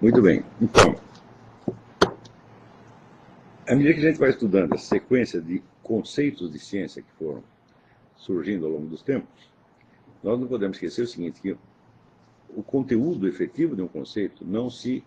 Muito bem. Então, à medida que a gente vai estudando a sequência de conceitos de ciência que foram surgindo ao longo dos tempos, nós não podemos esquecer o seguinte, que o conteúdo efetivo de um conceito não se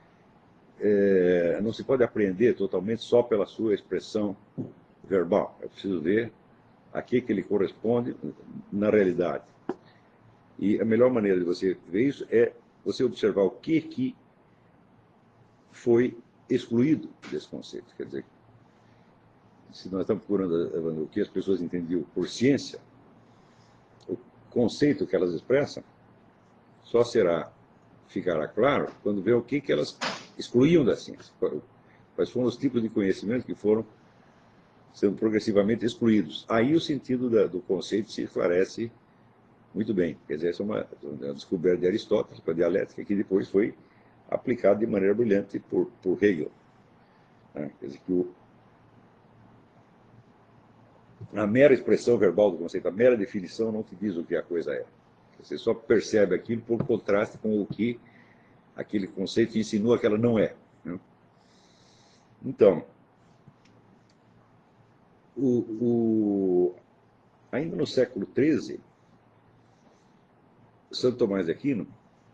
pode apreender totalmente só pela sua expressão verbal. É preciso ver a que ele corresponde na realidade. E a melhor maneira de você ver isso é você observar o que foi excluído desse conceito. Quer dizer, se nós estamos procurando o que as pessoas entendiam por ciência, o conceito que elas expressam só ficará claro quando vê o que elas excluíam da ciência. Quais foram os tipos de conhecimento que foram sendo progressivamente excluídos. Aí o sentido do conceito se esclarece muito bem. Quer dizer, essa é uma descoberta de Aristóteles para a dialética, que depois foi aplicada de maneira brilhante por Hegel. Quer dizer, que a mera expressão verbal do conceito, a mera definição não te diz o que a coisa é. Você só percebe aquilo por contraste com o que aquele conceito insinua que ela não é. Então, ainda no século XIII, Santo Tomás de Aquino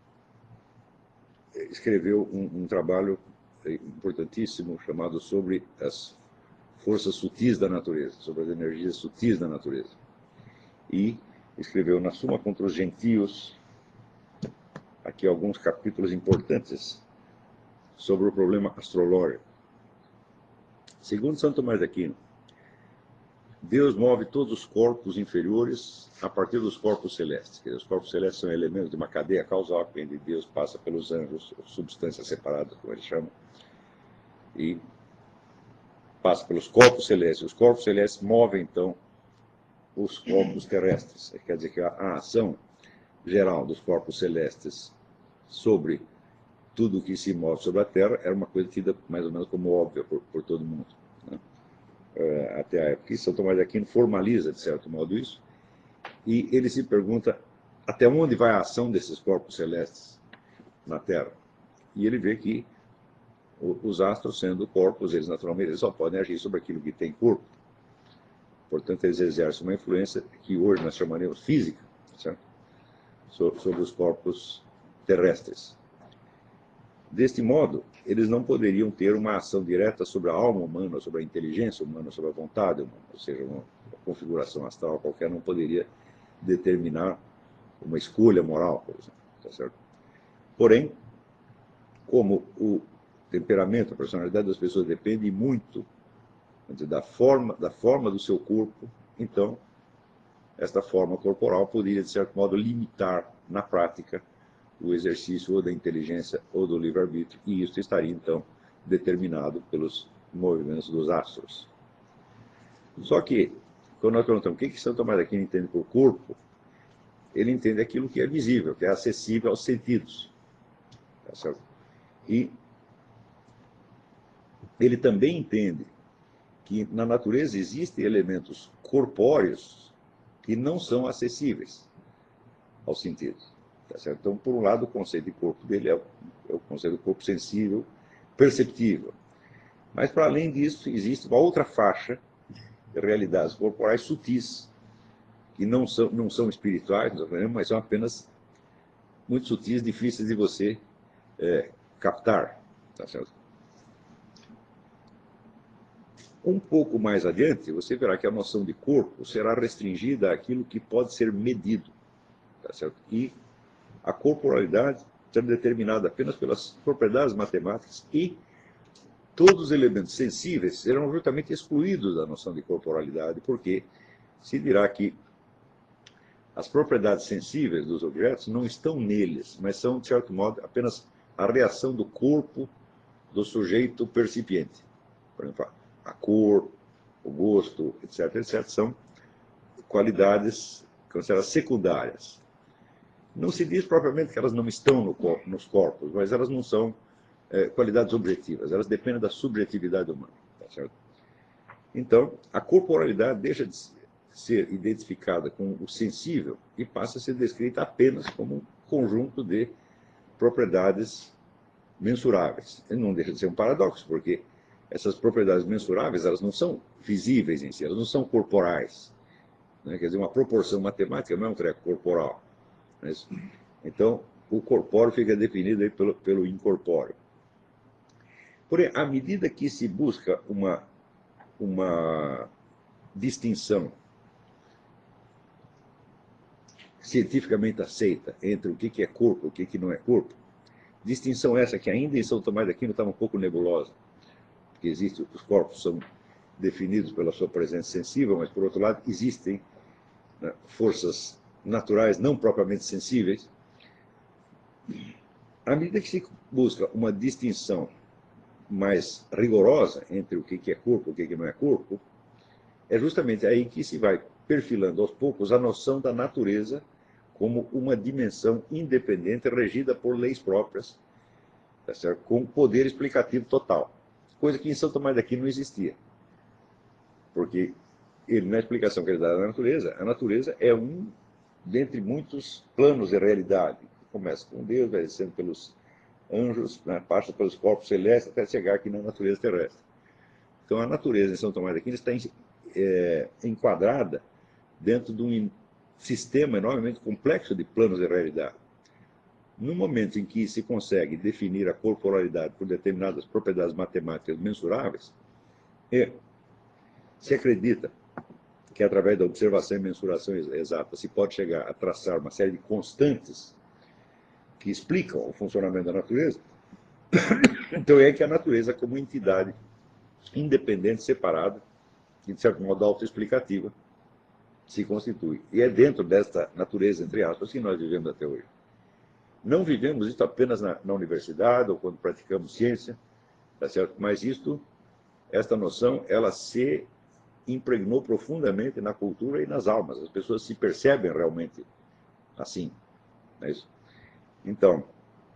escreveu um trabalho importantíssimo chamado Sobre as Forças Sutis da Natureza, sobre as energias sutis da natureza. E escreveu na Suma contra os Gentios, aqui alguns capítulos importantes sobre o problema astrológico. Segundo Santo Tomás de Aquino, Deus move todos os corpos inferiores a partir dos corpos celestes. Quer dizer, os corpos celestes são elementos de uma cadeia causal, onde Deus passa pelos anjos, substâncias separadas, como ele chama, e passa pelos corpos celestes. Os corpos celestes movem, então, os corpos terrestres. Quer dizer que a ação geral dos corpos celestes sobre tudo que se move sobre a Terra era uma coisa tida mais ou menos como óbvia por todo mundo. Né? Até a época que São Tomás de Aquino formaliza, de certo modo, isso, e ele se pergunta até onde vai a ação desses corpos celestes na Terra. E ele vê que os astros, sendo corpos, eles naturalmente só podem agir sobre aquilo que tem corpo. Portanto, eles exercem uma influência que hoje nós chamaremos física, certo? Sobre os corpos terrestres. Deste modo, eles não poderiam ter uma ação direta sobre a alma humana, sobre a inteligência humana, sobre a vontade humana. Ou seja, uma configuração astral qualquer não poderia determinar uma escolha moral, por exemplo. Tá certo? Porém, como o temperamento, a personalidade das pessoas depende muito da forma do seu corpo, então, esta forma corporal poderia, de certo modo, limitar, na prática, o exercício ou da inteligência ou do livre-arbítrio, e isso estaria, então, determinado pelos movimentos dos astros. Só que, quando nós perguntamos o que Santo Tomás de Aquino entende por corpo, ele entende aquilo que é visível, que é acessível aos sentidos. Tá certo? E ele também entende que na natureza existem elementos corpóreos que não são acessíveis aos sentidos. Tá certo? Então, por um lado, o conceito de corpo dele é o conceito do corpo sensível, perceptível. Mas, para além disso, existe uma outra faixa de realidades corporais sutis, que não são espirituais, mas são apenas muito sutis, difíceis de você captar. Tá certo? Um pouco mais adiante, você verá que a noção de corpo será restringida àquilo que pode ser medido. Tá certo? E a corporalidade será determinada apenas pelas propriedades matemáticas e todos os elementos sensíveis serão justamente excluídos da noção de corporalidade, porque se dirá que as propriedades sensíveis dos objetos não estão neles, mas são, de certo modo, apenas a reação do corpo do sujeito percipiente. Por exemplo, a cor, o gosto, etc., são qualidades consideradas secundárias. Não se diz propriamente que elas não estão nos corpos, mas elas não são qualidades objetivas, elas dependem da subjetividade humana. Tá certo? Então, a corporalidade deixa de ser identificada com o sensível e passa a ser descrita apenas como um conjunto de propriedades mensuráveis. E não deixa de ser um paradoxo, porque essas propriedades mensuráveis, elas não são visíveis em si, elas não são corporais. Né? Quer dizer, uma proporção matemática não é um treco corporal. Não é isso? Então, o corpóreo fica definido aí pelo incorpóreo. Porém, à medida que se busca uma distinção cientificamente aceita entre o que é corpo e o que não é corpo, distinção essa que ainda em São Tomás de Aquino estava um pouco nebulosa, porque os corpos são definidos pela sua presença sensível, mas, por outro lado, existem, né, forças naturais não propriamente sensíveis. À medida que se busca uma distinção mais rigorosa entre o que é corpo e o que não é corpo, é justamente aí que se vai perfilando aos poucos a noção da natureza como uma dimensão independente regida por leis próprias, tá certo? Com poder explicativo total, coisa que em São Tomás de Aquino não existia. Porque ele, na explicação que ele dá da natureza, a natureza é um dentre muitos planos de realidade. Começa com Deus, vai descendo pelos anjos, né, passa pelos corpos celestes, até chegar aqui na natureza terrestre. Então, a natureza em São Tomás de Aquino está enquadrada dentro de um sistema enormemente complexo de planos de realidade. No momento em que se consegue definir a corporalidade por determinadas propriedades matemáticas mensuráveis, se acredita que através da observação e mensuração exata se pode chegar a traçar uma série de constantes que explicam o funcionamento da natureza. Então é que a natureza, como entidade independente, separada, e de certo modo autoexplicativa, se constitui. E é dentro desta natureza, entre aspas, que nós vivemos até hoje. Não vivemos isso apenas na universidade ou quando praticamos ciência, tá certo? Mas esta noção, ela se impregnou profundamente na cultura e nas almas. As pessoas se percebem realmente assim. Não é isso? Então,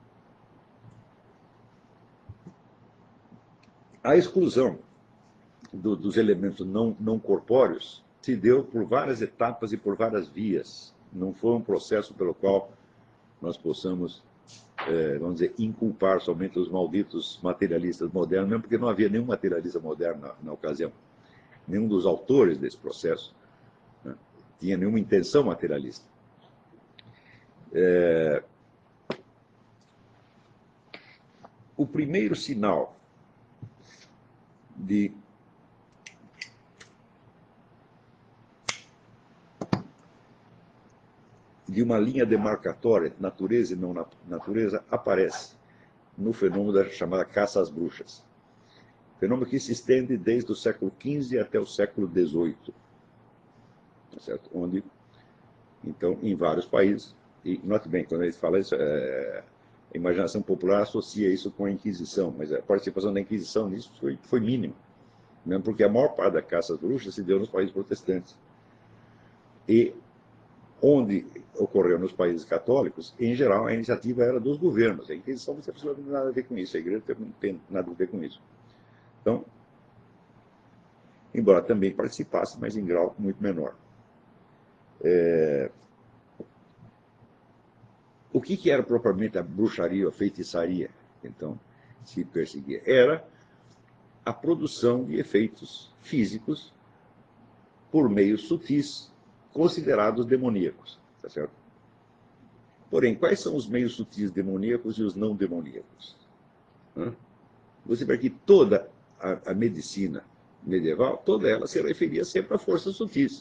a exclusão dos elementos não corpóreos se deu por várias etapas e por várias vias. Não foi um processo pelo qual nós possamos, vamos dizer, inculpar somente os malditos materialistas modernos, mesmo porque não havia nenhum materialista moderno na ocasião. Nenhum dos autores desse processo, né, tinha nenhuma intenção materialista. O primeiro sinal de uma linha demarcatória, natureza e não natureza, aparece no fenômeno da chamada caça às bruxas. Fenômeno que se estende desde o século XV até o século XVIII, certo? Onde, então, em vários países, e note bem, quando a gente fala isso, a imaginação popular associa isso com a Inquisição, mas a participação da Inquisição nisso foi mínima, mesmo porque a maior parte da caça às bruxas se deu nos países protestantes. E onde ocorreu nos países católicos, em geral, a iniciativa era dos governos. A Inquisição não tem absolutamente nada a ver com isso, a igreja não tem nada a ver com isso. Então, embora também participasse, mas em grau muito menor. O que era propriamente a bruxaria ou a feitiçaria, então, se perseguia? Era a produção de efeitos físicos por meios sutis, considerados demoníacos. Tá certo? Porém, quais são os meios sutis demoníacos e os não demoníacos? Você vê que toda a medicina medieval, toda ela se referia sempre a forças sutis.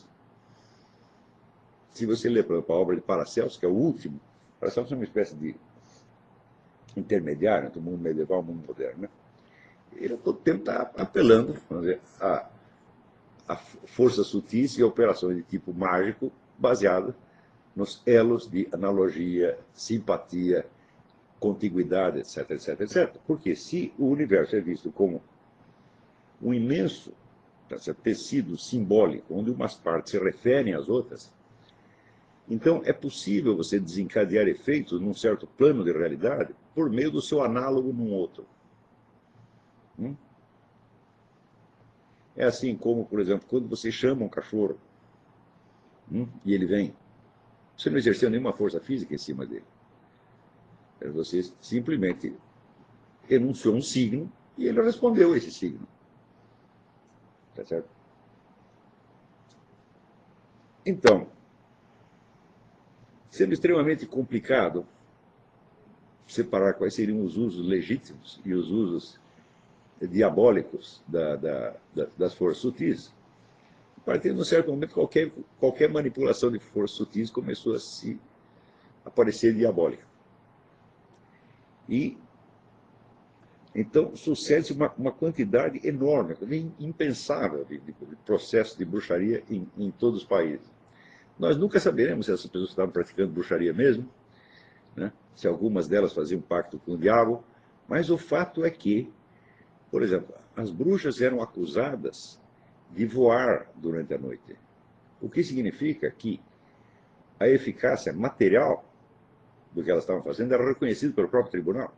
Se você ler, por exemplo, a obra de Paracelso, que é o último, Paracelso é uma espécie de intermediário entre o mundo medieval e o mundo moderno, né? Ele a todo tempo está apelando, vamos dizer, a forças sutis e operações de tipo mágico baseadas nos elos de analogia, simpatia, contiguidade, etc, etc, etc. Porque se o universo é visto como um imenso tecido simbólico, onde umas partes se referem às outras, então é possível você desencadear efeitos num certo plano de realidade por meio do seu análogo num outro. É assim como, por exemplo, quando você chama um cachorro e ele vem, você não exerceu nenhuma força física em cima dele. Você simplesmente enunciou um signo e ele respondeu esse signo. Tá certo? Então, sendo extremamente complicado separar quais seriam os usos legítimos e os usos diabólicos das forças sutis, a partir de um certo momento, qualquer manipulação de forças sutis começou a se aparecer diabólica. E então sucede-se uma quantidade enorme, impensável de processos de bruxaria em todos os países. Nós nunca saberemos se essas pessoas estavam praticando bruxaria mesmo, né? Se algumas delas faziam pacto com o diabo, mas o fato é que, por exemplo, as bruxas eram acusadas de voar durante a noite, o que significa que a eficácia material do que elas estavam fazendo era reconhecida pelo próprio tribunal.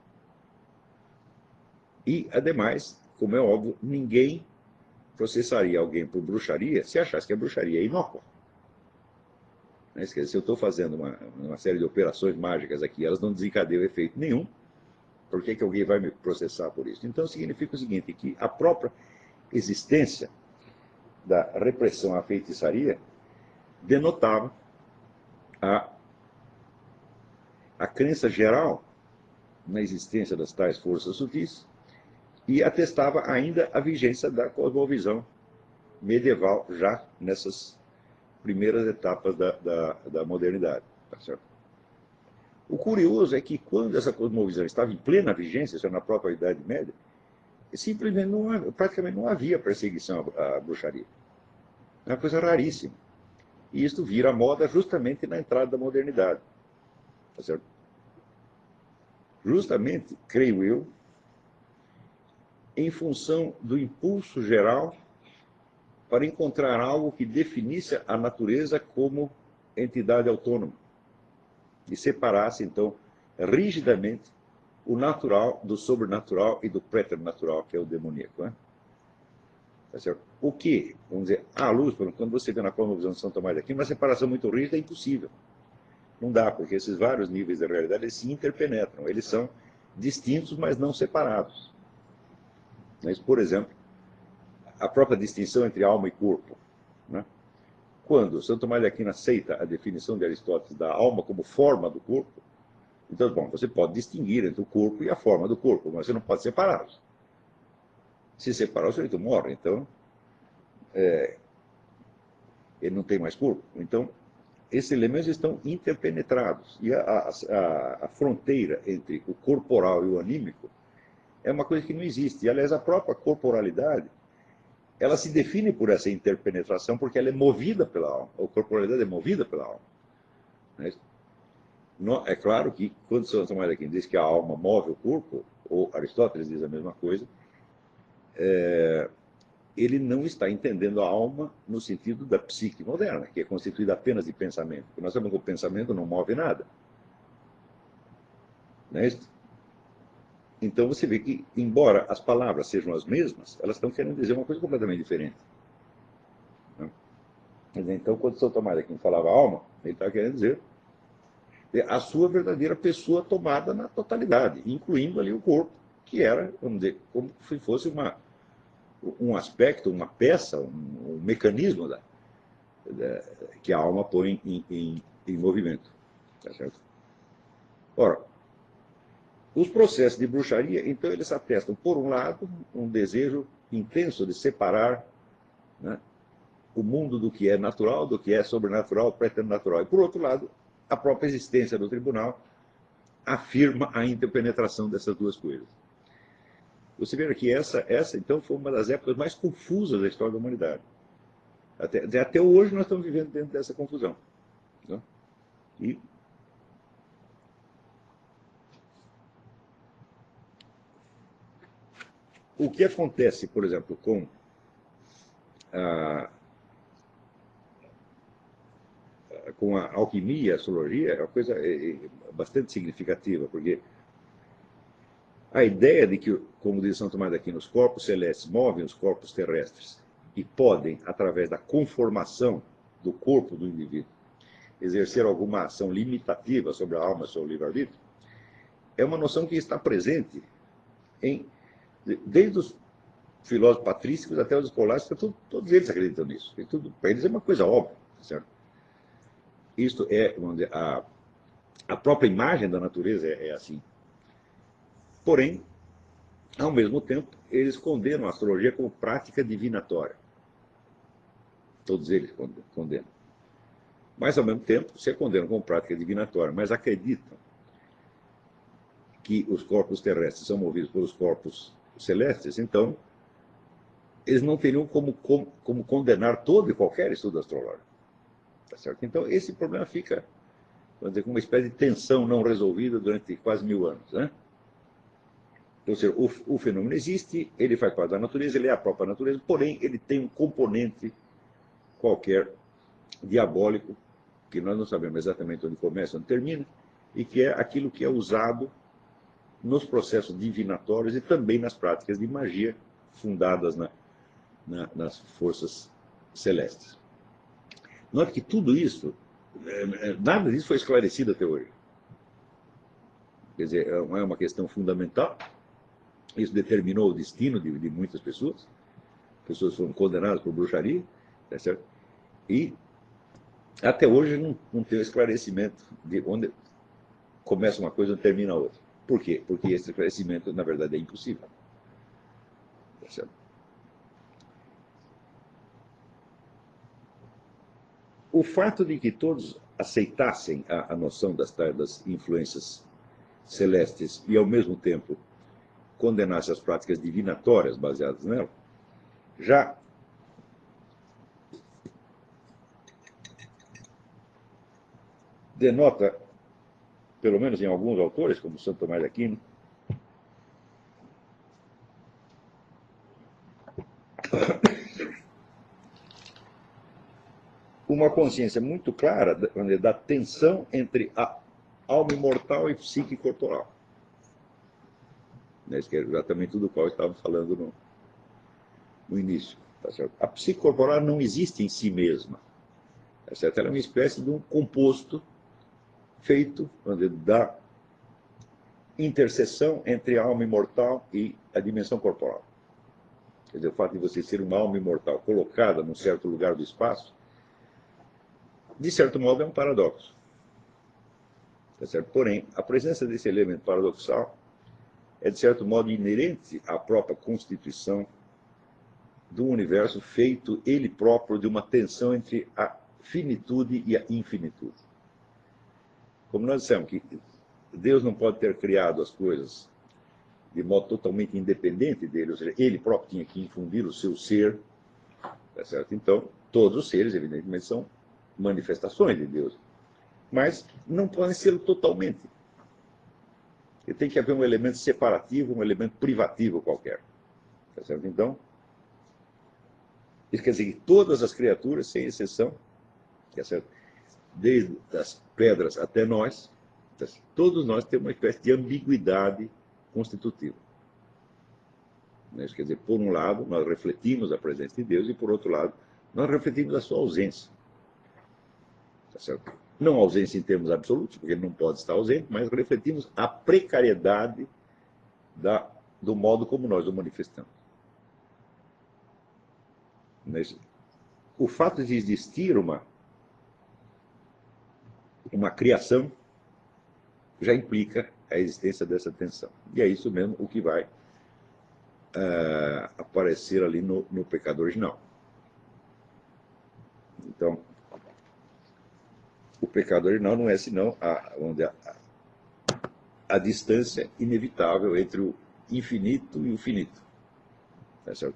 E, ademais, como é óbvio, ninguém processaria alguém por bruxaria se achasse que a bruxaria é inócua. Quer dizer, se eu estou fazendo uma série de operações mágicas aqui, elas não desencadeiam efeito nenhum, por que alguém vai me processar por isso? Então, significa o seguinte, que a própria existência da repressão à feitiçaria denotava a crença geral na existência das tais forças sutis e atestava ainda a vigência da cosmovisão medieval já nessas primeiras etapas da modernidade. Tá certo? O curioso é que quando essa cosmovisão estava em plena vigência, isso é na própria Idade Média, simplesmente praticamente não havia perseguição à bruxaria. É uma coisa raríssima. E isto vira moda justamente na entrada da modernidade. Tá certo? Justamente, creio eu, em função do impulso geral para encontrar algo que definisse a natureza como entidade autônoma e separasse, então, rigidamente o natural do sobrenatural e do preternatural, que é o demoníaco. Né? Tá certo? O que, vamos dizer, à luz, quando você vê na cosmovisão de São Tomás de Aquino, uma separação muito rígida é impossível. Não dá, porque esses vários níveis da realidade eles se interpenetram, eles são distintos, mas não separados. Mas, por exemplo, a própria distinção entre alma e corpo. Né? Quando Santo Tomás de Aquino aceita a definição de Aristóteles da alma como forma do corpo, então, bom, você pode distinguir entre o corpo e a forma do corpo, mas você não pode separá-los. Se separar, o sujeito morre, então ele não tem mais corpo. Então, esses elementos estão interpenetrados. E a fronteira entre o corporal e o anímico é uma coisa que não existe. E, aliás, a própria corporalidade ela se define por essa interpenetração porque ela é movida pela alma. A corporalidade é movida pela alma. É claro que, quando São Tomás de Aquino diz que a alma move o corpo, ou Aristóteles diz a mesma coisa, ele não está entendendo a alma no sentido da psique moderna, que é constituída apenas de pensamento. Porque nós sabemos que o pensamento não move nada. Não é isso? Então você vê que, embora as palavras sejam as mesmas, elas estão querendo dizer uma coisa completamente diferente. Então, quando São Tomás de Aquino falava alma, ele está querendo dizer a sua verdadeira pessoa tomada na totalidade, incluindo ali o corpo, que era, vamos dizer, como se fosse um aspecto, uma peça, um mecanismo que a alma põe em movimento. Tá certo? Ora, os processos de bruxaria, então, eles atestam, por um lado, um desejo intenso de separar, né, o mundo do que é natural, do que é sobrenatural, preternatural. E, por outro lado, a própria existência do tribunal afirma a interpenetração dessas duas coisas. Você vê que essa então, foi uma das épocas mais confusas da história da humanidade. Até hoje nós estamos vivendo dentro dessa confusão. Né? E o que acontece, por exemplo, com a alquimia, a astrologia, é uma coisa bastante significativa, porque a ideia de que, como diz São Tomás de Aquino, os corpos celestes movem os corpos terrestres e podem, através da conformação do corpo do indivíduo, exercer alguma ação limitativa sobre a alma, sobre o livre-arbítrio, é uma noção que está presente desde os filósofos patrísticos até os escolásticos, todos eles acreditam nisso. E tudo, para eles é uma coisa óbvia, certo? Isto é, vamos dizer, a própria imagem da natureza é assim. Porém, ao mesmo tempo, eles condenam a astrologia como prática divinatória. Todos eles condenam. Mas, ao mesmo tempo, se condenam como prática divinatória, mas acreditam que os corpos terrestres são movidos pelos corpos celestes, então eles não teriam como condenar todo e qualquer estudo astrológico. Tá certo? Então, esse problema fica, vamos dizer, com uma espécie de tensão não resolvida durante quase 1000 anos. Né? Ou seja, o fenômeno existe, ele faz parte da natureza, ele é a própria natureza, porém, ele tem um componente qualquer diabólico, que nós não sabemos exatamente onde começa, onde termina, e que é aquilo que é usado nos processos divinatórios e também nas práticas de magia fundadas nas forças celestes. Note que tudo isso, nada disso foi esclarecido até hoje. Quer dizer, é uma questão fundamental. Isso determinou o destino de muitas pessoas. Pessoas foram condenadas por bruxaria, tá certo? E até hoje não tem o esclarecimento de onde começa uma coisa e termina a outra. Por quê? Porque esse esclarecimento, na verdade, é impossível. Tá certo? O fato de que todos aceitassem a noção das influências celestes e, ao mesmo tempo, condenassem as práticas divinatórias baseadas nela, já denota, pelo menos em alguns autores, como Santo Tomás de Aquino, uma consciência muito clara da tensão entre a alma imortal e psique corporal. Que é exatamente tudo o qual eu estava falando no início. Tá certo? A psique corporal não existe em si mesma. Tá certo? Ela é uma espécie de um composto feito da interseção entre a alma imortal e a dimensão corporal. Quer dizer, o fato de você ser uma alma imortal colocada num certo lugar do espaço, de certo modo, é um paradoxo. Tá certo? Porém, a presença desse elemento paradoxal é, de certo modo, inerente à própria constituição do universo, feito ele próprio de uma tensão entre a finitude e a infinitude. Como nós dissemos que Deus não pode ter criado as coisas de modo totalmente independente dele, ou seja, ele próprio tinha que infundir o seu ser, tá certo? Então, todos os seres, evidentemente, são manifestações de Deus, mas não podem ser totalmente. E tem que haver um elemento separativo, um elemento privativo qualquer, tá certo? Então, isso quer dizer que todas as criaturas, sem exceção, tá certo? Desde as pedras até nós, tá certo? Todos nós temos uma espécie de ambiguidade constitutiva. Isso quer dizer, por um lado, nós refletimos a presença de Deus e, por outro lado, nós refletimos a sua ausência. Tá certo? Não ausência em termos absolutos, porque ele não pode estar ausente, mas refletimos a precariedade do modo como nós o manifestamos. O fato de existir uma criação já implica a existência dessa tensão. E é isso mesmo o que vai aparecer ali no pecado original. Então, o pecado original não é senão a distância inevitável entre o infinito e o finito. Tá certo?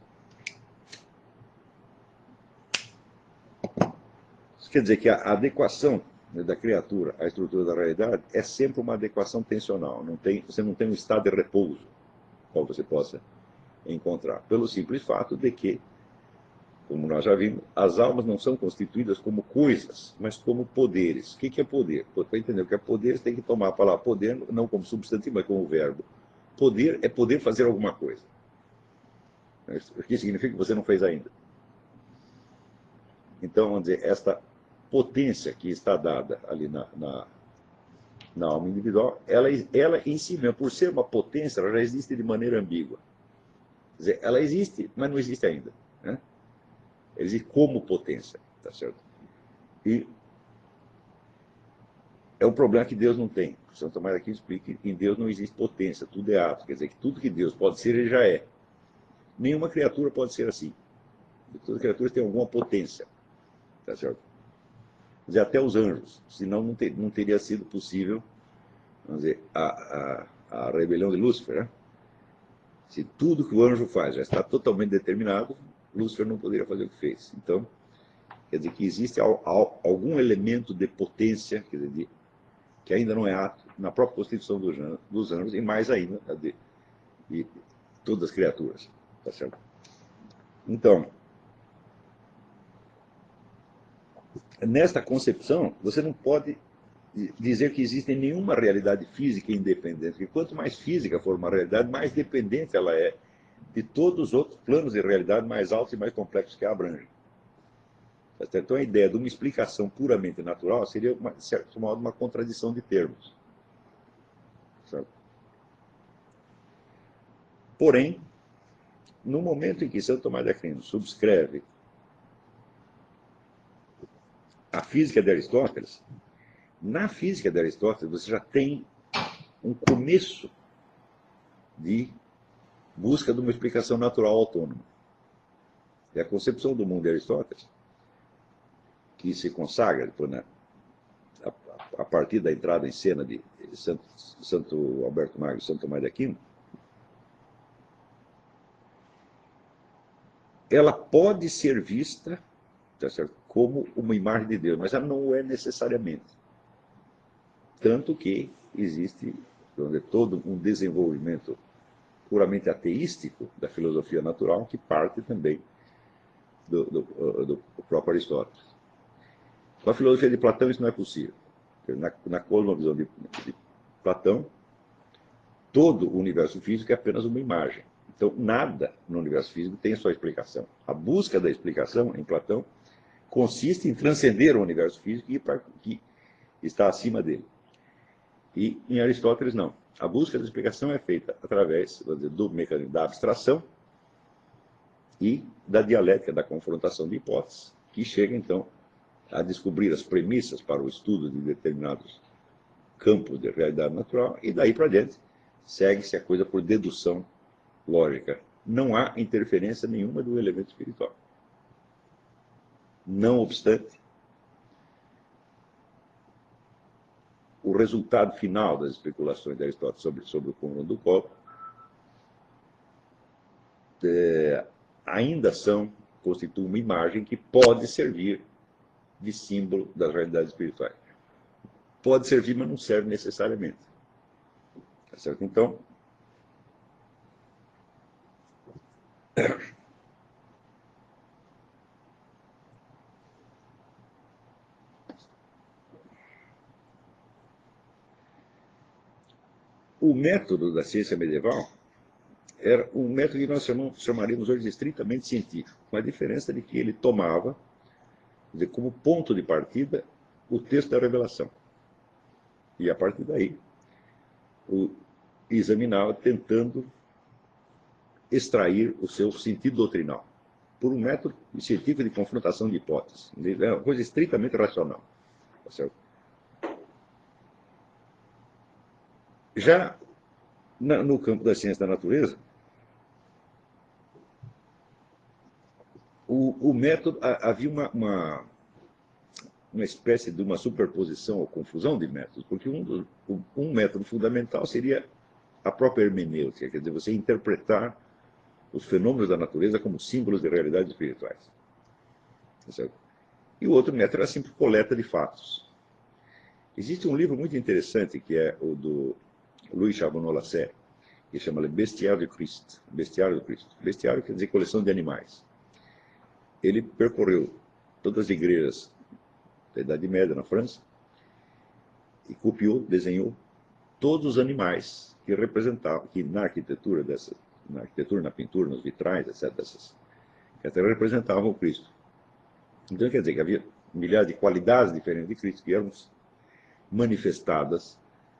Isso quer dizer que a adequação da criatura à estrutura da realidade é sempre uma adequação tensional. Você não tem um estado de repouso qual você possa encontrar, pelo simples fato de que, como nós já vimos, as almas não são constituídas como coisas, mas como poderes. O que é poder? Para entender o que é poder, você tem que tomar a palavra poder não como substantivo, mas como verbo. Poder é poder fazer alguma coisa. O que significa que você não fez ainda. Então, vamos dizer, esta potência que está dada ali na alma individual, ela em si mesma, por ser uma potência, ela já existe de maneira ambígua. Quer dizer, ela existe, mas não existe ainda. Né? Ela existe como potência, tá certo? E é um problema que Deus não tem. O Santo Tomás aqui explica que em Deus não existe potência, tudo é ato. Quer dizer, que tudo que Deus pode ser, ele já é. Nenhuma criatura pode ser assim. Todas as criaturas têm alguma potência, tá certo? Quer dizer, até os anjos, senão não teria sido possível, vamos dizer, a rebelião de Lúcifer, né? Se tudo que o anjo faz já está totalmente determinado, Lúcifer não poderia fazer o que fez. Então, quer dizer que existe algum elemento de potência, quer dizer, que ainda não é ato na própria constituição dos anjos, e mais ainda de todas as criaturas. Tá certo? Então, nesta concepção, você não pode dizer que existe nenhuma realidade física independente, porque quanto mais física for uma realidade, mais dependente ela é de todos os outros planos de realidade mais altos e mais complexos que a abrangem. Então, a ideia de uma explicação puramente natural seria, de certo modo, uma contradição de termos. Sabe? Porém, no momento em que Santo Tomás de Aquino subscreve a física de Aristóteles, na física de Aristóteles você já tem um começo de busca de uma explicação natural autônoma. E a concepção do mundo de Aristóteles, que se consagra depois, né, a partir da entrada em cena de Santo Alberto Magno e Santo Tomás de Aquino, ela pode ser vista, tá certo, como uma imagem de Deus, mas ela não é necessariamente. Tanto que existe todo um desenvolvimento puramente ateístico da filosofia natural, que parte também do próprio Aristóteles. Com a filosofia de Platão isso não é possível. Na cosmovisão de Platão, todo o universo físico é apenas uma imagem. Então, nada no universo físico tem sua explicação. A busca da explicação, em Platão, consiste em transcender o universo físico e ir para o que está acima dele. E em Aristóteles, não. A busca da explicação é feita através do mecanismo da abstração e da dialética, da confrontação de hipóteses, que chega, então, a descobrir as premissas para o estudo de determinados campos de realidade natural, e daí para diante segue-se a coisa por dedução lógica. Não há interferência nenhuma do elemento espiritual. Não obstante, o resultado final das especulações de Aristóteles sobre o conjunto do corpo ainda constituem uma imagem que pode servir de símbolo das realidades espirituais. Pode servir, mas não serve necessariamente. Tá certo? Então, o método da ciência medieval era um método que nós chamaríamos hoje de estritamente científico, com a diferença de que ele tomava como ponto de partida o texto da revelação. E a partir daí, examinava tentando extrair o seu sentido doutrinal, por um método científico de confrontação de hipóteses. É uma coisa estritamente racional. Tá certo? Já no campo da ciência da natureza, o método, havia uma espécie de uma superposição ou confusão de métodos, porque um método fundamental seria a própria hermenêutica, quer dizer, você interpretar os fenômenos da natureza como símbolos de realidades espirituais. Tá certo? E o outro método era a simples coleta de fatos. Existe um livro muito interessante, que é o do Louis Charbonneau-Lasserre, que chama Bestiário de Christ. Bestiário do Cristo. Bestiário quer dizer coleção de animais. Ele percorreu todas as igrejas da Idade Média na França e copiou, desenhou todos os animais que representavam, que na arquitetura, na pintura, nos vitrais, etc., que até representavam o Cristo. Então quer dizer que havia milhares de qualidades diferentes de Cristo que eram manifestadas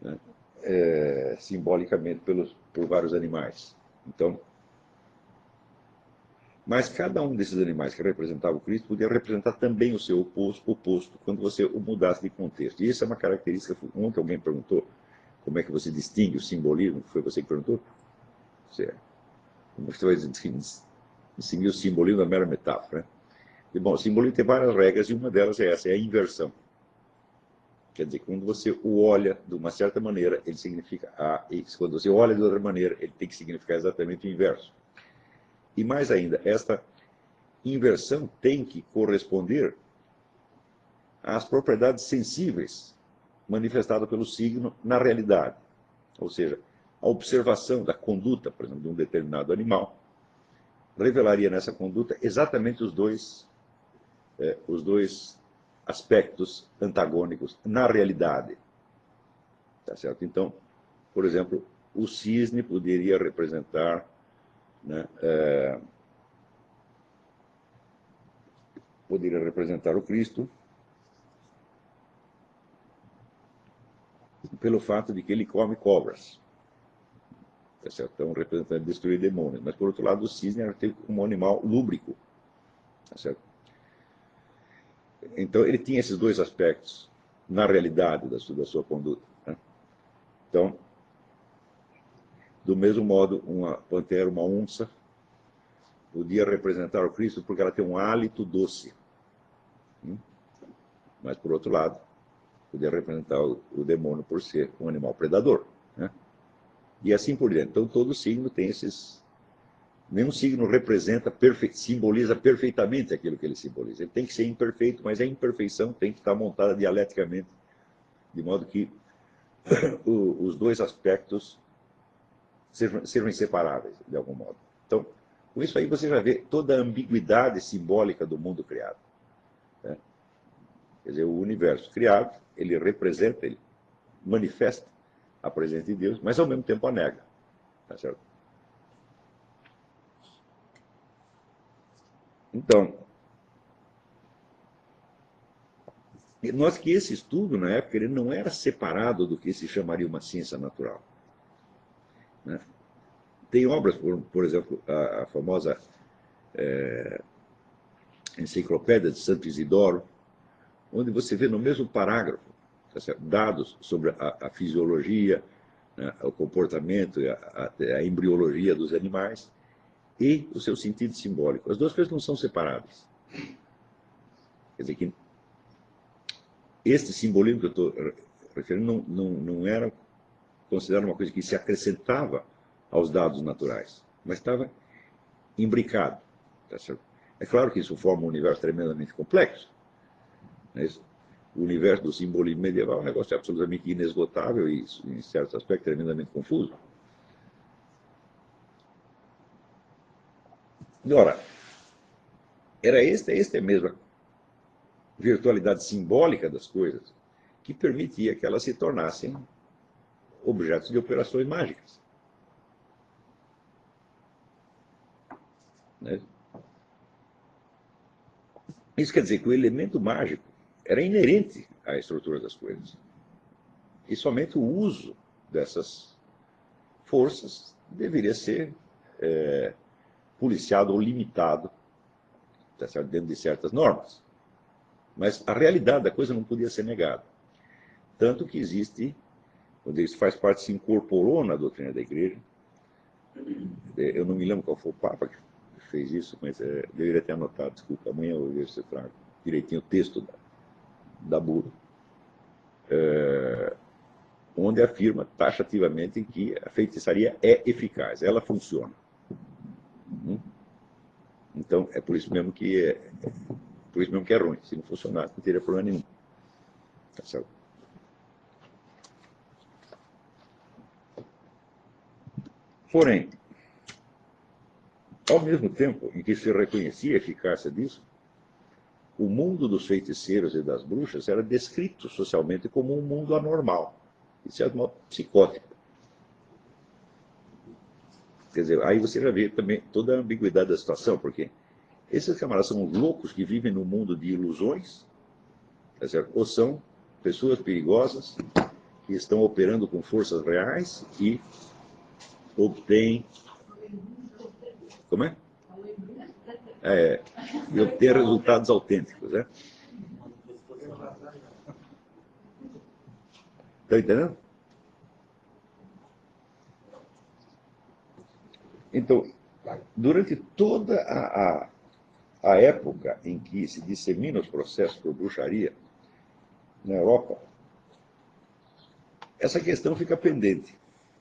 né, simbolicamente por vários animais. Então, mas cada um desses animais que representava o Cristo podia representar também o seu oposto quando você o mudasse de contexto. E isso é uma característica. Ontem alguém perguntou como é que você distingue o simbolismo. Foi você que perguntou? Como você vai distinguir o simbolismo da mera metáfora? Né? E, bom, o simbolismo tem várias regras e uma delas é essa, é a inversão. Quer dizer, quando você o olha de uma certa maneira, ele significa A, e quando você olha de outra maneira, ele tem que significar exatamente o inverso. E mais ainda, esta inversão tem que corresponder às propriedades sensíveis manifestadas pelo signo na realidade. Ou seja, a observação da conduta, por exemplo, de um determinado animal, revelaria nessa conduta exatamente os dois aspectos antagônicos na realidade. Tá certo? Então, por exemplo, o cisne poderia representar, né, o Cristo pelo fato de que ele come cobras. Tá certo? Então, representando destruir demônios. Mas, por outro lado, o cisne é um animal lúbrico. Tá certo? Então, ele tinha esses dois aspectos na realidade da sua conduta. Né? Então, do mesmo modo, uma pantera, uma onça, podia representar o Cristo porque ela tem um hálito doce. Mas, por outro lado, podia representar o demônio por ser um animal predador. Né? E assim por diante. Então, todo signo tem esses... Nenhum signo simboliza perfeitamente aquilo que ele simboliza. Ele tem que ser imperfeito, mas a imperfeição tem que estar montada dialeticamente, de modo que os dois aspectos sejam inseparáveis, de algum modo. Então, com isso aí você já vê toda a ambiguidade simbólica do mundo criado. Né? Quer dizer, o universo criado, ele representa, ele manifesta a presença de Deus, mas ao mesmo tempo a nega. Tá certo? Então, nós que esse estudo, na época, ele não era separado do que se chamaria uma ciência natural. Né? Tem obras, por exemplo, a famosa Enciclopédia de Santo Isidoro, onde você vê no mesmo parágrafo, tá certo, dados sobre a fisiologia, né, o comportamento, a embriologia dos animais e o seu sentido simbólico. As duas coisas não são separadas. Quer dizer que este simbolismo que eu estou referindo não era considerado uma coisa que se acrescentava aos dados naturais, mas estava imbricado. Tá certo? É claro que isso forma um universo tremendamente complexo. Né? O universo do simbolismo medieval é um negócio absolutamente inesgotável e, em certos aspectos, tremendamente confuso. Ora, era esta mesma virtualidade simbólica das coisas que permitia que elas se tornassem objetos de operações mágicas. Né? Isso quer dizer que o elemento mágico era inerente à estrutura das coisas. E somente o uso dessas forças deveria ser policiado ou limitado, tá certo, dentro de certas normas. Mas a realidade da coisa não podia ser negada. Tanto que existe, quando isso faz parte, se incorporou na doutrina da igreja. Eu não me lembro qual foi o Papa que fez isso, mas deveria ter anotado, desculpa, amanhã eu vejo se eu trago direitinho o texto da bula, onde afirma taxativamente que a feitiçaria é eficaz, ela funciona. Então, é por isso mesmo que é ruim. Se não funcionasse, não teria problema nenhum. Tá certo? Porém, ao mesmo tempo em que se reconhecia a eficácia disso, o mundo dos feiticeiros e das bruxas era descrito socialmente como um mundo anormal, de certo modo psicótico. Quer dizer, aí você já vê também toda a ambiguidade da situação, porque esses camaradas são loucos que vivem num mundo de ilusões, tá certo? Ou são pessoas perigosas estão operando com forças reais e obtêm... Como é? E obter resultados autênticos, né? Está entendendo? Então, durante toda a época em que se dissemina os processos por bruxaria na Europa, essa questão fica pendente.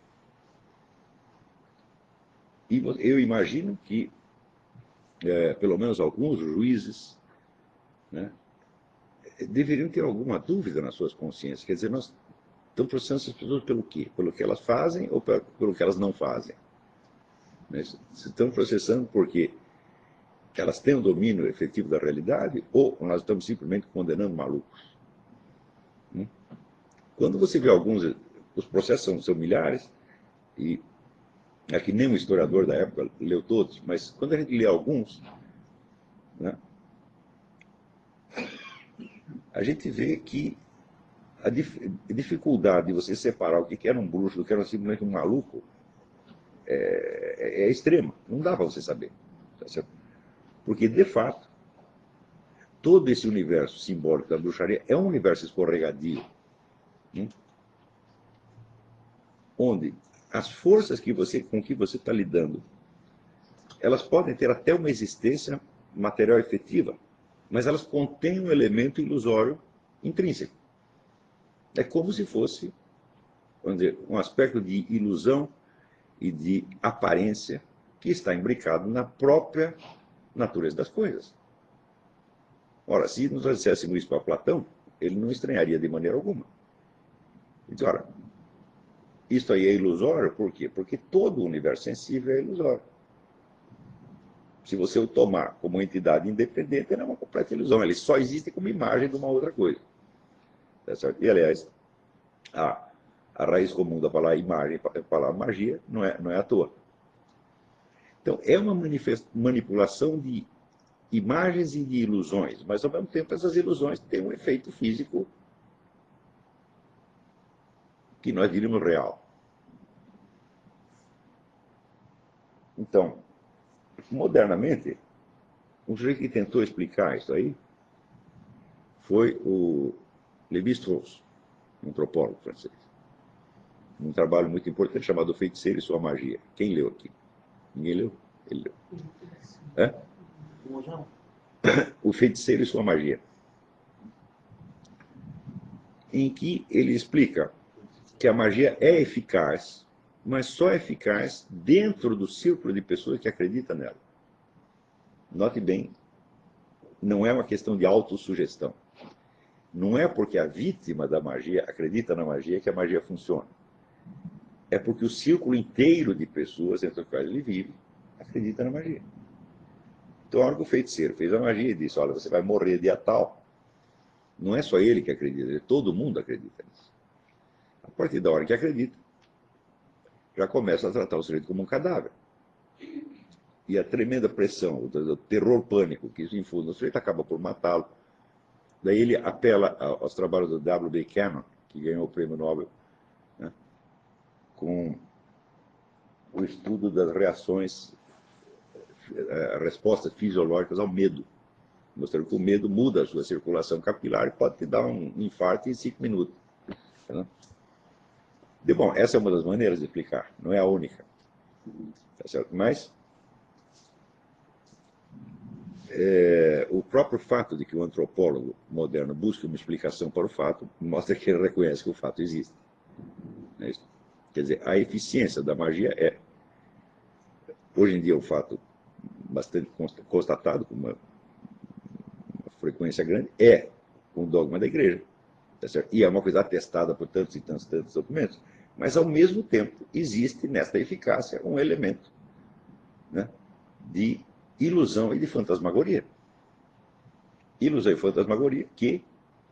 E eu imagino que, pelo menos alguns juízes, né, deveriam ter alguma dúvida nas suas consciências. Quer dizer, nós estamos processando essas pessoas pelo quê? Pelo que elas fazem ou pelo que elas não fazem? Né? Estamos processando porque elas têm o domínio efetivo da realidade ou nós estamos simplesmente condenando malucos? Quando você vê alguns, os processos são milhares, e aqui nem um historiador da época leu todos, mas quando a gente lê alguns, né, a gente vê que a dificuldade de você separar o que era um bruxo do que era simplesmente um maluco é extrema. Não dá para você saber. Tá certo? Porque, de fato, todo esse universo simbólico da bruxaria é um universo escorregadio, né, onde as forças com que você está lidando, elas podem ter até uma existência material efetiva, mas elas contêm um elemento ilusório intrínseco. É como se fosse, vamos dizer, um aspecto de ilusão e de aparência que está imbricado na própria natureza das coisas. Ora, se nós disséssemos isso para Platão, ele não estranharia de maneira alguma. Ele diz, ora, isso aí é ilusório, por quê? Porque todo o universo sensível é ilusório. Se você o tomar como entidade independente, ele é uma completa ilusão. Ele só existe como imagem de uma outra coisa. Tá certo? E, aliás, a raiz comum da palavra imagem, da palavra magia, não é à toa. Então, é uma manipulação de imagens e de ilusões, mas, ao mesmo tempo, essas ilusões têm um efeito físico que nós diríamos real. Então, modernamente, um sujeito que tentou explicar isso aí foi o Lévi-Strauss, um antropólogo francês. Um trabalho muito importante chamado O Feiticeiro e Sua Magia. Quem leu aqui? Ninguém leu? Ele leu. É? O Feiticeiro e Sua Magia. Em que ele explica que a magia é eficaz, mas só é eficaz dentro do círculo de pessoas que acreditam nela. Note bem, não é uma questão de autossugestão. Não é porque a vítima da magia acredita na magia que a magia funciona. É porque o círculo inteiro de pessoas entre as quais ele vive acredita na magia. Então, a hora que o feiticeiro fez a magia e disse, olha, você vai morrer dia tal, não é só ele que acredita, todo mundo acredita nisso. A partir da hora que acredita, já começa a tratar o sujeito como um cadáver. E a tremenda pressão, o terror pânico que isso infunde no sujeito acaba por matá-lo. Daí ele apela aos trabalhos do W.B. Cannon, que ganhou o prêmio Nobel, né, com o estudo das reações, respostas fisiológicas ao medo, mostrando que o medo muda a sua circulação capilar e pode te dar um infarto em 5 minutos. Né? Bom, essa é uma das maneiras de explicar, não é a única. Tá certo? Mas o próprio fato de que o antropólogo moderno busque uma explicação para o fato mostra que ele reconhece que o fato existe. É isso? Quer dizer, a eficiência da magia hoje em dia, um fato bastante constatado, com uma frequência grande, é um dogma da igreja. Tá certo? E é uma coisa atestada por tantos e tantos documentos. Mas, ao mesmo tempo, existe nesta eficácia um elemento, né, de ilusão e de fantasmagoria. Ilusão e fantasmagoria que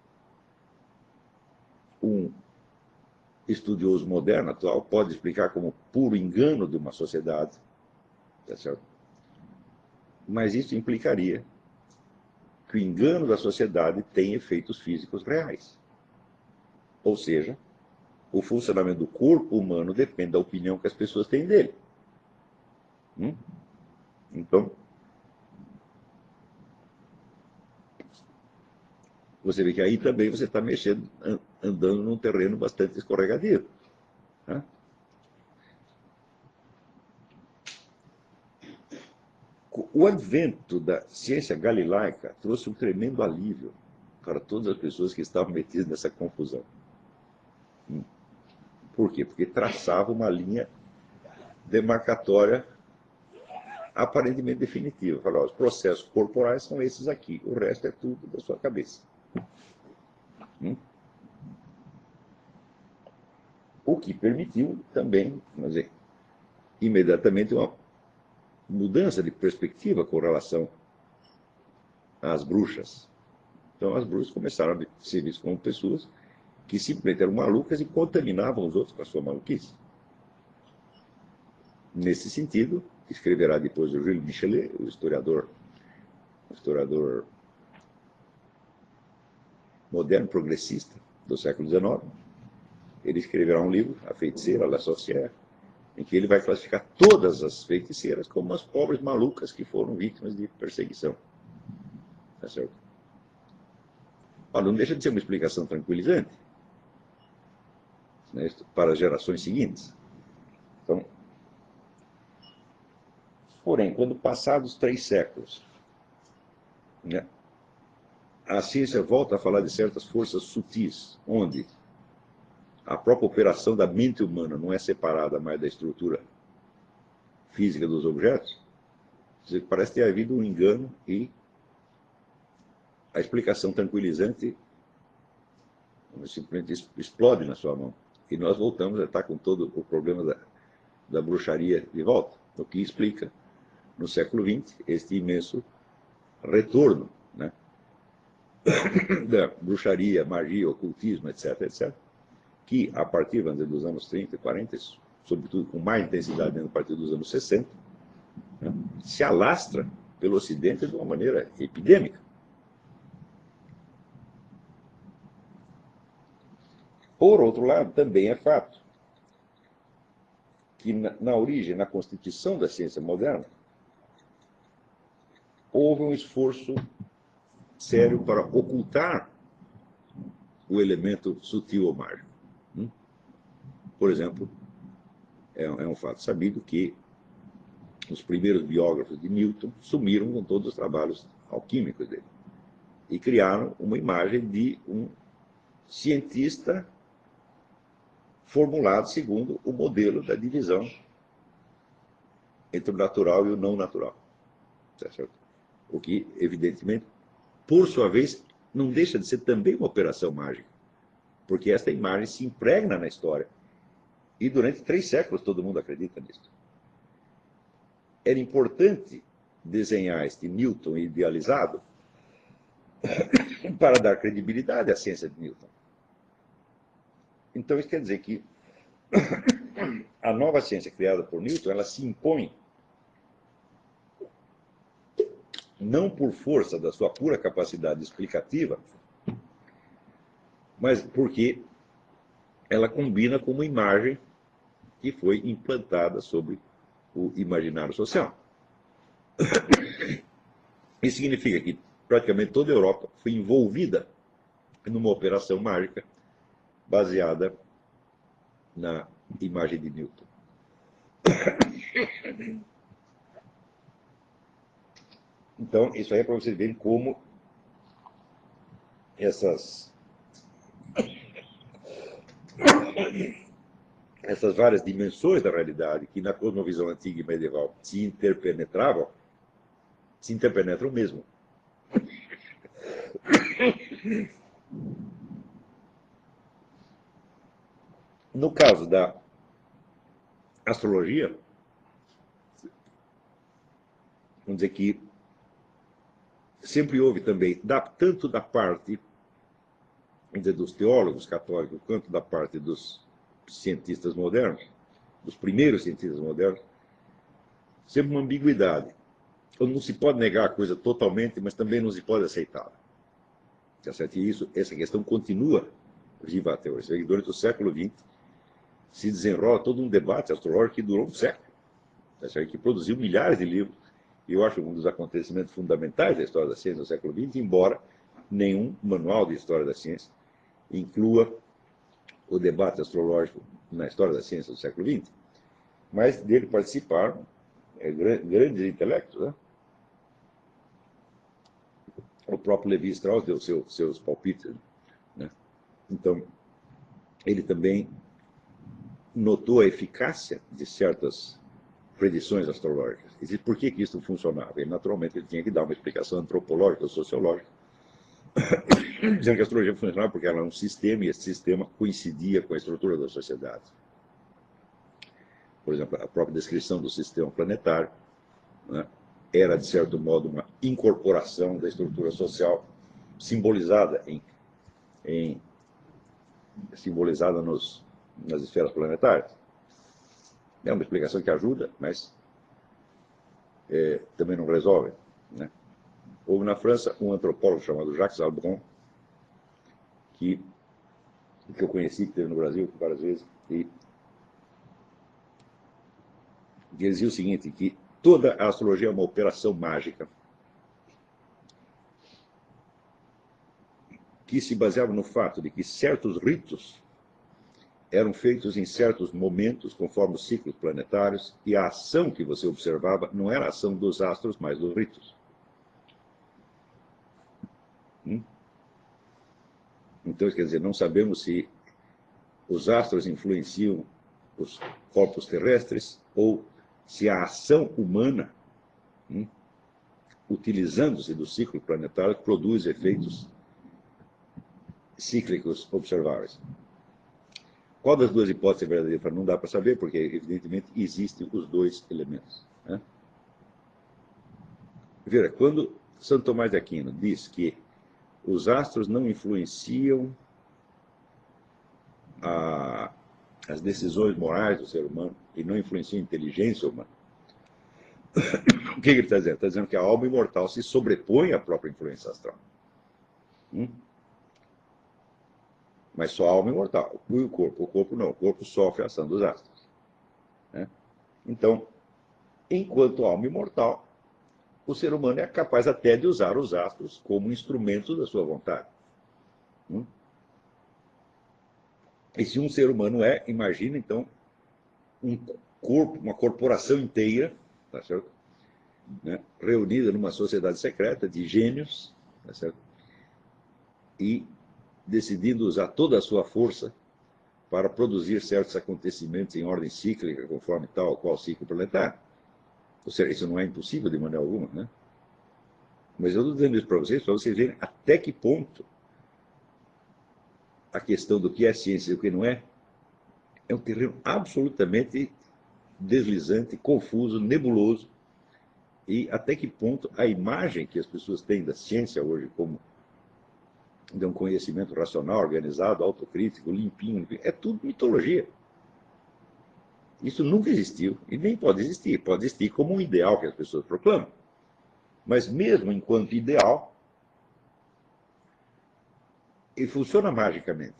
um estudioso moderno atual pode explicar como puro engano de uma sociedade. Tá certo? Mas isso implicaria que o engano da sociedade tem efeitos físicos reais. Ou seja, o funcionamento do corpo humano depende da opinião que as pessoas têm dele. Então, você vê que aí também você está mexendo, andando num terreno bastante escorregadio. Né? O advento da ciência galilaica trouxe um tremendo alívio para todas as pessoas que estavam metidas nessa confusão. Por quê? Porque traçava uma linha demarcatória aparentemente definitiva. Falava, os processos corporais são esses aqui, o resto é tudo da sua cabeça. O que permitiu também, vamos dizer, imediatamente uma mudança de perspectiva com relação às bruxas. Então as bruxas começaram a ser vistas como pessoas que simplesmente eram malucas e contaminavam os outros com a sua maluquice. Nesse sentido, escreverá depois o Gilles Michelet, o historiador moderno, progressista do século XIX. Ele escreverá um livro, A Feiticeira, La Sorcière, em que ele vai classificar todas as feiticeiras como as pobres malucas que foram vítimas de perseguição. Tá certo? Mas não deixa de ser uma explicação tranquilizante, né, para as gerações seguintes. Então, porém, quando passados 3 séculos, né, a ciência volta a falar de certas forças sutis, onde a própria operação da mente humana não é separada mais da estrutura física dos objetos, parece ter havido um engano e a explicação tranquilizante simplesmente explode na sua mão. E nós voltamos a estar com todo o problema da bruxaria de volta, o que explica, no século XX, este imenso retorno, né, da bruxaria, magia, ocultismo, etc., etc., que, a partir dos anos 30 e 40, sobretudo com mais intensidade a partir dos anos 60, né, se alastra pelo Ocidente de uma maneira epidêmica. Por outro lado, também é fato que, na origem, na constituição da ciência moderna, houve um esforço sério para ocultar o elemento sutil ou mágico. Por exemplo, é um fato sabido que os primeiros biógrafos de Newton sumiram com todos os trabalhos alquímicos dele e criaram uma imagem de um cientista formulado segundo o modelo da divisão entre o natural e o não natural. Certo? O que, evidentemente, por sua vez, não deixa de ser também uma operação mágica, porque esta imagem se impregna na história e durante 3 séculos todo mundo acredita nisso. Era importante desenhar este Newton idealizado para dar credibilidade à ciência de Newton. Então isso quer dizer que a nova ciência criada por Newton, ela se impõe não por força da sua pura capacidade explicativa, mas porque ela combina com uma imagem que foi implantada sobre o imaginário social. Isso significa que praticamente toda a Europa foi envolvida numa operação mágica baseada na imagem de Newton. Então, isso aí é para vocês verem como essas várias dimensões da realidade que na cosmovisão antiga e medieval se interpenetram mesmo. No caso da astrologia, vamos dizer que sempre houve também, tanto da parte dos teólogos católicos, quanto da parte dos cientistas modernos, dos primeiros cientistas modernos, sempre uma ambiguidade. Então, não se pode negar a coisa totalmente, mas também não se pode aceitá-la. Tá certo? E essa questão continua viva até hoje. Durante o século XX, se desenrola todo um debate astrológico que durou um século, que produziu milhares de livros. E eu acho um dos acontecimentos fundamentais da história da ciência no século XX, embora nenhum manual de história da ciência inclua o debate astrológico na história da ciência do século XX, mas dele participaram grandes intelectos, né? O próprio Levi Strauss deu seus palpites, né? Então, ele também notou a eficácia de certas predições astrológicas. E disse por que isso funcionava? E, naturalmente, ele tinha que dar uma explicação antropológica ou sociológica, dizendo que a astrologia funcionava porque ela era um sistema e esse sistema coincidia com a estrutura da sociedade. Por exemplo, a própria descrição do sistema planetário, né, era, de certo modo, uma incorporação da estrutura social simbolizada simbolizada nas esferas planetárias. É uma explicação que ajuda, mas também não resolve, né? Houve na França um antropólogo chamado Jacques Albron, que eu conheci, que esteve no Brasil várias vezes, e dizia o seguinte, que toda a astrologia é uma operação mágica que se baseava no fato de que certos ritos eram feitos em certos momentos, conforme os ciclos planetários, e a ação que você observava não era a ação dos astros, mas dos ritos. Então, quer dizer, não sabemos se os astros influenciam os corpos terrestres ou se a ação humana, utilizando-se do ciclo planetário, produz efeitos cíclicos observáveis. Qual das duas hipóteses é verdadeira? Não dá para saber, porque, evidentemente, existem os dois elementos, né? Veja, quando Santo Tomás de Aquino diz que os astros não influenciam as decisões morais do ser humano e não influenciam a inteligência humana, o que ele está dizendo? Está dizendo que a alma imortal se sobrepõe à própria influência astral. Mas só a alma imortal, e o corpo. O corpo não, o corpo sofre a ação dos astros, né? Então, enquanto alma imortal, o ser humano é capaz até de usar os astros como instrumento da sua vontade. E se um ser humano imagina, então, um corpo, uma corporação inteira, tá certo? Né? Reunida numa sociedade secreta de gênios, tá certo? E decidindo usar toda a sua força para produzir certos acontecimentos em ordem cíclica, conforme tal ou qual ciclo planetário. Ou seja, isso não é impossível de maneira alguma, né? Mas eu estou dizendo isso para vocês verem até que ponto a questão do que é ciência e o que não é um terreno absolutamente deslizante, confuso, nebuloso, e até que ponto a imagem que as pessoas têm da ciência hoje como de um conhecimento racional, organizado, autocrítico, limpinho, é tudo mitologia. Isso nunca existiu e nem pode existir. Pode existir como um ideal que as pessoas proclamam. Mas mesmo enquanto ideal, ele funciona magicamente.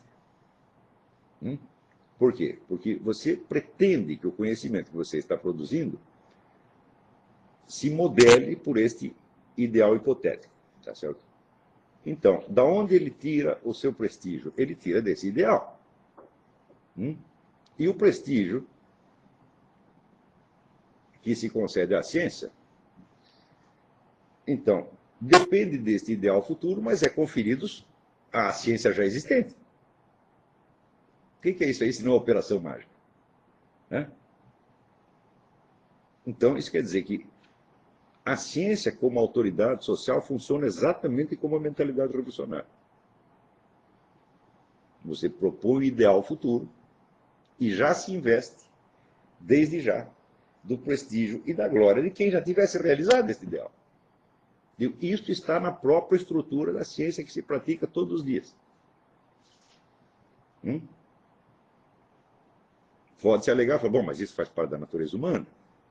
Por quê? Porque você pretende que o conhecimento que você está produzindo se modele por este ideal hipotético, tá certo? Então, da onde ele tira o seu prestígio? Ele tira desse ideal. E o prestígio que se concede à ciência, então, depende deste ideal futuro, mas é conferido à ciência já existente. O que é isso aí, se não é operação mágica? Né? Então, isso quer dizer que a ciência, como autoridade social, funciona exatamente como a mentalidade revolucionária. Você propõe o ideal futuro e já se investe, desde já, do prestígio e da glória de quem já tivesse realizado esse ideal. Isso está na própria estrutura da ciência que se pratica todos os dias. Pode-se alegar, bom, mas isso faz parte da natureza humana.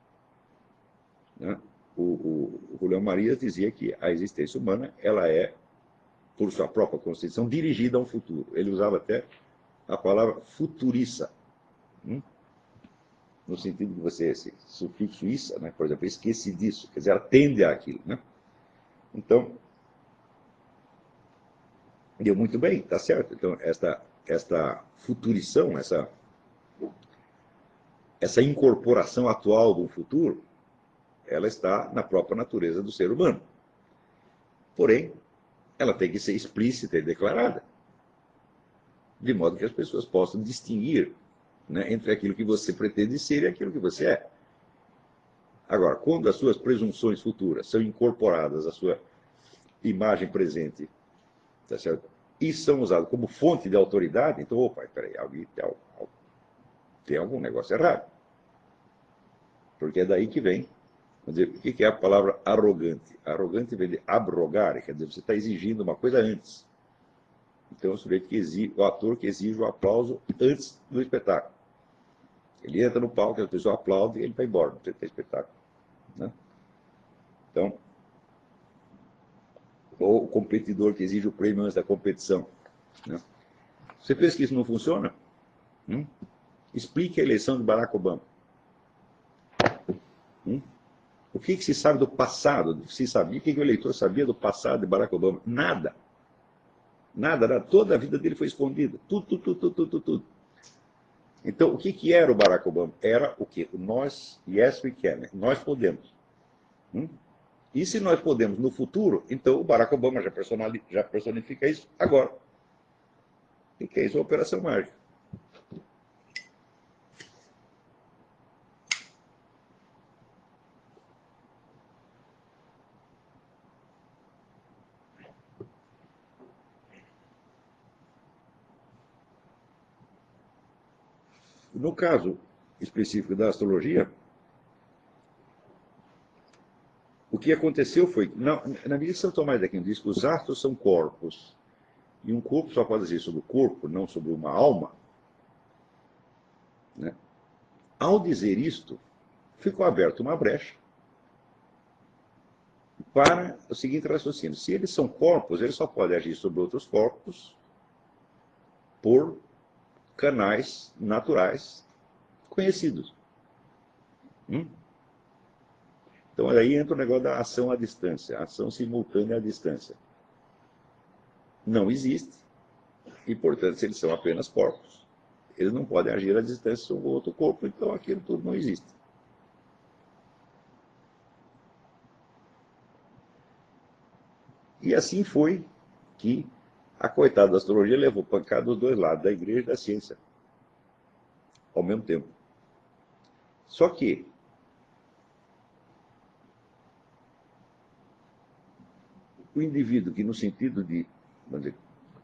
Né? O Julião Marias dizia que a existência humana ela é, por sua própria constituição, dirigida ao futuro. Ele usava até a palavra futuriça. Hum? No sentido que você, esse sufixo "issa", né? Por exemplo, esqueci disso, quer dizer, ela tende àquilo. Né? Então, deu muito bem, está certo. Então, esta futurição, essa incorporação atual do futuro, ela está na própria natureza do ser humano. Porém, ela tem que ser explícita e declarada, de modo que as pessoas possam distinguir, né, entre aquilo que você pretende ser e aquilo que você é. Agora, quando as suas presunções futuras são incorporadas à sua imagem presente, tá certo? E são usadas como fonte de autoridade, então, opa, peraí, tem algum negócio errado. Porque é daí que vem. Vamos dizer, o que é a palavra arrogante? Arrogante vem de abrogar, quer dizer, você está exigindo uma coisa antes. Então, o ator que exige o aplauso antes do espetáculo. Ele entra no palco, as pessoas aplaudem e ele vai embora, não tem espetáculo. Né? Então, ou o competidor que exige o prêmio antes da competição. Né? Você pensa que isso não funciona? Explique a eleição de Barack Obama. O que se sabe do passado? Se sabia, o que o eleitor sabia do passado de Barack Obama? Nada. Nada. Toda a vida dele foi escondida. Tudo. Então, o que era o Barack Obama? Era o quê? O nós, yes we can. Nós podemos. E se nós podemos no futuro, então o Barack Obama já personifica isso agora. O que é isso? A operação mágica. No caso específico da astrologia, o que aconteceu foi, na medida que São Tomás de Aquino diz que os astros são corpos, e um corpo só pode agir sobre o corpo, não sobre uma alma, né? Ao dizer isto, ficou aberta uma brecha para o seguinte raciocínio: se eles são corpos, eles só podem agir sobre outros corpos por canais naturais conhecidos. Então aí entra o negócio da ação à distância, ação simultânea à distância. Não existe, e portanto, se eles são apenas corpos, eles não podem agir à distância sobre outro corpo, então aquilo tudo não existe. E assim foi que a coitada da astrologia levou pancada dos dois lados, da igreja e da ciência, ao mesmo tempo. Só que o indivíduo que, no sentido de, vamos dizer,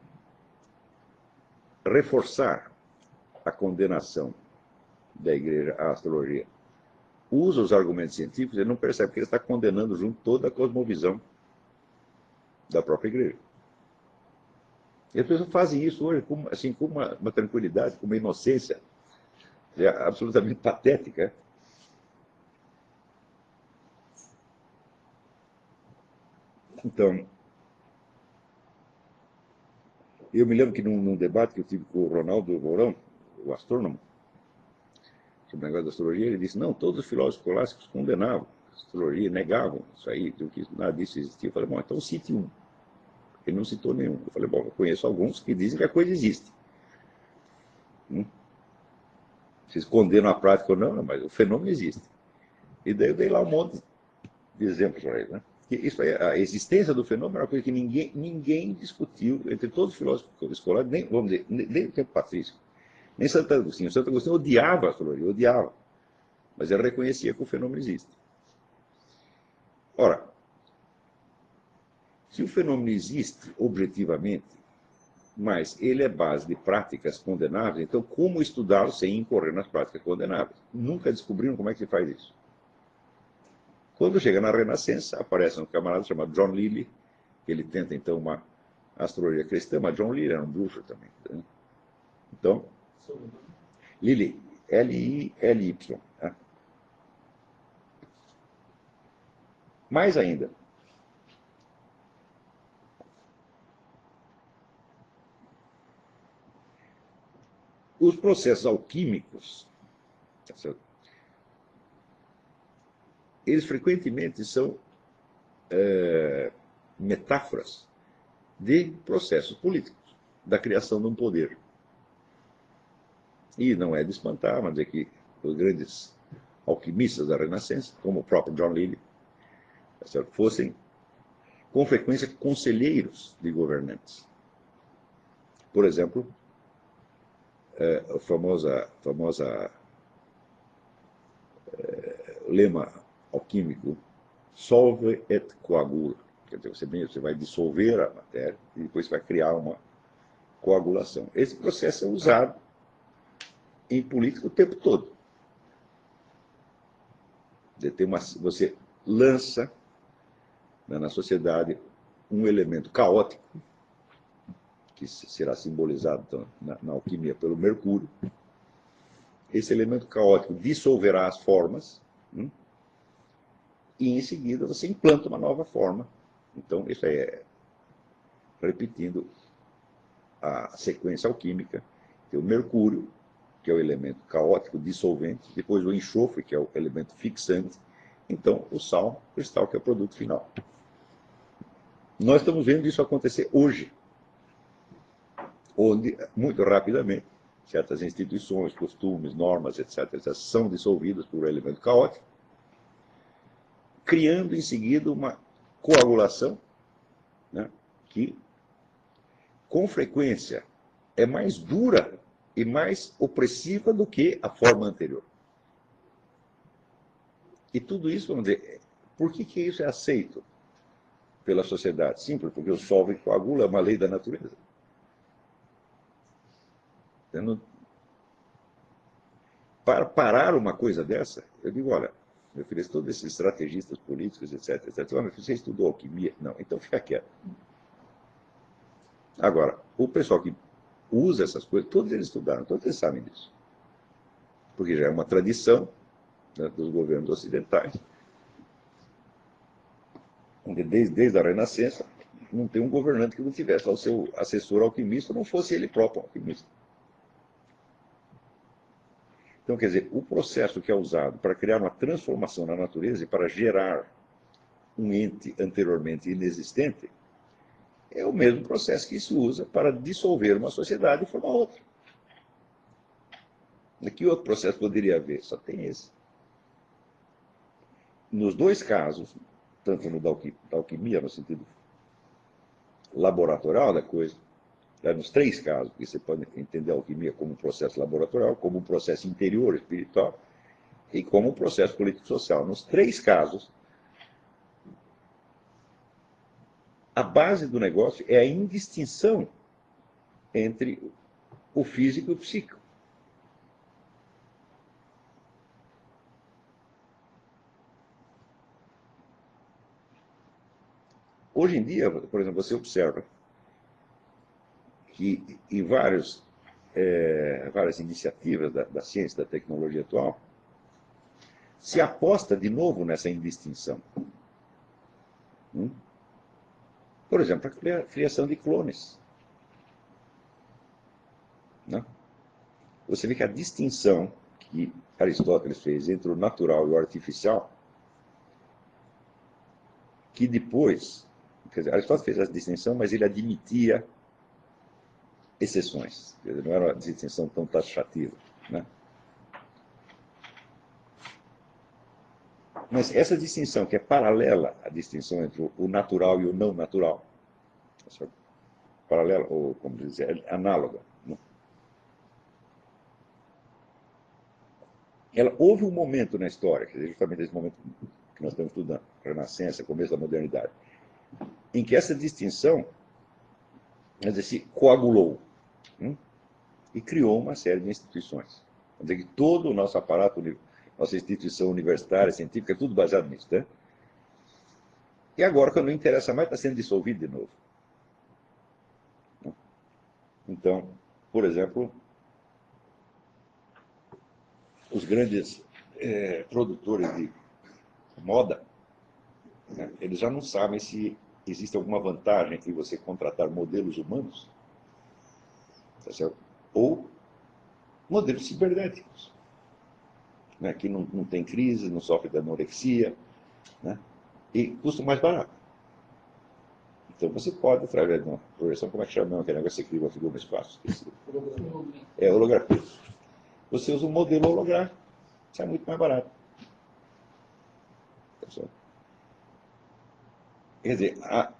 reforçar a condenação da igreja à astrologia, usa os argumentos científicos, ele não percebe que ele está condenando junto toda a cosmovisão da própria igreja. E as pessoas fazem isso hoje com, assim, com uma tranquilidade, com uma inocência absolutamente patética. Então, eu me lembro que num debate que eu tive com o Ronaldo Mourão, o astrônomo, sobre o negócio da astrologia, ele disse: não, todos os filósofos clássicos condenavam a astrologia, negavam isso aí, que nada disso existia. Eu falei: bom, então cite um. Ele não citou nenhum. Eu falei: bom, eu conheço alguns que dizem que a coisa existe. Vocês condenam a prática ou não, mas o fenômeno existe. E daí eu dei lá um monte de exemplos para ele. Né? Que isso aí, a existência do fenômeno é uma coisa que ninguém discutiu entre todos os filósofos escolares, nem, vamos dizer, nem o tempo patrício, nem Santo Agostinho. Santo Agostinho odiava a astrologia, odiava. Mas ele reconhecia que o fenômeno existe. Ora, se o fenômeno existe objetivamente, mas ele é base de práticas condenáveis, então como estudá-lo sem incorrer nas práticas condenáveis? Nunca descobriram como é que se faz isso. Quando chega na Renascença, aparece um camarada chamado John Lilly, que ele tenta então uma astrologia cristã, mas John Lilly era um bruxo também. Né? Então, Lilly, L-I-L-Y. Né? Mais ainda, os processos alquímicos Tá certo? Eles frequentemente são metáforas de processos políticos, da criação de um poder. E não é de espantar, mas é que os grandes alquimistas da Renascença, como o próprio John Lilly, tá certo? Fossem, com frequência, conselheiros de governantes. Por exemplo, a famosa lema alquímico, solve et coagula. Quer dizer, você vai dissolver a matéria e depois vai criar uma coagulação. Esse processo é usado em política o tempo todo. Você lança, né, na sociedade um elemento caótico, que será simbolizado então, na alquimia pelo mercúrio. Esse elemento caótico dissolverá as formas, e em seguida você implanta uma nova forma. Então, isso é, repetindo a sequência alquímica, tem o mercúrio, que é o elemento caótico dissolvente, depois o enxofre, que é o elemento fixante, então o sal cristal, que é o produto final. Nós estamos vendo isso acontecer hoje, onde, muito rapidamente, certas instituições, costumes, normas, etc., são dissolvidas por um elemento caótico, criando em seguida uma coagulação, né, que, com frequência, é mais dura e mais opressiva do que a forma anterior. E tudo isso, vamos dizer, por que isso é aceito pela sociedade? Simples, porque o solve coagula é uma lei da natureza. Para parar uma coisa dessa, eu digo, olha, meu filho, todos esses estrategistas políticos, etc., etc., você estudou alquimia? Não, então fica quieto. Agora, o pessoal que usa essas coisas, todos eles estudaram, todos eles sabem disso. Porque já é uma tradição, né, dos governos ocidentais, onde desde a Renascença não tem um governante que não tivesse o seu assessor alquimista, não fosse ele próprio alquimista. Então, quer dizer, o processo que é usado para criar uma transformação na natureza e para gerar um ente anteriormente inexistente é o mesmo processo que se usa para dissolver uma sociedade e formar outra. Que outro processo poderia haver? Só tem esse. Nos dois casos, tanto no da alquimia, no sentido laboratorial da coisa, nos três casos, que você pode entender a alquimia como um processo laboratorial, como um processo interior espiritual e como um processo político-social. Nos três casos, a base do negócio é a indistinção entre o físico e o psíquico. Hoje em dia, por exemplo, você observa que em várias iniciativas da ciência e da tecnologia atual, se aposta de novo nessa indistinção. Por exemplo, a criação de clones. Né? Você vê que a distinção que Aristóteles fez entre o natural e o artificial, que depois, quer dizer, Aristóteles fez essa distinção, mas ele admitia exceções. Quer dizer, não era uma distinção tão taxativa. Né? Mas essa distinção, que é paralela à distinção entre o natural e o não natural, paralela, ou como dizer, análoga, né? Houve um momento na história, quer dizer, justamente esse momento que nós estamos estudando, Renascença, começo da modernidade, em que essa distinção, quer dizer, se coagulou, e criou uma série de instituições. Quer dizer que todo o nosso aparato, nossa instituição universitária, científica, é tudo baseado nisso. Né? E agora, quando não interessa mais, está sendo dissolvido de novo. Então, por exemplo, os grandes produtores de moda, né, eles já não sabem se existe alguma vantagem em você contratar modelos humanos, tá certo? Ou modelos cibernéticos. né, que não tem crise, não sofre de anorexia, né, e custa mais barato. Então você pode, através de uma projeção, como é que chama aquele negócio que você cria uma figura no espaço? É holografia. Você usa um modelo holográfico, sai muito mais barato. Quer dizer,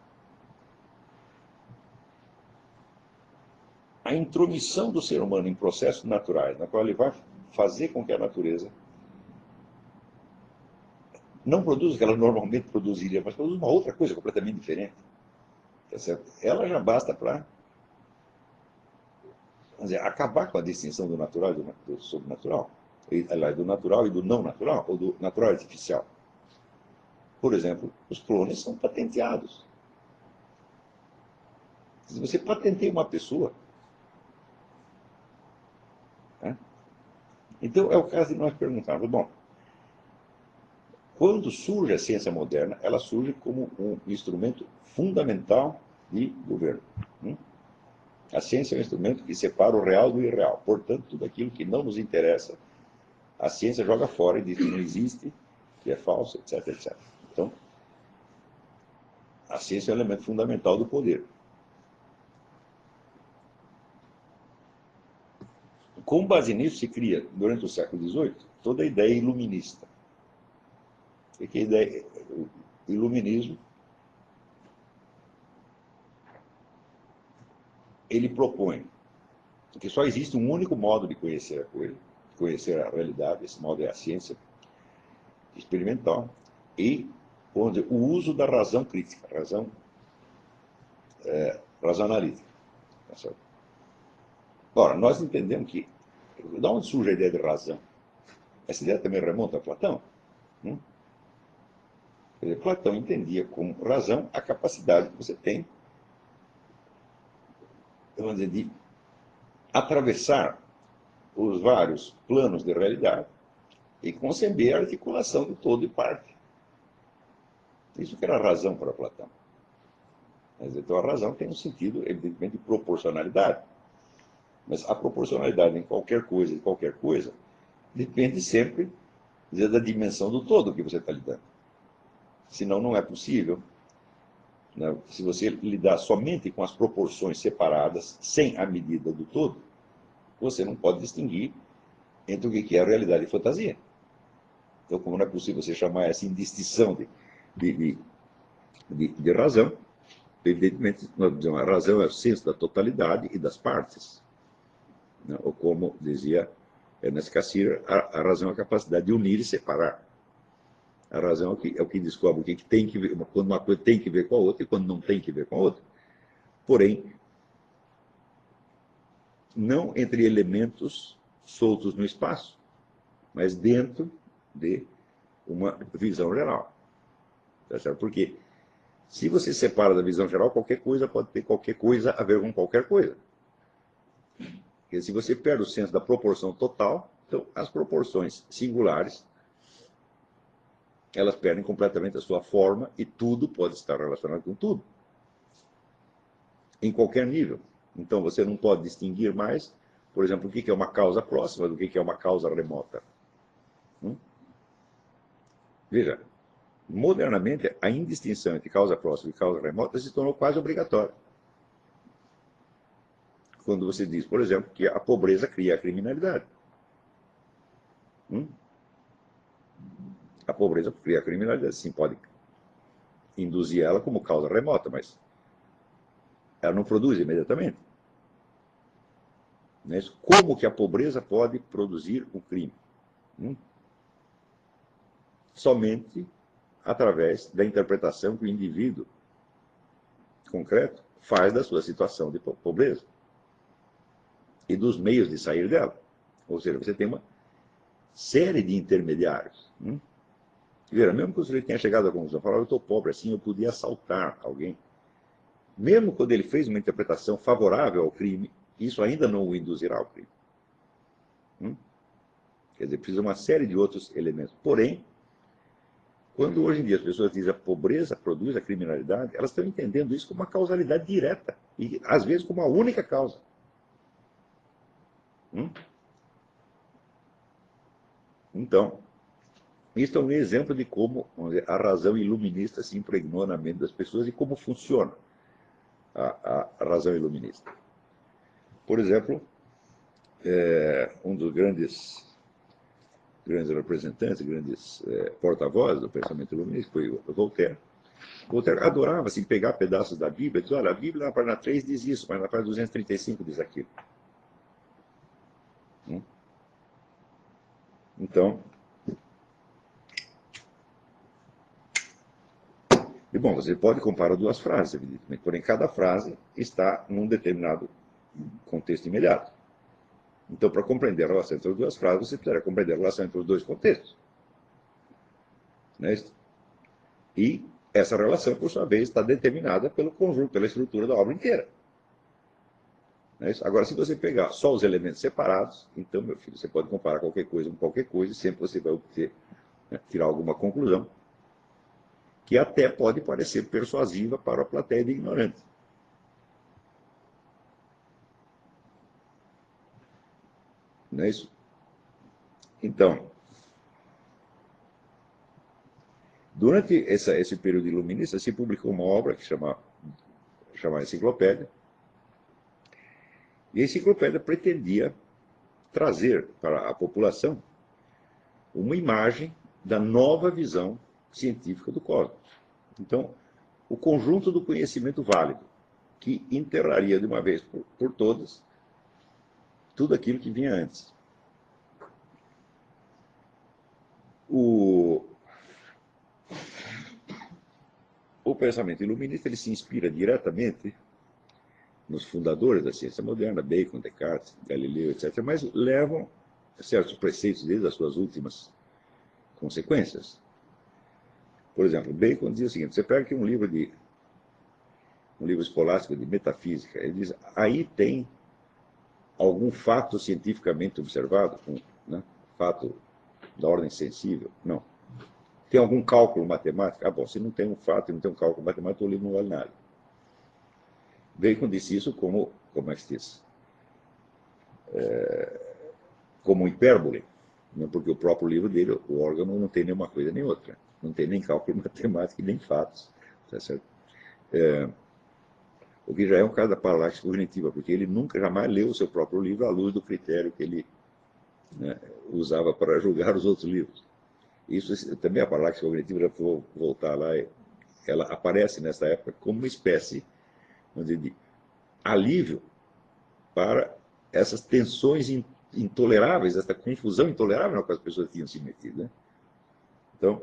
a intromissão do ser humano em processos naturais, na qual ele vai fazer com que a natureza não produza o que ela normalmente produziria, mas produza uma outra coisa completamente diferente. Tá certo? Ela já basta para acabar com a distinção do natural e do sobrenatural. Do natural e do não natural, ou do natural artificial. Por exemplo, os clones são patenteados. Se você patenteia uma pessoa, né? Então é o caso de nós perguntarmos, bom, quando surge a ciência moderna, ela surge como um instrumento fundamental de governo. A ciência é um instrumento que separa o real do irreal. Portanto, tudo aquilo que não nos interessa, a ciência joga fora e diz que não existe, que é falso, etc, etc. Então, a ciência é um elemento fundamental do poder. Com base nisso, se cria, durante o século XVIII, toda a ideia iluminista. O que é a ideia? O iluminismo, ele propõe que só existe um único modo de conhecer a coisa, conhecer a realidade, esse modo é a ciência experimental, e onde o uso da razão crítica, razão analítica. Tá certo? Ora, nós entendemos que, de onde surge a ideia de razão? Essa ideia também remonta a Platão. Quer dizer, Platão entendia como razão a capacidade que você tem, vamos dizer, de atravessar os vários planos de realidade e conceber a articulação de todo e parte. Isso que era a razão para Platão. Então a razão tem um sentido, evidentemente, de proporcionalidade. Mas a proporcionalidade em qualquer coisa, depende sempre da dimensão do todo que você está lidando. Senão não é possível. Né? Se você lidar somente com as proporções separadas, sem a medida do todo, você não pode distinguir entre o que é a realidade e fantasia. Então, como não é possível você chamar essa indistinção de razão, evidentemente, nós dizemos, a razão é o senso da totalidade e das partes. Né? Ou como dizia Ernest Cassirer, a razão é a capacidade de unir e separar. A razão é o que descobre o que tem que ver, quando uma coisa tem que ver com a outra e quando não tem que ver com a outra. Porém, não entre elementos soltos no espaço, mas dentro de uma visão geral. Tá certo? Porque se você separa da visão geral, qualquer coisa pode ter qualquer coisa a ver com qualquer coisa. Porque se você perde o senso da proporção total, então as proporções singulares, elas perdem completamente a sua forma e tudo pode estar relacionado com tudo. Em qualquer nível. Então você não pode distinguir mais, por exemplo, o que é uma causa próxima do que é uma causa remota. Veja, modernamente, a indistinção entre causa próxima e causa remota se tornou quase obrigatória. Quando você diz, por exemplo, que a pobreza cria a criminalidade. A pobreza cria a criminalidade. Sim, pode induzir ela como causa remota, mas ela não produz imediatamente. Mas como que a pobreza pode produzir um crime? Somente através da interpretação que o indivíduo concreto faz da sua situação de pobreza e dos meios de sair dela. Ou seja, você tem uma série de intermediários. Veja, mesmo que o sujeito tenha chegado à conclusão, falar, eu estou pobre assim, eu podia assaltar alguém. Mesmo quando ele fez uma interpretação favorável ao crime, isso ainda não o induzirá ao crime. Quer dizer, precisa uma série de outros elementos. Porém, quando hoje em dia as pessoas dizem a pobreza produz a criminalidade, elas estão entendendo isso como uma causalidade direta. E, às vezes, como a única causa. Então, isso é um exemplo de como, vamos dizer, a razão iluminista se impregnou na mente das pessoas e como funciona a razão iluminista. Por exemplo, um dos grandes representantes, grandes porta-vozes do pensamento iluminista foi o Voltaire. Voltaire adorava assim, pegar pedaços da Bíblia e dizer, olha, a Bíblia na página 3 diz isso, mas na página 235 diz aquilo. Então, e bom, você pode comparar duas frases, evidentemente, porém cada frase está num determinado contexto imediato. Então, para compreender a relação entre as duas frases, você precisa compreender a relação entre os dois contextos. Não é isso? E essa relação, por sua vez, está determinada pelo conjunto, pela estrutura da obra inteira. Não é isso? Agora, se você pegar só os elementos separados, então, meu filho, você pode comparar qualquer coisa com qualquer coisa e sempre você vai obter, né, tirar alguma conclusão que até pode parecer persuasiva para a plateia de ignorantes. Não é isso? Então, durante esse período iluminista, se publicou uma obra que chama Enciclopédia, e a enciclopédia pretendia trazer para a população uma imagem da nova visão científica do cosmos. Então, o conjunto do conhecimento válido, que enterraria de uma vez por todas tudo aquilo que vinha antes. O pensamento iluminista ele se inspira diretamente nos fundadores da ciência moderna, Bacon, Descartes, Galileu, etc., mas levam certos preceitos desde as suas últimas consequências. Por exemplo, Bacon diz o seguinte: você pega aqui um livro escolástico de metafísica, ele diz, aí tem algum fato cientificamente observado, né, fato da ordem sensível? Não. Tem algum cálculo matemático? Ah, bom, se não tem um fato e não tem um cálculo matemático, o livro não vale nada. Bacon disse isso como é que se diz? Como hipérbole, né? Porque o próprio livro dele, o órgão, não tem nenhuma coisa nem outra. Não tem nem cálculo matemático nem fatos. Tá certo? O que já é um caso da paralaxe cognitiva, porque ele nunca, jamais leu o seu próprio livro à luz do critério que ele, né, usava para julgar os outros livros. Isso também a paralaxe cognitiva, já vou voltar lá, ela aparece nessa época como uma espécie, vamos dizer, de alívio para essas tensões intoleráveis, essa confusão intolerável na qual as pessoas tinham se metido. Né? Então,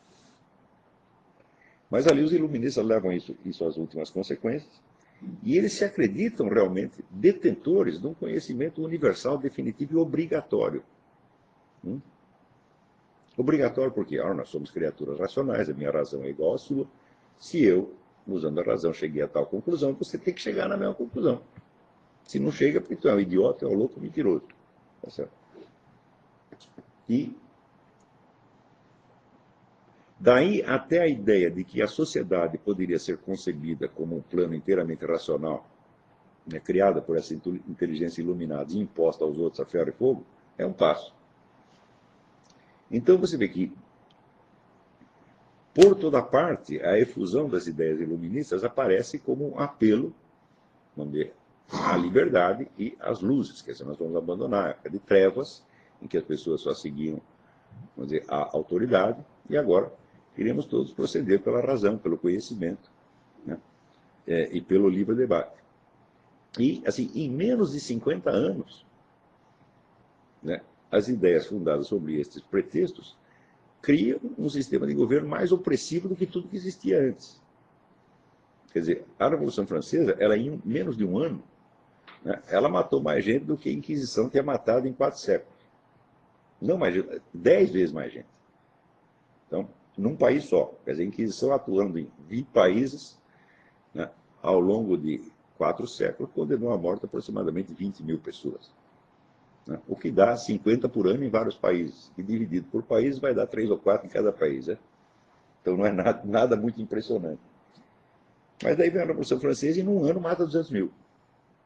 mas ali os iluministas levam isso às últimas consequências, e eles se acreditam realmente detentores de um conhecimento universal, definitivo e obrigatório. Obrigatório porque nós somos criaturas racionais, a minha razão é igual à sua. Se eu, usando a razão, cheguei a tal conclusão, você tem que chegar na mesma conclusão. Se não chega, porque tu é um idiota, é um louco mentiroso. Tá certo? E daí até a ideia de que a sociedade poderia ser concebida como um plano inteiramente racional, né, criada por essa inteligência iluminada e imposta aos outros a ferro e fogo, é um passo. Então você vê que, por toda parte, a efusão das ideias iluministas aparece como um apelo, vamos dizer, à liberdade e às luzes. Quer dizer, nós vamos abandonar a época de trevas, em que as pessoas só seguiam, vamos dizer, a autoridade, e agora iremos todos proceder pela razão, pelo conhecimento, né, e pelo livre debate. E, assim, em menos de 50 anos, né, as ideias fundadas sobre estes pretextos criam um sistema de governo mais opressivo do que tudo que existia antes. Quer dizer, a Revolução Francesa, ela em menos de um ano, né, ela matou mais gente do que a Inquisição tinha matado em 4 séculos. Não mais gente, 10 vezes mais gente. Então, num país só. Quer dizer, a Inquisição atuando em 20 países, né, ao longo de 4 séculos, condenou à morte aproximadamente 20 mil pessoas. Né, o que dá 50 por ano em vários países. E dividido por países vai dar 3 ou 4 em cada país. Né? Então não é nada muito impressionante. Mas daí vem a Revolução Francesa e num ano mata 200 mil.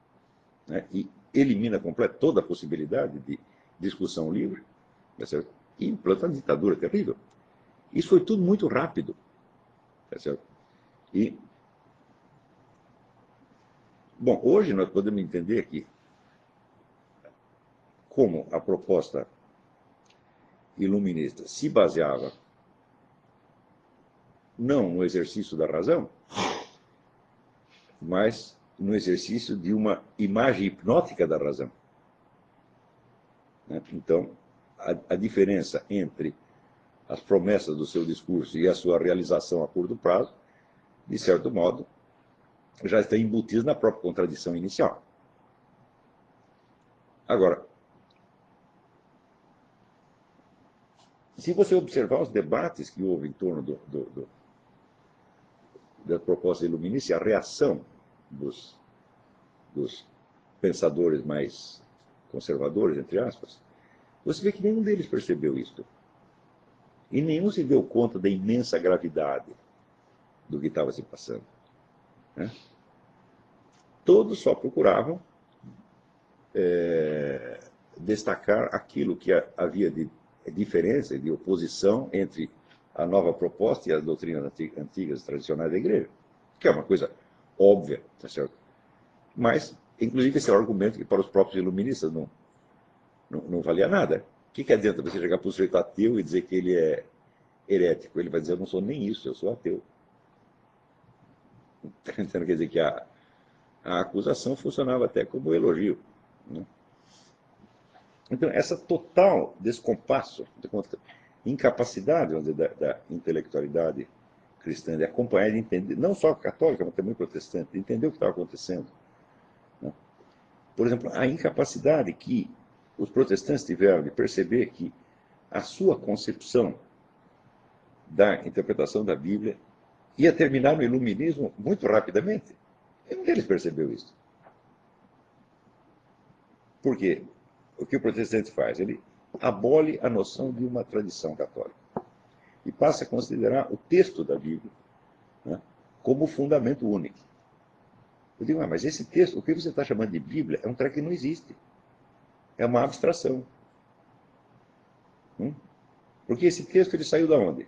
Né? E elimina toda a possibilidade de discussão livre. Tá certo? e implanta uma ditadura terrível. Isso foi tudo muito rápido. Tá certo? E, bom, hoje nós podemos entender que, como a proposta iluminista se baseava não no exercício da razão, mas no exercício de uma imagem hipnótica da razão. Então, a diferença entre as promessas do seu discurso e a sua realização a curto prazo, de certo modo, já está embutida na própria contradição inicial. Agora, se você observar os debates que houve em torno da proposta iluminista, a reação dos pensadores mais conservadores, entre aspas, você vê que nenhum deles percebeu isto. E nenhum se deu conta da imensa gravidade do que estava se passando. Né? Todos só procuravam destacar aquilo que havia de diferença, de oposição entre a nova proposta e as doutrinas antigas, tradicionais da igreja, que é uma coisa óbvia, tá certo? Mas, inclusive, esse é um argumento que para os próprios iluministas não valia nada. O que adianta você chegar para o sujeito ateu e dizer que ele é herético? Ele vai dizer, eu não sou nem isso, eu sou ateu. Então, quer dizer que a acusação funcionava até como elogio. Né? Então, essa total descompasso, incapacidade, vamos dizer, da intelectualidade cristã de acompanhar, de entender, não só católica, mas também protestante, de entender o que estava acontecendo. Né? Por exemplo, a incapacidade que os protestantes tiveram de perceber que a sua concepção da interpretação da Bíblia ia terminar no iluminismo muito rapidamente. Nenhum deles percebeu isso. Por quê? O que o protestante faz? Ele abole a noção de uma tradição católica e passa a considerar o texto da Bíblia, né, como fundamento único. Eu digo, mas esse texto, o que você está chamando de Bíblia, é um treco que não existe. É uma abstração. Porque esse texto ele saiu de onde?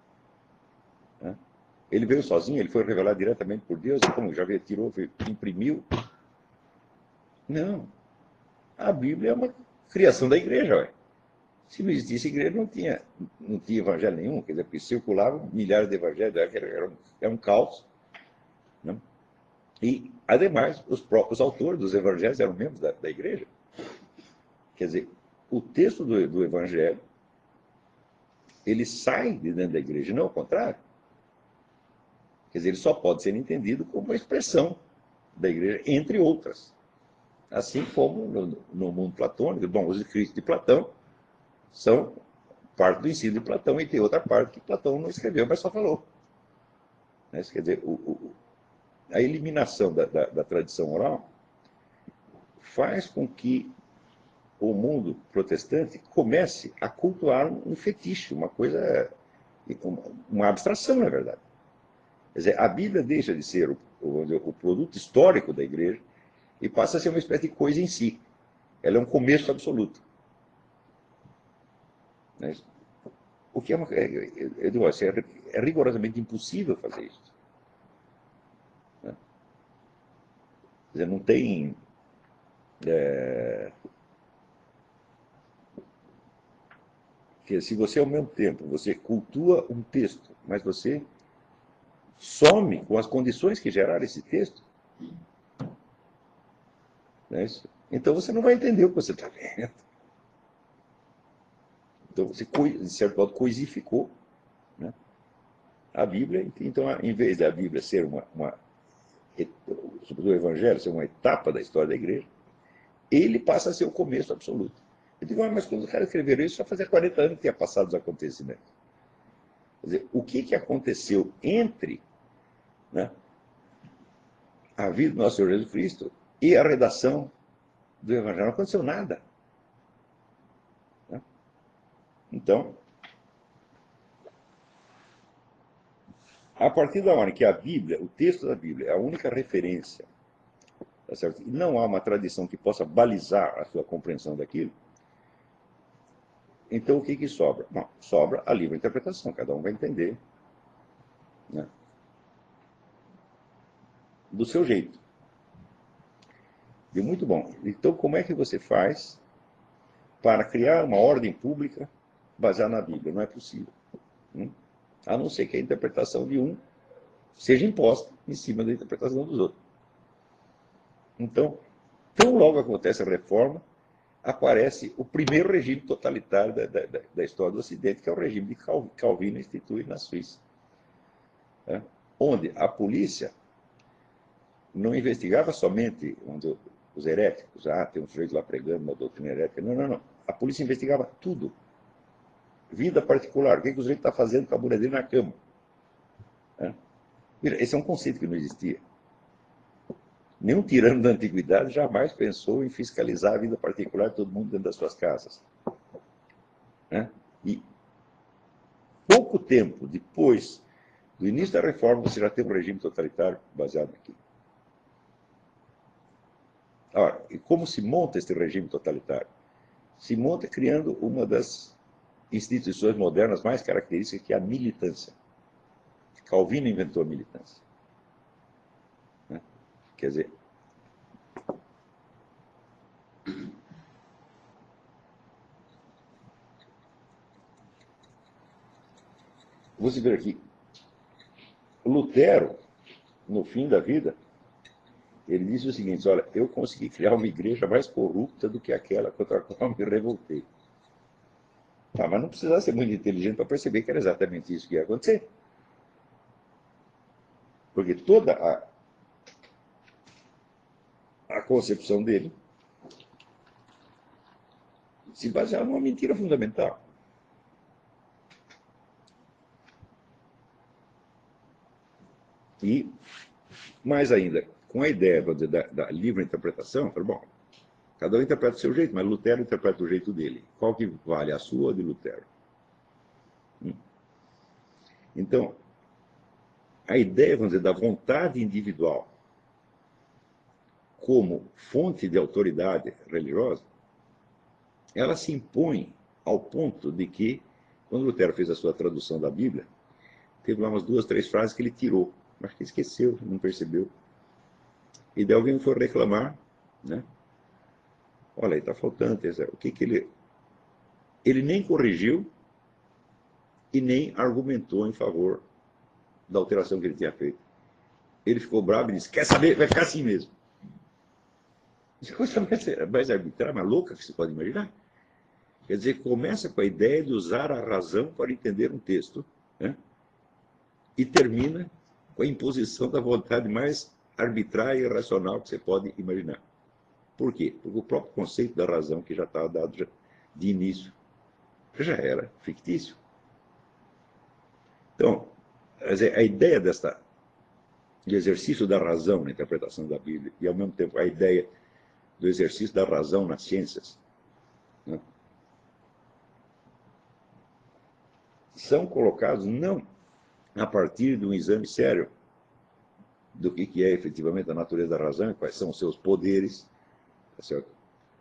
Ele veio sozinho, ele foi revelado diretamente por Deus, e como já tirou, imprimiu. Não. A Bíblia é uma criação da igreja. Ué. Se não existisse igreja, não tinha evangelho nenhum. Quer dizer, porque circulavam milhares de evangelhos, era um caos. Né? E, ademais, os próprios autores dos evangelhos eram membros da igreja. Quer dizer, o texto do evangelho, ele sai de dentro da igreja, não ao contrário. Quer dizer, ele só pode ser entendido como uma expressão da igreja, entre outras. Assim como no mundo platônico, bom, os escritos de Platão são parte do ensino de Platão, e tem outra parte que Platão não escreveu, mas só falou. Isso quer dizer, a eliminação da tradição oral faz com que o mundo protestante comece a cultuar um fetiche, uma coisa, uma abstração, na verdade. Quer dizer, a Bíblia deixa de ser o produto histórico da igreja e passa a ser uma espécie de coisa em si. Ela é um começo absoluto. O que eu digo assim, é rigorosamente impossível fazer isso. Quer dizer, não tem... que se você, ao mesmo tempo, você cultua um texto, mas você some com as condições que geraram esse texto, né? Então você não vai entender o que você está vendo. Então você, de certo modo, coisificou, né, a Bíblia. Então, em vez da Bíblia ser sobretudo o Evangelho, ser uma etapa da história da igreja, ele passa a ser o começo absoluto. Eu digo, mas quando os caras escreveram isso, só fazia 40 anos que tinha passado os acontecimentos. Quer dizer, o que aconteceu entre, né, a vida do nosso Senhor Jesus Cristo e a redação do Evangelho? Não aconteceu nada. Né? Então, a partir da hora que a Bíblia, o texto da Bíblia, é a única referência, tá certo? E não há uma tradição que possa balizar a sua compreensão daquilo, Então, o que, que sobra? Bom, sobra a livre interpretação, cada um vai entender, né, do seu jeito. E muito bom. Então, como é que você faz para criar uma ordem pública baseada na Bíblia? Não é possível. A não ser que a interpretação de um seja imposta em cima da interpretação dos outros. Então, tão logo acontece a reforma, aparece o primeiro regime totalitário da história do Ocidente, que é o regime de Calvino instituído na Suíça, né? Onde a polícia não investigava somente os heréticos, tem um sujeito lá pregando uma doutrina herética. Não, não, não. A polícia investigava tudo. Vida particular, o que o sujeito está fazendo com a mulher dele na cama. Né? Esse é um conceito que não existia. Nenhum tirano da antiguidade jamais pensou em fiscalizar a vida particular de todo mundo dentro das suas casas. Né? E pouco tempo depois do início da reforma, você já tem um regime totalitário baseado aqui. Ora, e como se monta este regime totalitário? Se monta criando uma das instituições modernas mais características, que é a militância. Calvino inventou a militância. Né? Quer dizer, você vê aqui, Lutero, no fim da vida, ele disse o seguinte: olha, eu consegui criar uma igreja mais corrupta do que aquela contra a qual me revoltei. Mas não precisava ser muito inteligente para perceber que era exatamente isso que ia acontecer. Porque toda a concepção dele se baseava numa mentira fundamental. E, mais ainda, com a ideia da livre interpretação, bom, cada um interpreta do seu jeito, mas Lutero interpreta do jeito dele. Qual que vale, a sua ou de Lutero? Então, a ideia, vamos dizer, da vontade individual como fonte de autoridade religiosa, ela se impõe ao ponto de que, quando Lutero fez a sua tradução da Bíblia, teve lá umas 2, 3 frases que ele tirou, mas que esqueceu, não percebeu. E daí alguém foi reclamar, né? Olha, aí está faltando, o que que ele... Ele nem corrigiu e nem argumentou em favor da alteração que ele tinha feito. Ele ficou bravo e disse: quer saber? Vai ficar assim mesmo. Isso é coisa mais arbitrária, mais louca que você pode imaginar. Quer dizer, começa com a ideia de usar a razão para entender um texto, né? E termina com a imposição da vontade mais arbitrária e irracional que você pode imaginar. Por quê? Porque o próprio conceito da razão, que já estava dado de início, já era fictício. Então, a ideia de exercício da razão na interpretação da Bíblia e, ao mesmo tempo, a ideia do exercício da razão nas ciências, né, são colocados não a partir de um exame sério do que é efetivamente a natureza da razão e quais são os seus poderes, tá certo?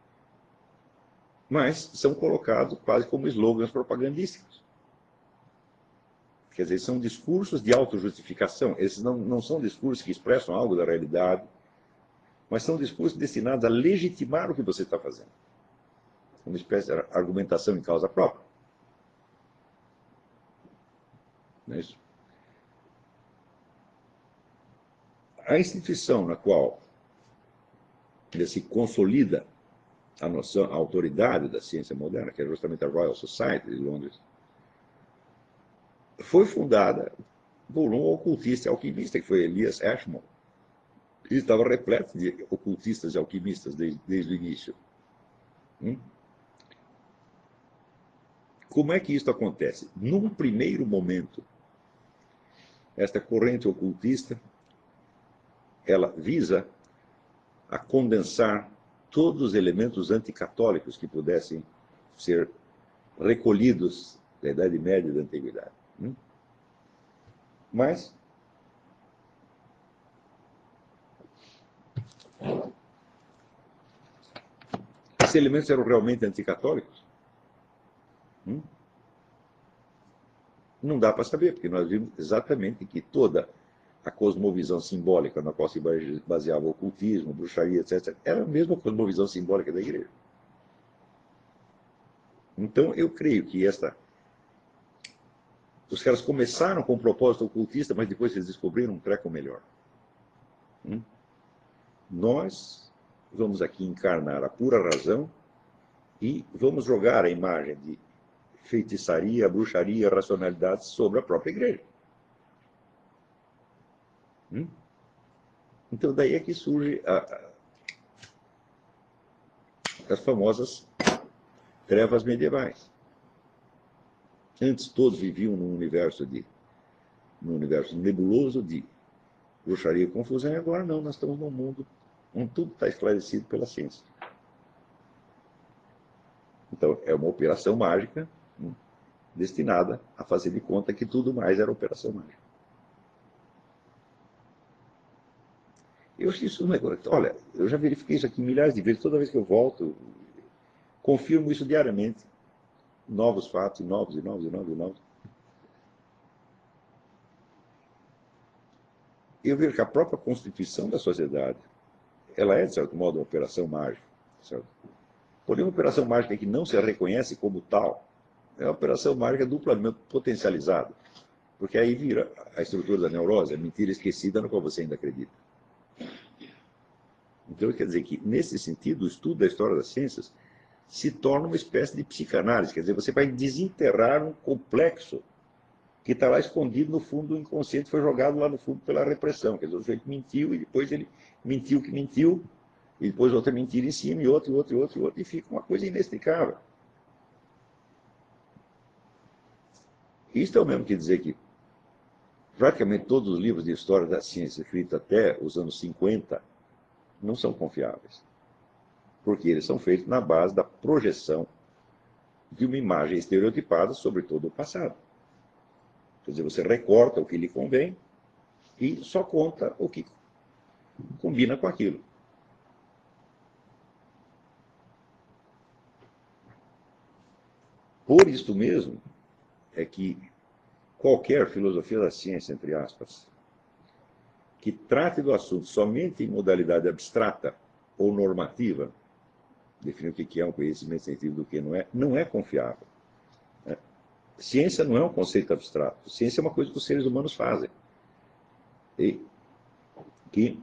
Mas são colocados quase como slogans propagandísticos. Quer dizer, são discursos de autojustificação. Esses não são discursos que expressam algo da realidade, mas são discursos destinados a legitimar o que você está fazendo. Uma espécie de argumentação em causa própria. Não é isso? A instituição na qual se consolida a noção, a autoridade da ciência moderna, que é justamente a Royal Society de Londres, foi fundada por um ocultista e alquimista, que foi Elias Ashmole. E estava repleto de ocultistas e alquimistas desde o início. Como é que isso acontece? Num primeiro momento, esta corrente ocultista, ela visa a condensar todos os elementos anticatólicos que pudessem ser recolhidos da Idade Média e da Antiguidade. Mas esses elementos eram realmente anticatólicos? Não dá para saber, porque nós vimos exatamente que toda a cosmovisão simbólica na qual se baseava o ocultismo, bruxaria, etc., era a mesma cosmovisão simbólica da igreja. Então, eu creio que os caras começaram com um propósito ocultista, mas depois eles descobriram um treco melhor. Nós vamos aqui encarnar a pura razão e vamos jogar a imagem de feitiçaria, bruxaria, racionalidade sobre a própria igreja. Então, daí é que surgem as famosas trevas medievais. Antes, todos viviam num universo nebuloso de bruxaria e confusão, e agora não, nós estamos num mundo onde tudo está esclarecido pela ciência. Então, é uma operação mágica destinada a fazer de conta que tudo mais era operação mágica. Eu acho isso um negócio. Olha, eu já verifiquei isso aqui milhares de vezes, toda vez que eu volto, confirmo isso diariamente. Novos fatos, novos. Eu vejo que a própria constituição da sociedade, ela é, de certo modo, uma operação mágica. Certo? Porém, uma operação mágica que não se reconhece como tal, é uma operação mágica duplamente potencializada. Porque aí vira a estrutura da neurose, a mentira esquecida na qual você ainda acredita. Então, quer dizer que, nesse sentido, o estudo da história das ciências se torna uma espécie de psicanálise. Quer dizer, você vai desenterrar um complexo que está lá escondido no fundo do inconsciente, foi jogado lá no fundo pela repressão. Quer dizer, o sujeito mentiu e depois ele mentiu que mentiu, e depois outra mentira em cima, e outra, e fica uma coisa inexplicável. Isso é o mesmo que dizer que praticamente todos os livros de história da ciência escritos até os anos 50 não são confiáveis. Porque eles são feitos na base da projeção de uma imagem estereotipada sobre todo o passado. Quer dizer, você recorta o que lhe convém e só conta o que combina com aquilo. Por isso mesmo é que qualquer filosofia da ciência, entre aspas, que trate do assunto somente em modalidade abstrata ou normativa, definir o que é um conhecimento científico do que não é confiável. Ciência não é um conceito abstrato. Ciência é uma coisa que os seres humanos fazem. E que,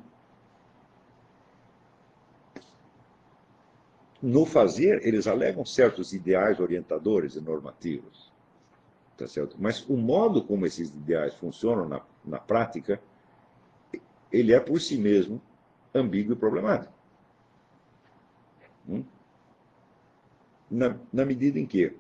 no fazer, eles alegam certos ideais orientadores e normativos. Tá certo? Mas o modo como esses ideais funcionam na prática, ele é por si mesmo ambíguo e problemático. Na medida em que,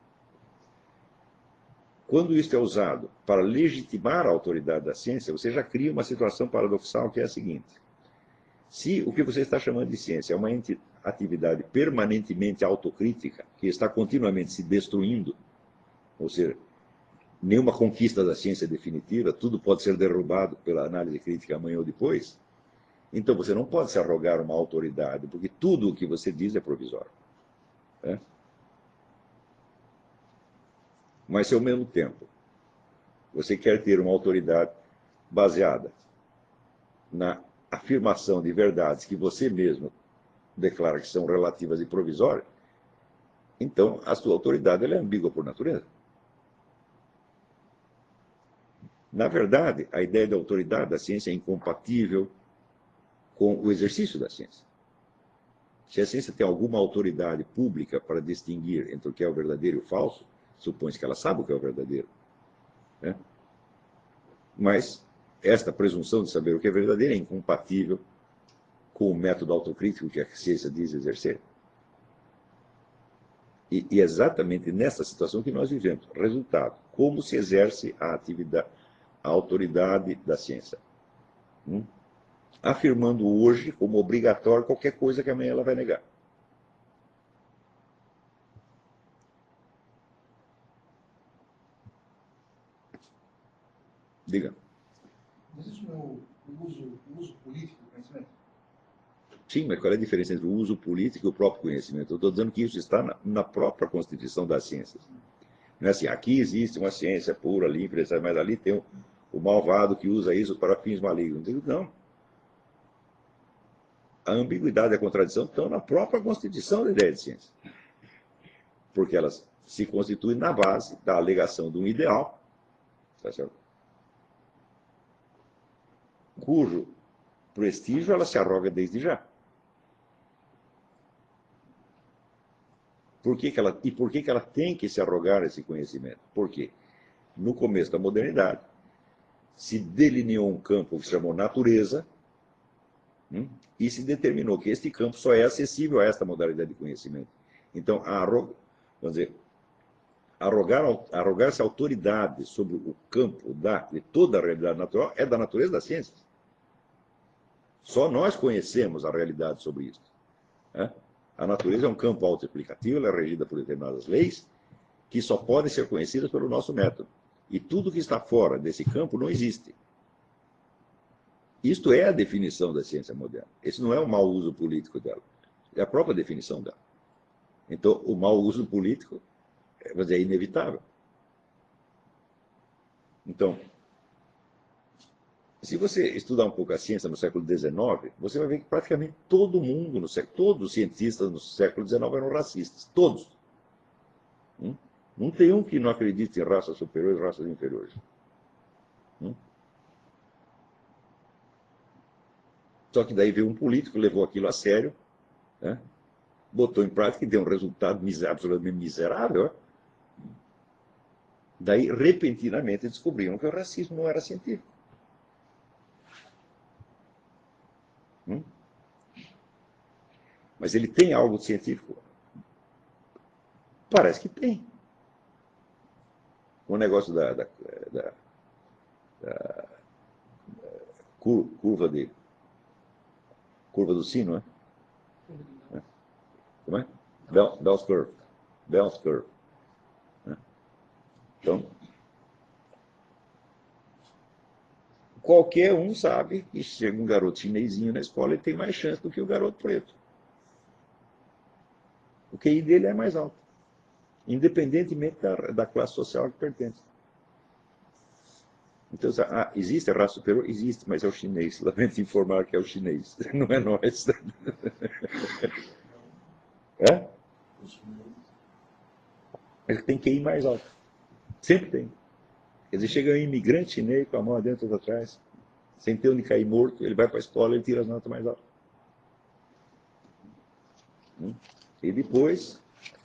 quando isso é usado para legitimar a autoridade da ciência, você já cria uma situação paradoxal que é a seguinte. Se o que você está chamando de ciência é uma atividade permanentemente autocrítica, que está continuamente se destruindo, ou seja, nenhuma conquista da ciência é definitiva, tudo pode ser derrubado pela análise crítica amanhã ou depois, então você não pode se arrogar uma autoridade, porque tudo o que você diz é provisório. Mas, se ao mesmo tempo você quer ter uma autoridade baseada na afirmação de verdades que você mesmo declara que são relativas e provisórias, então a sua autoridade ela é ambígua por natureza. Na verdade, a ideia de autoridade da ciência é incompatível com o exercício da ciência. Se a ciência tem alguma autoridade pública para distinguir entre o que é o verdadeiro e o falso, supõe-se que ela sabe o que é o verdadeiro. Mas esta presunção de saber o que é verdadeiro é incompatível com o método autocrítico que a ciência diz exercer. E é exatamente nessa situação que nós vivemos. Resultado, como se exerce a atividade, a autoridade da ciência. Afirmando hoje como obrigatório qualquer coisa que amanhã ela vai negar. Diga. Mas isso não é o uso político do conhecimento? Sim, mas qual é a diferença entre o uso político e o próprio conhecimento? Eu estou dizendo que isso está na própria constituição das ciências. Não é assim, aqui existe uma ciência pura, limpa, mas ali tem o malvado que usa isso para fins malignos. Eu digo, não. A ambiguidade e a contradição estão na própria constituição da ideia de ciência. Porque elas se constituem na base da alegação de um ideal, tá certo? Cujo prestígio ela se arroga desde já. Por que que ela tem que se arrogar esse conhecimento? Porque no começo da modernidade se delineou um campo que se chamou natureza, e se determinou que este campo só é acessível a esta modalidade de conhecimento. Então, vamos dizer, arrogar-se autoridade sobre o campo de toda a realidade natural é da natureza da ciência. Só nós conhecemos a realidade sobre isso. Né? A natureza é um campo autoexplicativo, ela é regida por determinadas leis que só podem ser conhecidas pelo nosso método. E tudo que está fora desse campo não existe. Isto é a definição da ciência moderna. Esse não é o mau uso político dela. É a própria definição dela. Então, o mau uso político é inevitável. Então, se você estudar um pouco a ciência no século XIX, você vai ver que praticamente todo mundo, todos os cientistas no século XIX eram racistas. Todos. Não tem um que não acredite em raças superiores e raças inferiores. Só que daí veio um político, levou aquilo a sério, né? Botou em prática e deu um resultado absolutamente miserável. Daí, repentinamente, descobriram que o racismo não era científico. Mas ele tem algo de científico? Parece que tem. O negócio da curva do sino, né? Como é? Bell's curve. Bell's curve. Então, qualquer um sabe que chega um garoto chinesinho na escola, ele tem mais chance do que o garoto preto. O QI dele é mais alto, independentemente da classe social que pertence. Então, existe a raça superior? Existe, mas é o chinês. Lamento informar que é o chinês, não é nós. É? Ele tem QI mais alto. Sempre tem. Quer dizer, chega um imigrante chinês com a mão adentro ou atrás, sem ter onde cair morto, ele vai para a escola e tira as notas mais altas. E depois...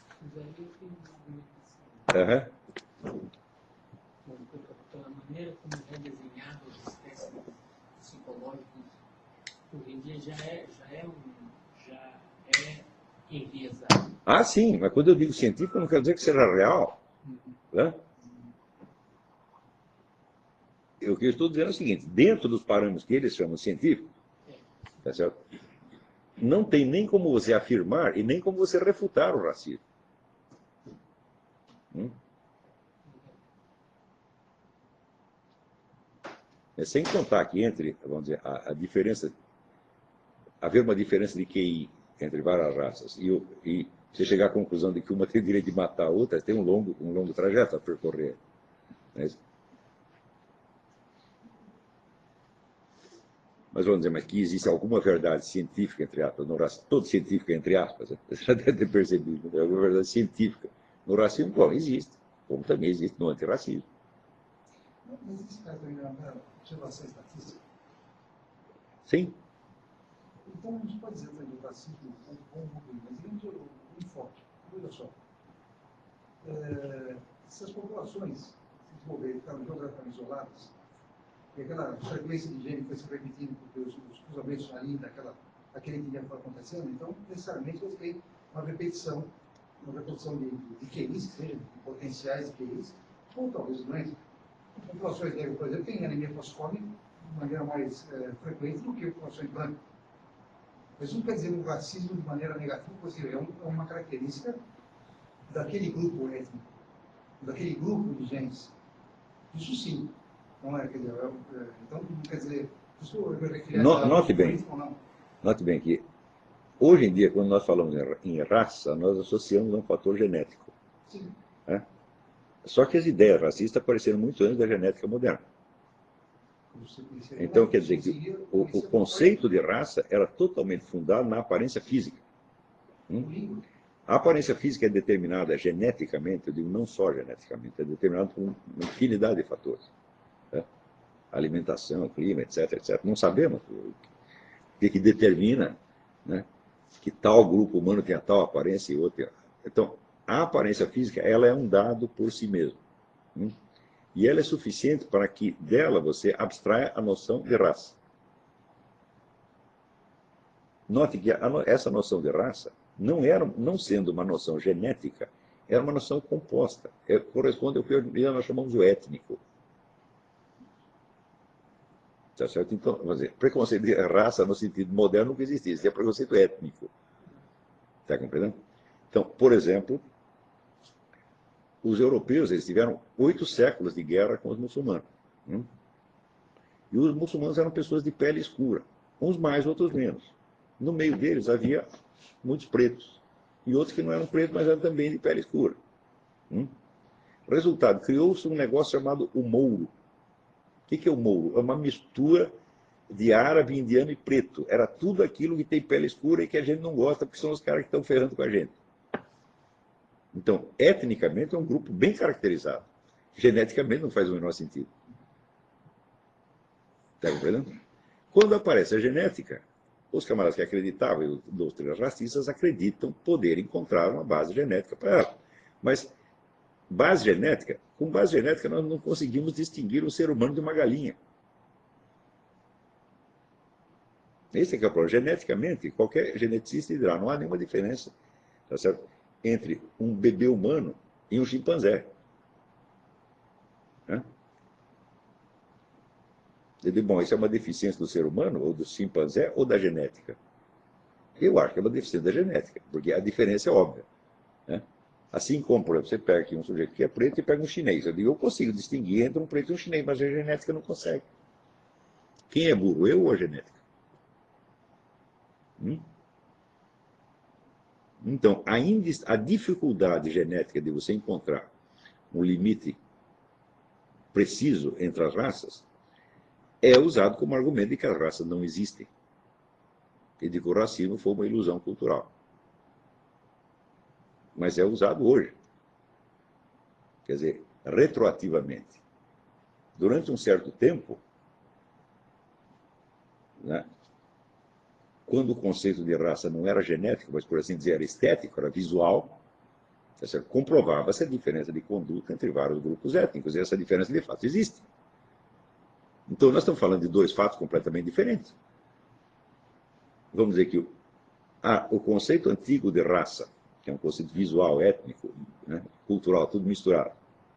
Pela maneira como é desenhado as espécies psicológicas, hoje em dia já é enviesado. Ah, sim, mas quando eu digo científico, não quero dizer que seja real. Né? O que eu estou dizendo é o seguinte, dentro dos parâmetros que eles chamam de científicos, tá certo? Não tem nem como você afirmar e nem como você refutar o racismo. Sem contar que entre, vamos dizer, a diferença, haver uma diferença de QI entre várias raças e você chegar à conclusão de que uma tem direito de matar a outra, tem um longo trajeto a percorrer. Mas vamos dizer, mas que existe alguma verdade científica, entre aspas, no racismo, todo científico, entre aspas, você já deve ter percebido, né? Alguma verdade científica no racismo, bom, existe, como também existe no antirracismo. Mas existe também na observação estatística? Sim. Então, a gente pode dizer também o racismo como um pouco, mas digamos o enfoque. Olha só. Se as populações se desenvolverem, ficaram geograficamente isoladas, e aquela frequência de gene foi se repetindo, porque os cruzamentos ali daquele que foi acontecendo, então, necessariamente, você tem uma reprodução de QIs, que sejam potenciais de QIs, ou talvez doenças. Populações negras, por exemplo, têm anemia falciforme de maneira mais frequente do que populações brancas. Mas não quer dizer um racismo de maneira negativa, ou seja, é uma característica daquele grupo étnico, daquele grupo de genes. Isso sim. Não é, quer dizer, então, não quer dizer, isso eu me refiro a Note bem, note bem que hoje em dia, quando nós falamos em raça, nós associamos a um fator genético. Sim. Né? Só que as ideias racistas apareceram muito antes da genética moderna. Então, quer dizer que o conceito de raça era totalmente fundado na aparência física. A aparência física é determinada geneticamente, eu digo não só geneticamente, é determinada por uma infinidade de fatores. Né? Alimentação, clima, etc, etc. Não sabemos o que determina, né, que tal grupo humano tem a tal aparência e outro. Então, a aparência física ela é um dado por si mesmo. E ela é suficiente para que dela você abstraia a noção de raça. Note que essa noção de raça, não sendo uma noção genética, era uma noção composta. Corresponde ao que hoje em dia nós chamamos de étnico. Tá certo? Então, vamos dizer, preconceito de raça no sentido moderno nunca existia, existia preconceito étnico. Está compreendendo? Então, por exemplo, os europeus eles tiveram 8 séculos de guerra com os muçulmanos. E os muçulmanos eram pessoas de pele escura, uns mais, outros menos. No meio deles havia muitos pretos, e outros que não eram pretos, mas eram também de pele escura. Resultado, criou-se um negócio chamado o mouro. O que é o mouro? É uma mistura de árabe, indiano e preto. Era tudo aquilo que tem pele escura e que a gente não gosta, porque são os caras que estão ferrando com a gente. Então, etnicamente, é um grupo bem caracterizado. Geneticamente, não faz o menor sentido. Está compreendendo? Quando aparece a genética, os camaradas que acreditavam em doutrinas racistas acreditam poder encontrar uma base genética para ela. Mas com base genética, nós não conseguimos distinguir um ser humano de uma galinha. Esse é que é o problema. Geneticamente, qualquer geneticista dirá, não há nenhuma diferença, tá certo, entre um bebê humano e um chimpanzé. Né? Eu digo, bom, isso é uma deficiência do ser humano, ou do chimpanzé, ou da genética? Eu acho que é uma deficiência da genética, porque a diferença é óbvia. Né? Assim como, por exemplo, você pega aqui um sujeito que é preto e pega um chinês. Eu digo, eu consigo distinguir entre um preto e um chinês, mas a genética não consegue. Quem é burro, eu ou a genética? Então, a dificuldade genética de você encontrar um limite preciso entre as raças é usado como argumento de que as raças não existem e de que o racismo foi uma ilusão cultural. Mas é usado hoje. Quer dizer, retroativamente. Durante um certo tempo, né, quando o conceito de raça não era genético, mas, por assim dizer, era estético, era visual, comprovava-se a diferença de conduta entre vários grupos étnicos, e essa diferença, de fato, existe. Então, nós estamos falando de dois fatos completamente diferentes. Vamos dizer que o conceito antigo de raça, que é um conceito visual, étnico, né, cultural, tudo misturado,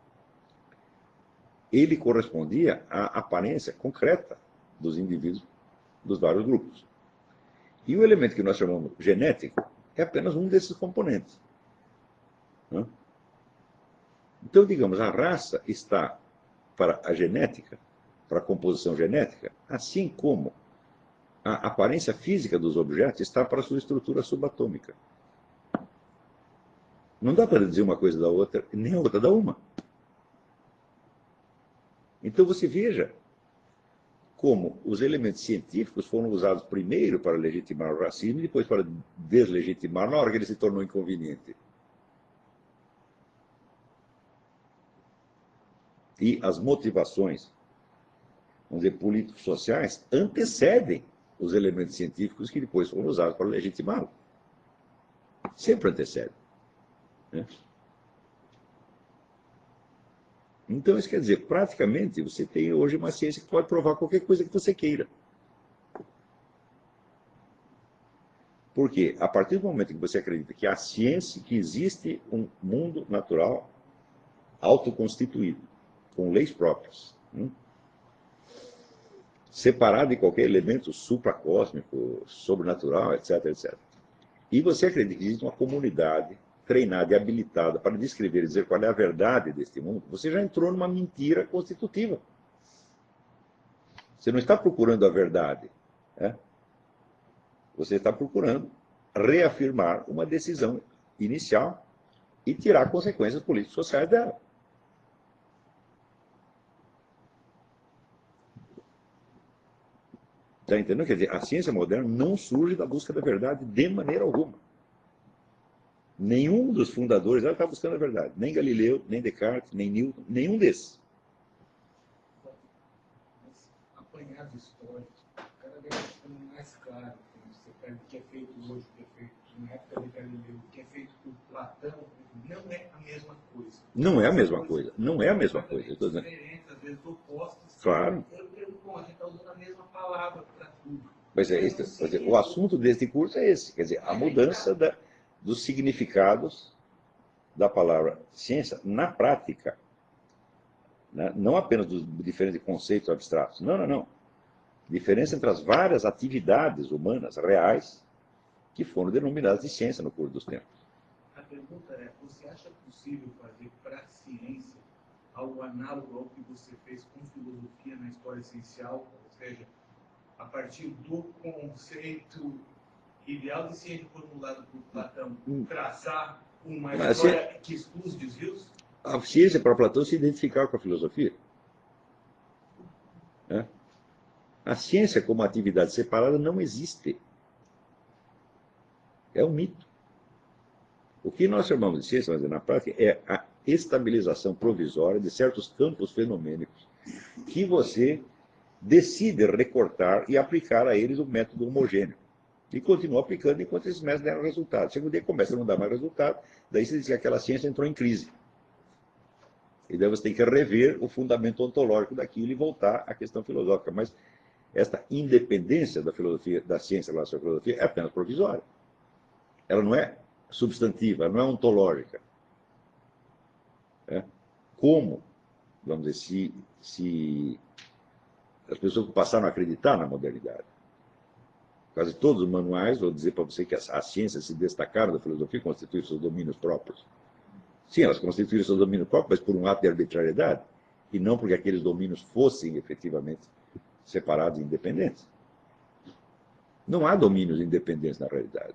ele correspondia à aparência concreta dos indivíduos dos vários grupos. E o elemento que nós chamamos genético é apenas um desses componentes. Né? Então, digamos, a raça está para a genética, para a composição genética, assim como a aparência física dos objetos está para a sua estrutura subatômica. Não dá para dizer uma coisa da outra, nem a outra da uma. Então você veja como os elementos científicos foram usados primeiro para legitimar o racismo e depois para deslegitimar na hora que ele se tornou inconveniente. E as motivações, vamos dizer, políticos sociais, antecedem os elementos científicos que depois foram usados para legitimá-lo. Sempre antecedem. Né? Então, isso quer dizer, praticamente, você tem hoje uma ciência que pode provar qualquer coisa que você queira. Porque, a partir do momento que você acredita que a ciência, que existe um mundo natural autoconstituído, com leis próprias, separado de qualquer elemento supracósmico, sobrenatural, etc, etc. E você acredita que existe uma comunidade treinada e habilitada para descrever e dizer qual é a verdade deste mundo, você já entrou numa mentira constitutiva. Você não está procurando a verdade. Né? Você está procurando reafirmar uma decisão inicial e tirar consequências políticas sociais dela. Está entendendo? Quer dizer, a ciência moderna não surge da busca da verdade de maneira alguma. Nenhum dos fundadores está buscando a verdade. Nem Galileu, nem Descartes, nem Newton, nenhum desses. Mas apanhado histórico, cada vez ficando mais claro. Você pega o que é feito hoje, o que é feito na época de Galileu, o que é feito por Platão, não é a mesma coisa. Não é a mesma coisa. Não é a mesma coisa. Eu estou dizendo. Diferentes, às vezes opostas. Claro. Bom, a gente está usando a mesma palavra para tudo. Mas é isso, quer dizer, o assunto deste curso é esse, quer dizer, a mudança dos significados da palavra ciência na prática. Né? Não apenas dos diferentes conceitos abstratos. Não, não, não. Diferença entre as várias atividades humanas reais que foram denominadas de ciência no curso dos tempos. A pergunta é, você acha possível fazer para a ciência algo análogo ao que você fez com filosofia na história essencial? Ou seja, a partir do conceito ideal de ciência formulado por Platão, traçar uma história que exclui os desvios? A ciência, para Platão, se identificava com a filosofia. Né? A ciência como atividade separada não existe. É um mito. O que nós chamamos de ciência, mas na prática, é a estabilização provisória de certos campos fenomênicos que você decide recortar e aplicar a eles o método homogêneo. E continua aplicando enquanto esses métodos deram resultado. Chega um dia que começa a não dar mais resultado, daí você diz que aquela ciência entrou em crise. E daí você tem que rever o fundamento ontológico daquilo e voltar à questão filosófica. Mas esta independência da filosofia, da ciência em relação à filosofia é apenas provisória. Ela não é substantiva, ela não é ontológica. É? Como, vamos dizer, se as pessoas passaram a acreditar na modernidade. Quase todos os manuais vão dizer para você que as ciências se destacaram da filosofia e constituíram seus domínios próprios. Sim, elas constituíram seus domínios próprios, mas por um ato de arbitrariedade, e não porque aqueles domínios fossem efetivamente separados e independentes. Não há domínios independentes na realidade.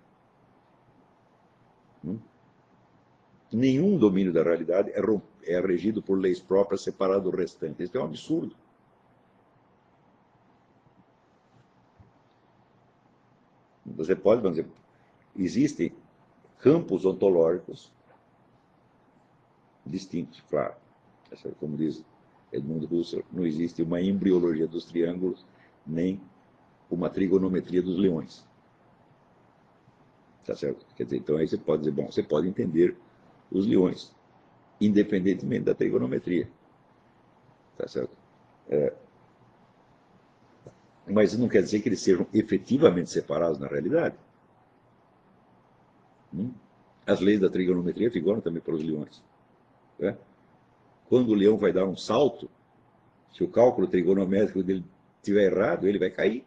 Nenhum domínio da realidade é regido por leis próprias separado do restante. Isso é um absurdo. Você pode, vamos dizer, existem campos ontológicos distintos, claro. Como diz Edmund Husserl, não existe uma embriologia dos triângulos, nem uma trigonometria dos leões. Tá certo? Quer dizer, então aí você pode dizer, bom, você pode entender os leões, independentemente da trigonometria. Tá certo? Mas isso não quer dizer que eles sejam efetivamente separados na realidade. As leis da trigonometria figuram também para os leões. Né? Quando o leão vai dar um salto, se o cálculo trigonométrico dele estiver errado, ele vai cair.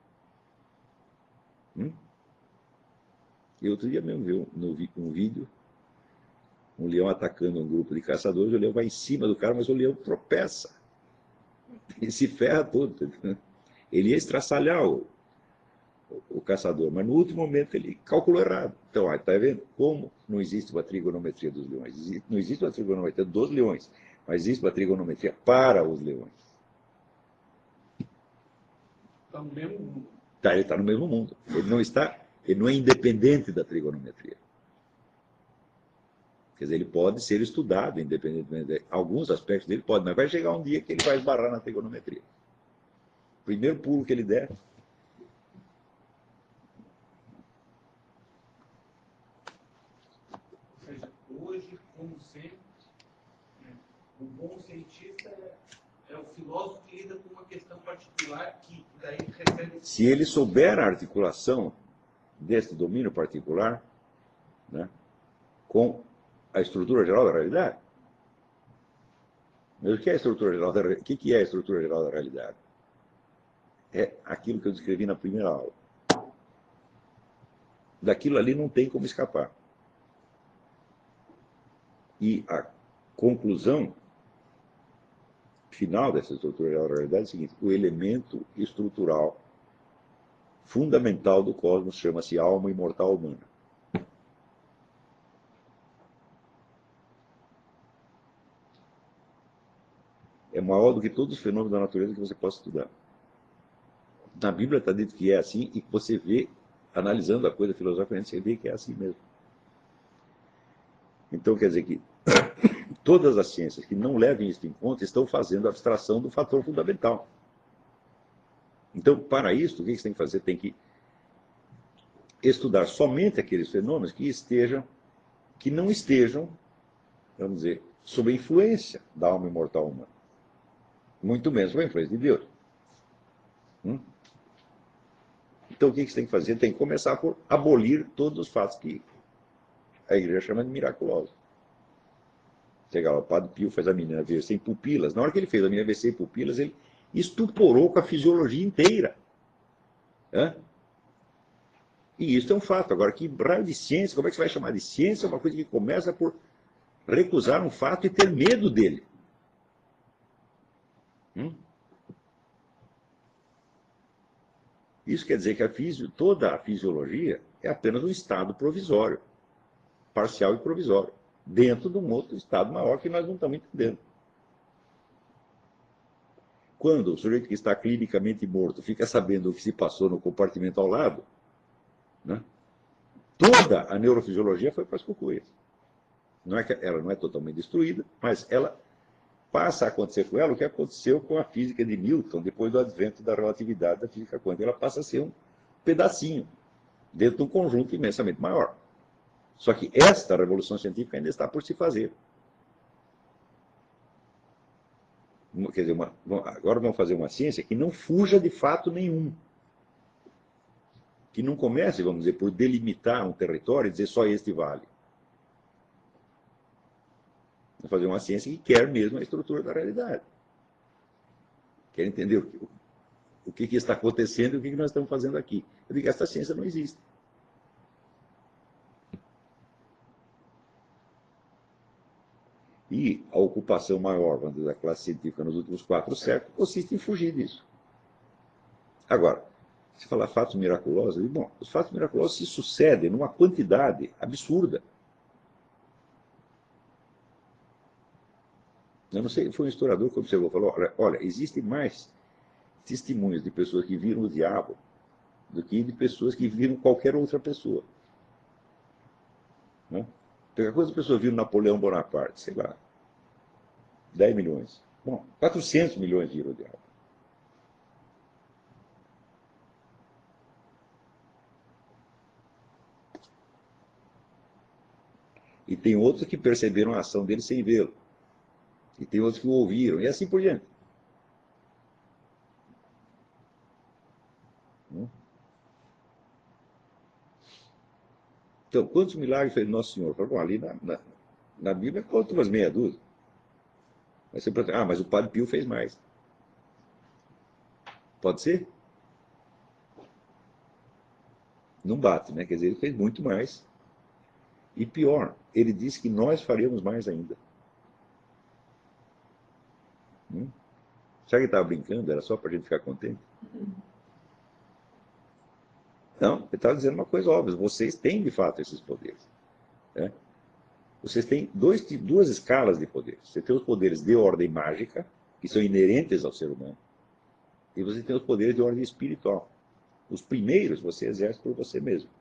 E outro dia mesmo vi um vídeo, um leão atacando um grupo de caçadores, o leão vai em cima do cara, mas o leão tropeça. Ele se ferra todo. Ele ia estraçalhar o caçador, mas no último momento ele calculou errado. Então, está vendo como não existe uma trigonometria dos leões? Não existe uma trigonometria dos leões, mas existe uma trigonometria para os leões. Está no mesmo mundo. Ele está no mesmo mundo. Ele não é independente da trigonometria. Quer dizer, ele pode ser estudado independentemente. Alguns aspectos dele podem, mas vai chegar um dia que ele vai esbarrar na trigonometria. O primeiro pulo que ele der. Ou seja, hoje, como sempre, o bom cientista é o filósofo que lida com uma questão particular que daí recebe... Se ele souber a articulação deste domínio particular, né, com a estrutura geral da realidade. Mas o que é a estrutura geral da realidade? O que é a estrutura geral da realidade? É aquilo que eu descrevi na primeira aula. Daquilo ali não tem como escapar. E a conclusão final dessa estrutura geral da realidade é o seguinte: o elemento estrutural fundamental do cosmos chama-se alma imortal humana. É maior do que todos os fenômenos da natureza que você possa estudar. Na Bíblia está dito que é assim, e você vê, analisando a coisa filosoficamente, você vê que é assim mesmo. Então, quer dizer que todas as ciências que não levem isso em conta estão fazendo abstração do fator fundamental. Então, para isso, o que você tem que fazer? Tem que estudar somente aqueles fenômenos que não estejam, vamos dizer, sob a influência da alma imortal humana. Muito menos sob a influência de Deus. Então, o que você tem que fazer? Tem que começar por abolir todos os fatos que a igreja chama de miraculosos. Chega lá, o Padre Pio faz a menina ver sem pupilas. Na hora que ele fez a menina ver sem pupilas, ele estuporou com a fisiologia inteira. E isso é um fato. Agora, que raio de ciência, como é que você vai chamar de ciência? É uma coisa que começa por recusar um fato e ter medo dele. Isso quer dizer que toda a fisiologia é apenas um estado provisório, parcial e provisório, dentro de um outro estado maior que nós não estamos entendendo. Quando o sujeito que está clinicamente morto fica sabendo o que se passou no compartimento ao lado, toda a neurofisiologia foi para as cucuias. Ela não é totalmente destruída, mas ela passa a acontecer com ela o que aconteceu com a física de Newton depois do advento da relatividade da física quântica. Ela passa a ser um pedacinho dentro de um conjunto imensamente maior. Só que esta revolução científica ainda está por se fazer. Quer dizer, agora vamos fazer uma ciência que não fuja de fato nenhum. Que não comece, vamos dizer, por delimitar um território e dizer só este vale. Vamos fazer uma ciência que quer mesmo a estrutura da realidade. Quer entender o que está acontecendo e o que nós estamos fazendo aqui. Eu digo que essa ciência não existe. E a ocupação maior, vamos dizer, da classe científica nos últimos 4 séculos consiste em fugir disso. Agora, se falar fatos miraculosos, bom, os fatos miraculosos se sucedem numa quantidade absurda. Eu não sei, foi um historiador que observou, falou, olha, existem mais testemunhos de pessoas que viram o diabo do que de pessoas que viram qualquer outra pessoa. Então, quantas pessoas viram Napoleão Bonaparte? Sei lá, 10 milhões. Bom, 400 milhões viram o diabo. E tem outros que perceberam a ação dele sem vê-lo. E tem outros que o ouviram, e assim por diante. Então, quantos milagres fez Nosso Senhor? Bom, ali na Bíblia conta umas meia dúzia. Mas você pode, mas o Padre Pio fez mais. Pode ser? Não bate, né? Quer dizer, ele fez muito mais. E pior, ele disse que nós faríamos mais ainda. Será que ele estava brincando? Era só para a gente ficar contente? Não, ele estava dizendo uma coisa óbvia. Vocês têm, de fato, esses poderes. Né? Vocês têm duas escalas de poderes. Você tem os poderes de ordem mágica, que são inerentes ao ser humano. E você tem os poderes de ordem espiritual. Os primeiros você exerce por você mesmo.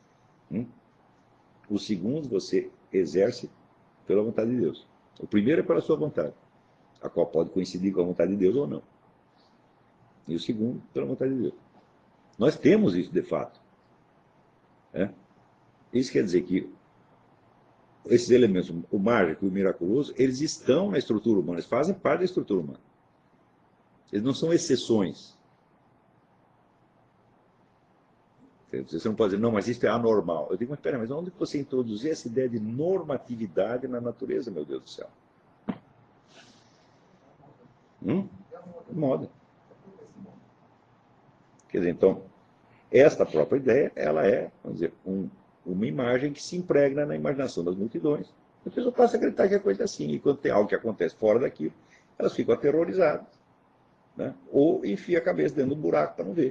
Os segundos você exerce pela vontade de Deus. O primeiro é pela sua vontade, a qual pode coincidir com a vontade de Deus ou não. E o segundo, pela vontade de Deus. Nós temos isso de fato. Isso quer dizer que esses elementos, o mágico e o miraculoso, eles estão na estrutura humana, eles fazem parte da estrutura humana. Eles não são exceções. Você não pode dizer, não, mas isso é anormal. Eu digo, mas espera, mas onde você introduziu essa ideia de normatividade na natureza, meu Deus do céu? Moda. Quer dizer, então, esta própria ideia, ela é, vamos dizer, uma imagem que se impregna na imaginação das multidões. A pessoa passa a acreditar que a coisa é assim, e quando tem algo que acontece fora daquilo, elas ficam aterrorizadas. Né? Ou enfia a cabeça dentro do buraco para não ver.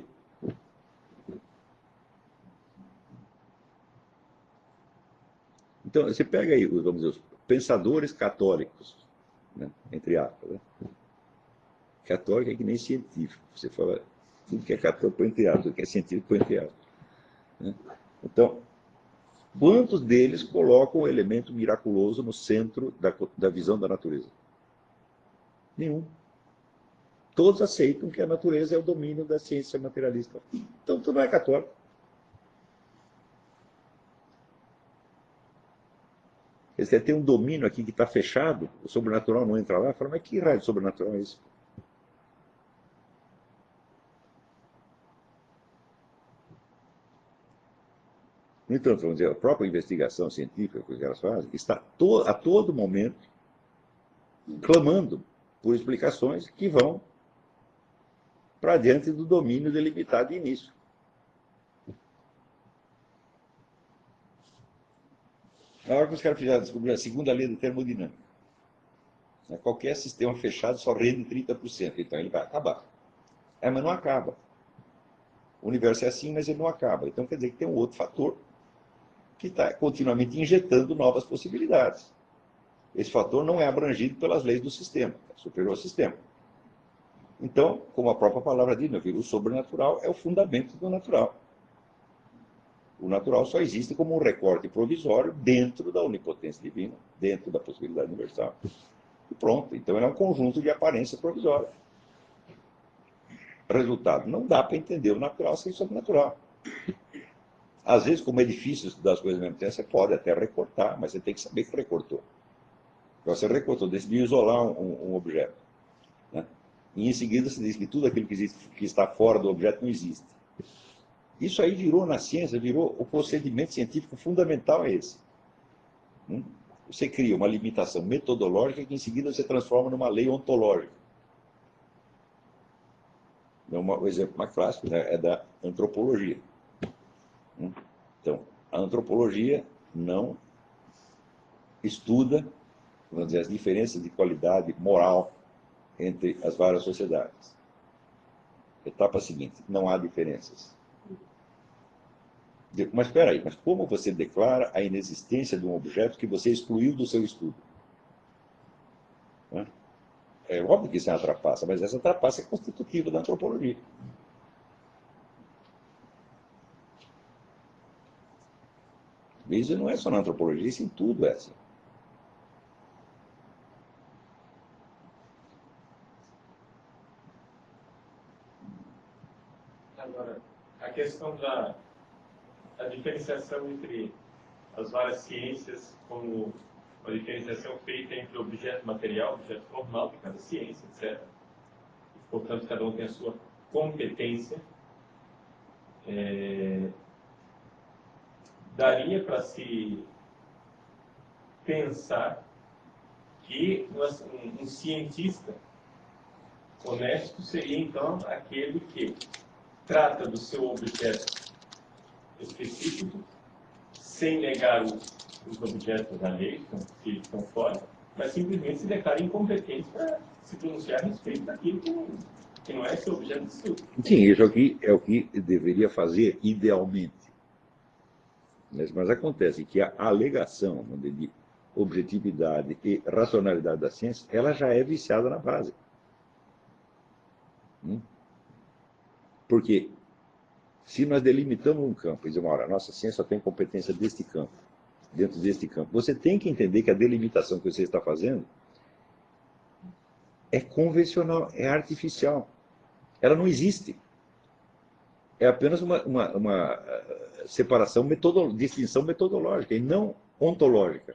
Então, você pega aí, vamos dizer, os pensadores católicos, né? Entre aspas. Né? Católico é que nem científico. Você fala, Tudo que é católico põe entre aspas, tudo que é científico põe entre aspas. Né? Então, quantos deles colocam o elemento miraculoso no centro da visão da natureza? Nenhum. Todos aceitam que a natureza é o domínio da ciência materialista. Então, tu não é católico. Você tem um domínio aqui que está fechado, o sobrenatural não entra lá, fala, mas que raio de sobrenatural é isso? No entanto, vamos dizer, a própria investigação científica que elas fazem está a todo momento clamando por explicações que vão para diante do domínio delimitado de início. Na hora que os caras fizeram descobrir a segunda lei da termodinâmica, qualquer sistema fechado só rende 30%, então ele vai acabar. Mas não acaba. O universo é assim, mas ele não acaba. Então quer dizer que tem um outro fator que está continuamente injetando novas possibilidades. Esse fator não é abrangido pelas leis do sistema, é superior ao sistema. Então, como a própria palavra diz, meu filho, o sobrenatural é o fundamento do natural. O natural só existe como um recorte provisório dentro da onipotência divina, dentro da possibilidade universal. E pronto. Então, ele é um conjunto de aparência provisória. Resultado, não dá para entender o natural sem o sobrenatural. Às vezes, como é difícil estudar as coisas ao mesmo tempo, você pode até recortar, mas você tem que saber que recortou. Você recortou, decidiu isolar um objeto. Né? E em seguida você diz que tudo aquilo que está fora do objeto não existe. Isso aí virou, na ciência, virou o procedimento científico fundamental é esse. Você cria uma limitação metodológica que em seguida você transforma numa lei ontológica. O exemplo mais clássico, né, é da antropologia. Então, a antropologia não estuda, vamos dizer, as diferenças de qualidade moral entre as várias sociedades. Etapa seguinte, não há diferenças. Mas espera aí, mas como você declara a inexistência de um objeto que você excluiu do seu estudo? É óbvio que isso é uma trapaça, mas essa trapaça é constitutiva da antropologia. Isso não é só na antropologia, isso em tudo é assim. Agora, a questão da diferenciação entre as várias ciências, como a diferenciação feita entre objeto material, objeto formal de cada ciência, etc. Portanto, cada um tem a sua competência. Daria para se pensar que um cientista honesto seria, então, aquele que trata do seu objeto específico, sem negar os objetos da lei, que estão fora, mas simplesmente se declara incompetente para se pronunciar a respeito daquilo que não é seu objeto de estudo. Sim, isso aqui é o que deveria fazer idealmente. Mas acontece que a alegação de objetividade e racionalidade da ciência, ela já é viciada na base. Porque se nós delimitamos um campo e dizemos, olha, a nossa ciência só tem competência deste campo, dentro deste campo, você tem que entender que a delimitação que você está fazendo é convencional, é artificial. Ela não existe. É apenas uma separação, distinção metodológica e não ontológica.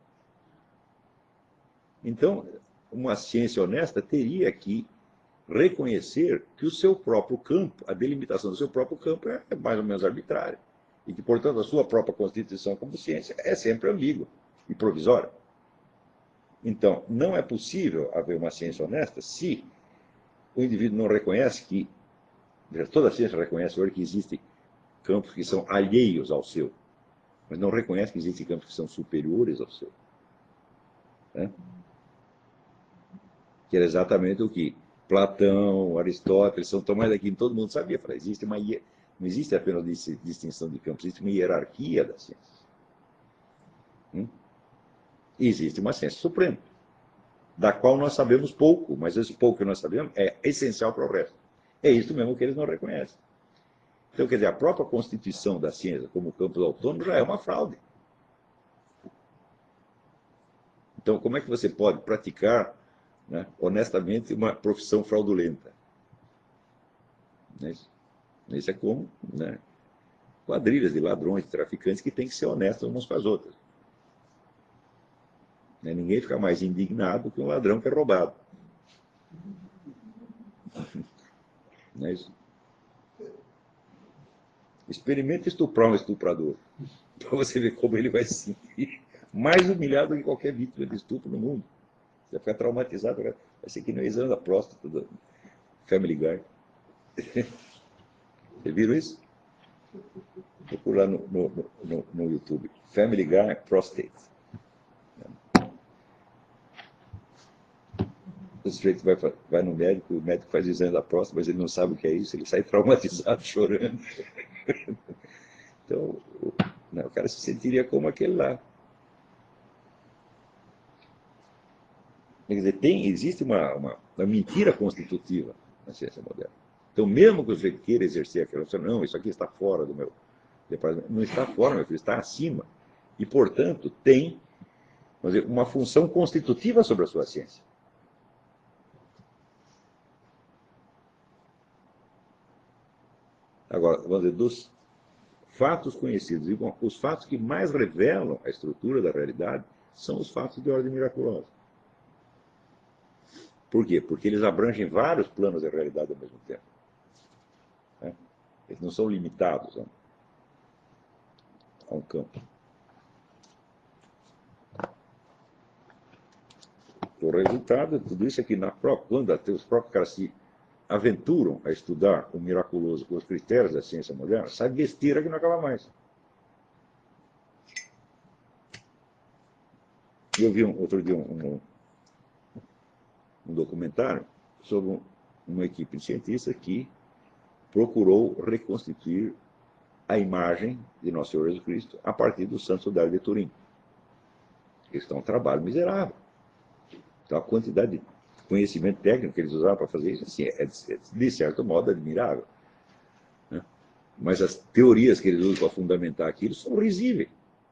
Então, uma ciência honesta teria que reconhecer que o seu próprio campo, a delimitação do seu próprio campo é mais ou menos arbitrária. E que, portanto, a sua própria constituição como ciência é sempre ambígua e provisória. Então, não é possível haver uma ciência honesta se o indivíduo não reconhece que, toda a ciência reconhece hoje que existem campos que são alheios ao seu, mas não reconhece que existem campos que são superiores ao seu. Né? Que era exatamente o que Platão, Aristóteles, São Tomás de Aquino, todo mundo sabia. Não existe apenas distinção de campos, existe uma hierarquia das ciências. E existe uma ciência suprema, da qual nós sabemos pouco, mas esse pouco que nós sabemos é essencial para o resto. É isso mesmo que eles não reconhecem. Então, quer dizer, a própria constituição da ciência como campus autônomo já é uma fraude. Então, como é que você pode praticar, né, honestamente, uma profissão fraudulenta? Isso é como, né, quadrilhas de ladrões, de traficantes que têm que ser honestos umas com as outras. Ninguém fica mais indignado que um ladrão que é roubado. Não é isso? Experimente estuprar um estuprador, para você ver como ele vai se sentir mais humilhado que qualquer vítima de estupro no mundo. Você vai ficar traumatizado, vai ser que nem o exame da próstata do Family Guy. Você viram isso? Procura lá no YouTube. Family Guy Prostate. O sujeito vai no médico, o médico faz o exame da próstata, mas ele não sabe o que é isso, ele sai traumatizado, chorando. Então, o cara se sentiria como aquele lá. Quer dizer, existe uma mentira constitutiva na ciência moderna. Então, mesmo que você queira exercer aquela coisa, não, isso aqui está fora do meu departamento. Não está fora, meu filho, está acima. E, portanto, tem, vamos dizer, uma função constitutiva sobre a sua ciência. Agora, vamos dizer, dos fatos conhecidos, e os fatos que mais revelam a estrutura da realidade são os fatos de ordem miraculosa. Por quê? Porque eles abrangem vários planos da realidade ao mesmo tempo. Eles não são limitados a um campo. O resultado de tudo isso é que, quando os próprios caras se aventuram a estudar o miraculoso com os critérios da ciência moderna, sai besteira que não acaba mais. Eu vi outro dia um documentário sobre uma equipe de cientistas que procurou reconstituir a imagem de Nosso Senhor Jesus Cristo a partir do Santo Sudário de Turim. Isso é um trabalho miserável. Então, a quantidade de conhecimento técnico que eles usaram para fazer isso, assim, de certo modo, admirável. Né? Mas as teorias que eles usam para fundamentar aquilo são risíveis.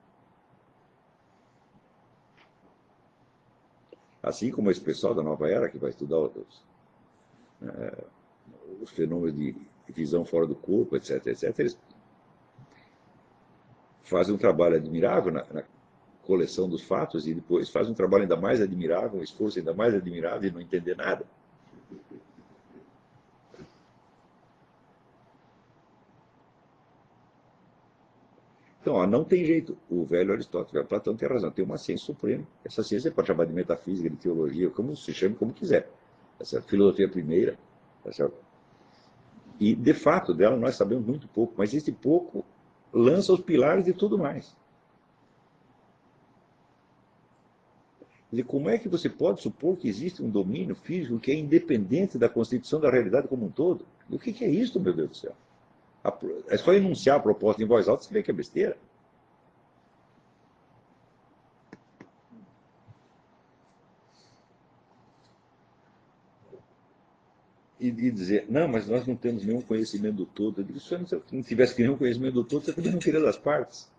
Assim como esse pessoal da Nova Era, que vai estudar os fenômenos de visão fora do corpo, etc., etc., eles fazem um trabalho admirável na coleção dos fatos e depois fazem um trabalho ainda mais admirável, um esforço ainda mais admirável de não entender nada. Então, não tem jeito. O velho Aristóteles, o Platão tem razão, tem uma ciência suprema. Essa ciência pode chamar de metafísica, de teologia, como se chame como quiser. Essa filosofia primeira. E, de fato, dela nós sabemos muito pouco, mas esse pouco lança os pilares de tudo mais. E como é que você pode supor que existe um domínio físico que é independente da constituição da realidade como um todo? E o que é isso, meu Deus do céu? É só enunciar a proposta em voz alta, você vê que é besteira. E dizer, não, mas nós não temos nenhum conhecimento do todo. Eu digo, se não tivesse nenhum conhecimento do todo, você também não queria das partes.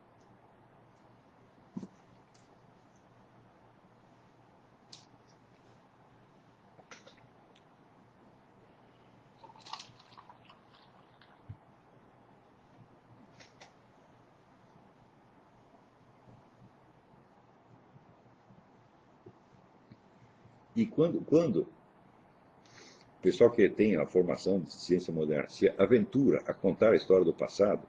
E quando o pessoal que tem a formação de ciência moderna se aventura a contar a história do passado,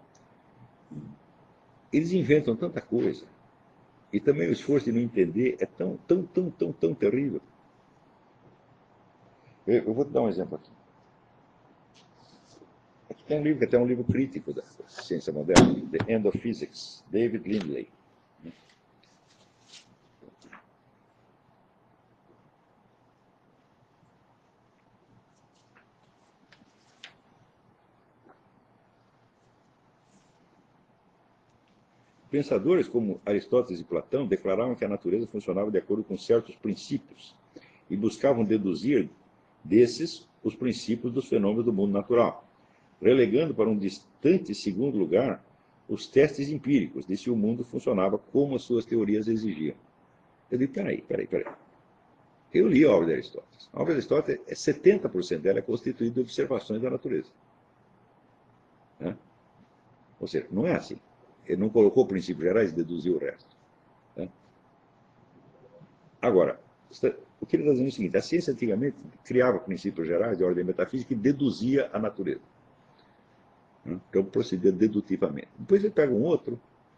eles inventam tanta coisa. E também o esforço de não entender é tão terrível. Eu vou te dar um exemplo aqui. Aqui tem um livro que é até um livro crítico da ciência moderna, The End of Physics, David Lindley. Pensadores como Aristóteles e Platão declaravam que a natureza funcionava de acordo com certos princípios e buscavam deduzir desses os princípios dos fenômenos do mundo natural, relegando para um distante segundo lugar os testes empíricos de se o mundo funcionava como as suas teorias exigiam. Eu digo, peraí. Eu li a obra de Aristóteles. A obra de Aristóteles, 70% dela é constituída de observações da natureza. Né? Ou seja, não é assim. Ele não colocou princípios gerais e deduziu o resto. Né? Agora, o que ele está dizendo é o seguinte: a ciência antigamente criava princípios gerais de ordem metafísica e deduzia a natureza. Né? Então procedia dedutivamente. Depois ele pega um outro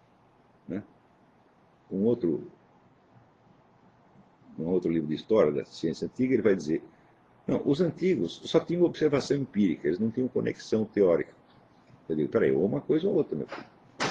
livro de história da ciência antiga, ele vai dizer: não, os antigos só tinham observação empírica, eles não tinham conexão teórica. Eu digo, peraí, ou uma coisa ou outra, meu filho.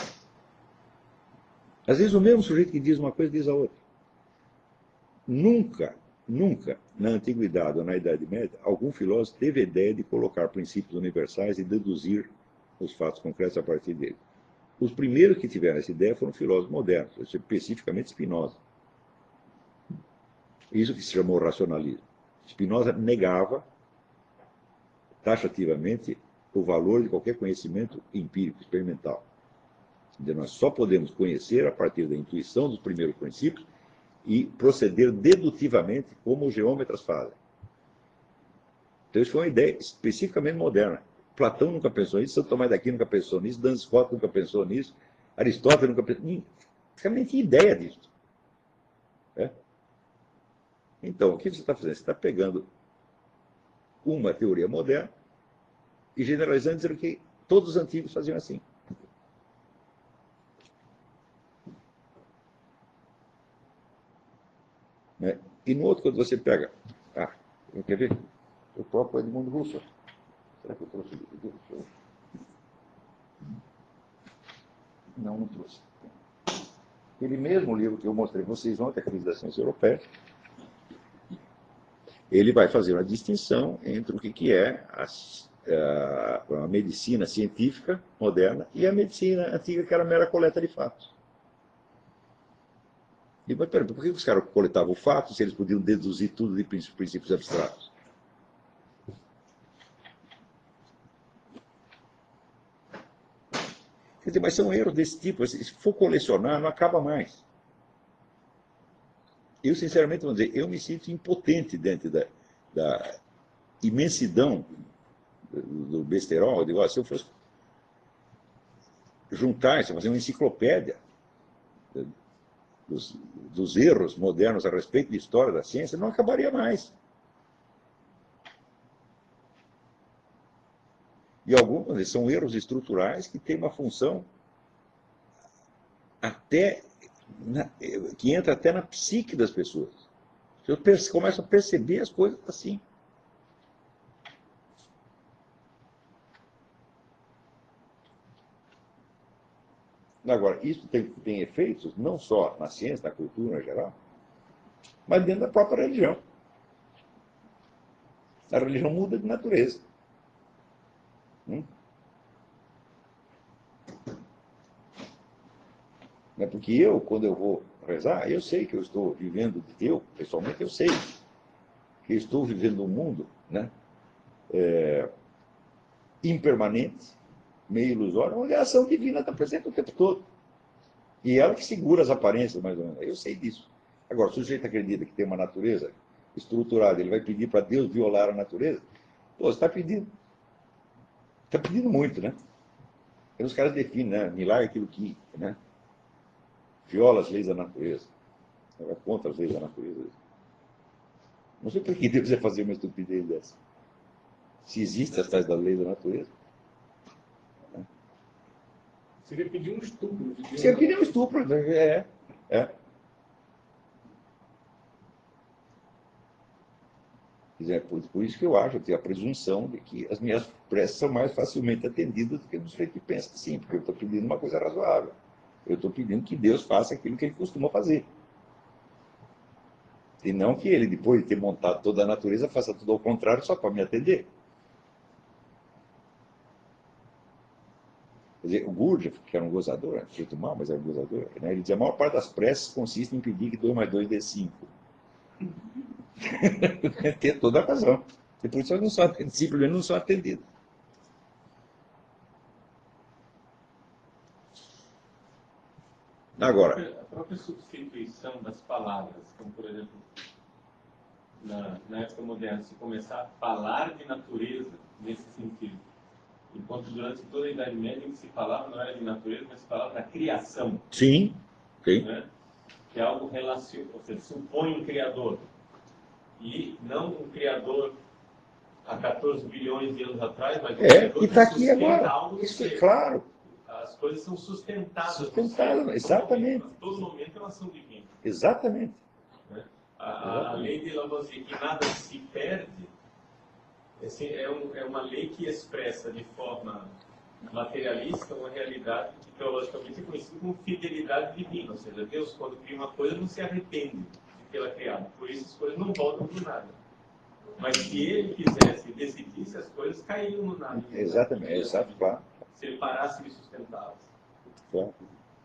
Às vezes o mesmo sujeito que diz uma coisa diz a outra. Nunca, na Antiguidade ou na Idade Média, algum filósofo teve a ideia de colocar princípios universais e deduzir os fatos concretos a partir dele. Os primeiros que tiveram essa ideia foram filósofos modernos, especificamente Spinoza. Isso que se chamou racionalismo. Spinoza negava taxativamente o valor de qualquer conhecimento empírico, experimental. Nós só podemos conhecer a partir da intuição dos primeiros princípios e proceder dedutivamente como os geômetras fazem. Então isso foi uma ideia especificamente moderna. Platão nunca pensou nisso, Santo Tomás d'Aquino nunca pensou nisso, Duns Scotus nunca pensou nisso, Aristóteles nunca pensou nisso. Nem tinha ideia disso. É? Então, o que você está fazendo? Você está pegando uma teoria moderna e generalizando, dizendo que todos os antigos faziam assim. Né? E no outro, quando você pega... quer ver? O próprio Edmundo Husserl. Será que eu trouxe o livro dele? Não trouxe. Aquele mesmo livro que eu mostrei para vocês ontem, A Crise da Ciência Europeia, ele vai fazer uma distinção entre o que é a medicina científica moderna e a medicina antiga, que era mera coleta de fatos. E, mas peraí, por que os caras coletavam fatos se eles podiam deduzir tudo de princípios abstratos? Quer dizer, mas são erros desse tipo. Se for colecionar, não acaba mais. Eu, sinceramente, vou dizer, eu me sinto impotente diante da imensidão do besterol. Eu digo, se eu fosse juntar isso, fazer uma enciclopédia dos erros modernos a respeito da história da ciência, não acabaria mais. E alguns são erros estruturais que têm uma função que entra até na psique das pessoas. Eu começo a perceber as coisas assim. Agora, isso tem efeitos não só na ciência, na cultura em geral, mas dentro da própria religião. A religião muda de natureza. Porque eu, quando eu vou rezar, eu sei que eu estou vivendo, pessoalmente eu sei que eu estou vivendo um mundo, né, impermanente, meio ilusório, onde a ação divina está presente o tempo todo. E ela que segura as aparências, mais ou menos. Eu sei disso. Agora, se o sujeito acredita que tem uma natureza estruturada, ele vai pedir para Deus violar a natureza, pô, você está pedindo muito, né? Aí os caras definem, né? Milagre é aquilo que, né, viola as leis da natureza. É contra as leis da natureza. Não sei por que Deus ia fazer uma estupidez dessa. Se existe as tais da lei da natureza. Seria pedir um estupro. Seria pedir um estupro, é. Por isso que eu acho, eu tenho a presunção de que as minhas preces são mais facilmente atendidas do que do sujeito que pensa assim, porque eu estou pedindo uma coisa razoável. Eu estou pedindo que Deus faça aquilo que ele costuma fazer. E não que ele, depois de ter montado toda a natureza, faça tudo ao contrário só para me atender. Quer dizer, o Gurdjieff, que era um gozador, um sujeito mau, mas era um gozador, né? Ele dizia, a maior parte das preces consiste em pedir que 2 mais 2 dê 5. Tem toda a razão. E por isso elas simplesmente não são atendidas. Agora, A própria substituição das palavras, como por exemplo, na época moderna, se começar a falar de natureza nesse sentido, enquanto durante toda a Idade Média o que se falava não era de natureza, mas se falava da criação. sim, sim. Né? Que é algo relacionado, ou seja, supõe um criador. E não um criador há 14 bilhões de anos atrás, mas um criador que está aqui sustenta agora. algo no Isso, ser. claro. As coisas são sustentadas. Sustentadas, exatamente. A todo momento elas são divinas. Exatamente. Né? A lei de Lavoisier, que nada se perde, assim, é uma lei que expressa de forma materialista uma realidade que teologicamente é conhecida como fidelidade divina. Ou seja, Deus, quando cria uma coisa, não se arrepende de tê-la criado. Por isso as coisas não voltam do nada. Mas se ele quisesse e decidisse, as coisas caíam no nada. Exatamente, exato, claro. Se ele parasse de sustentá-las. Claro.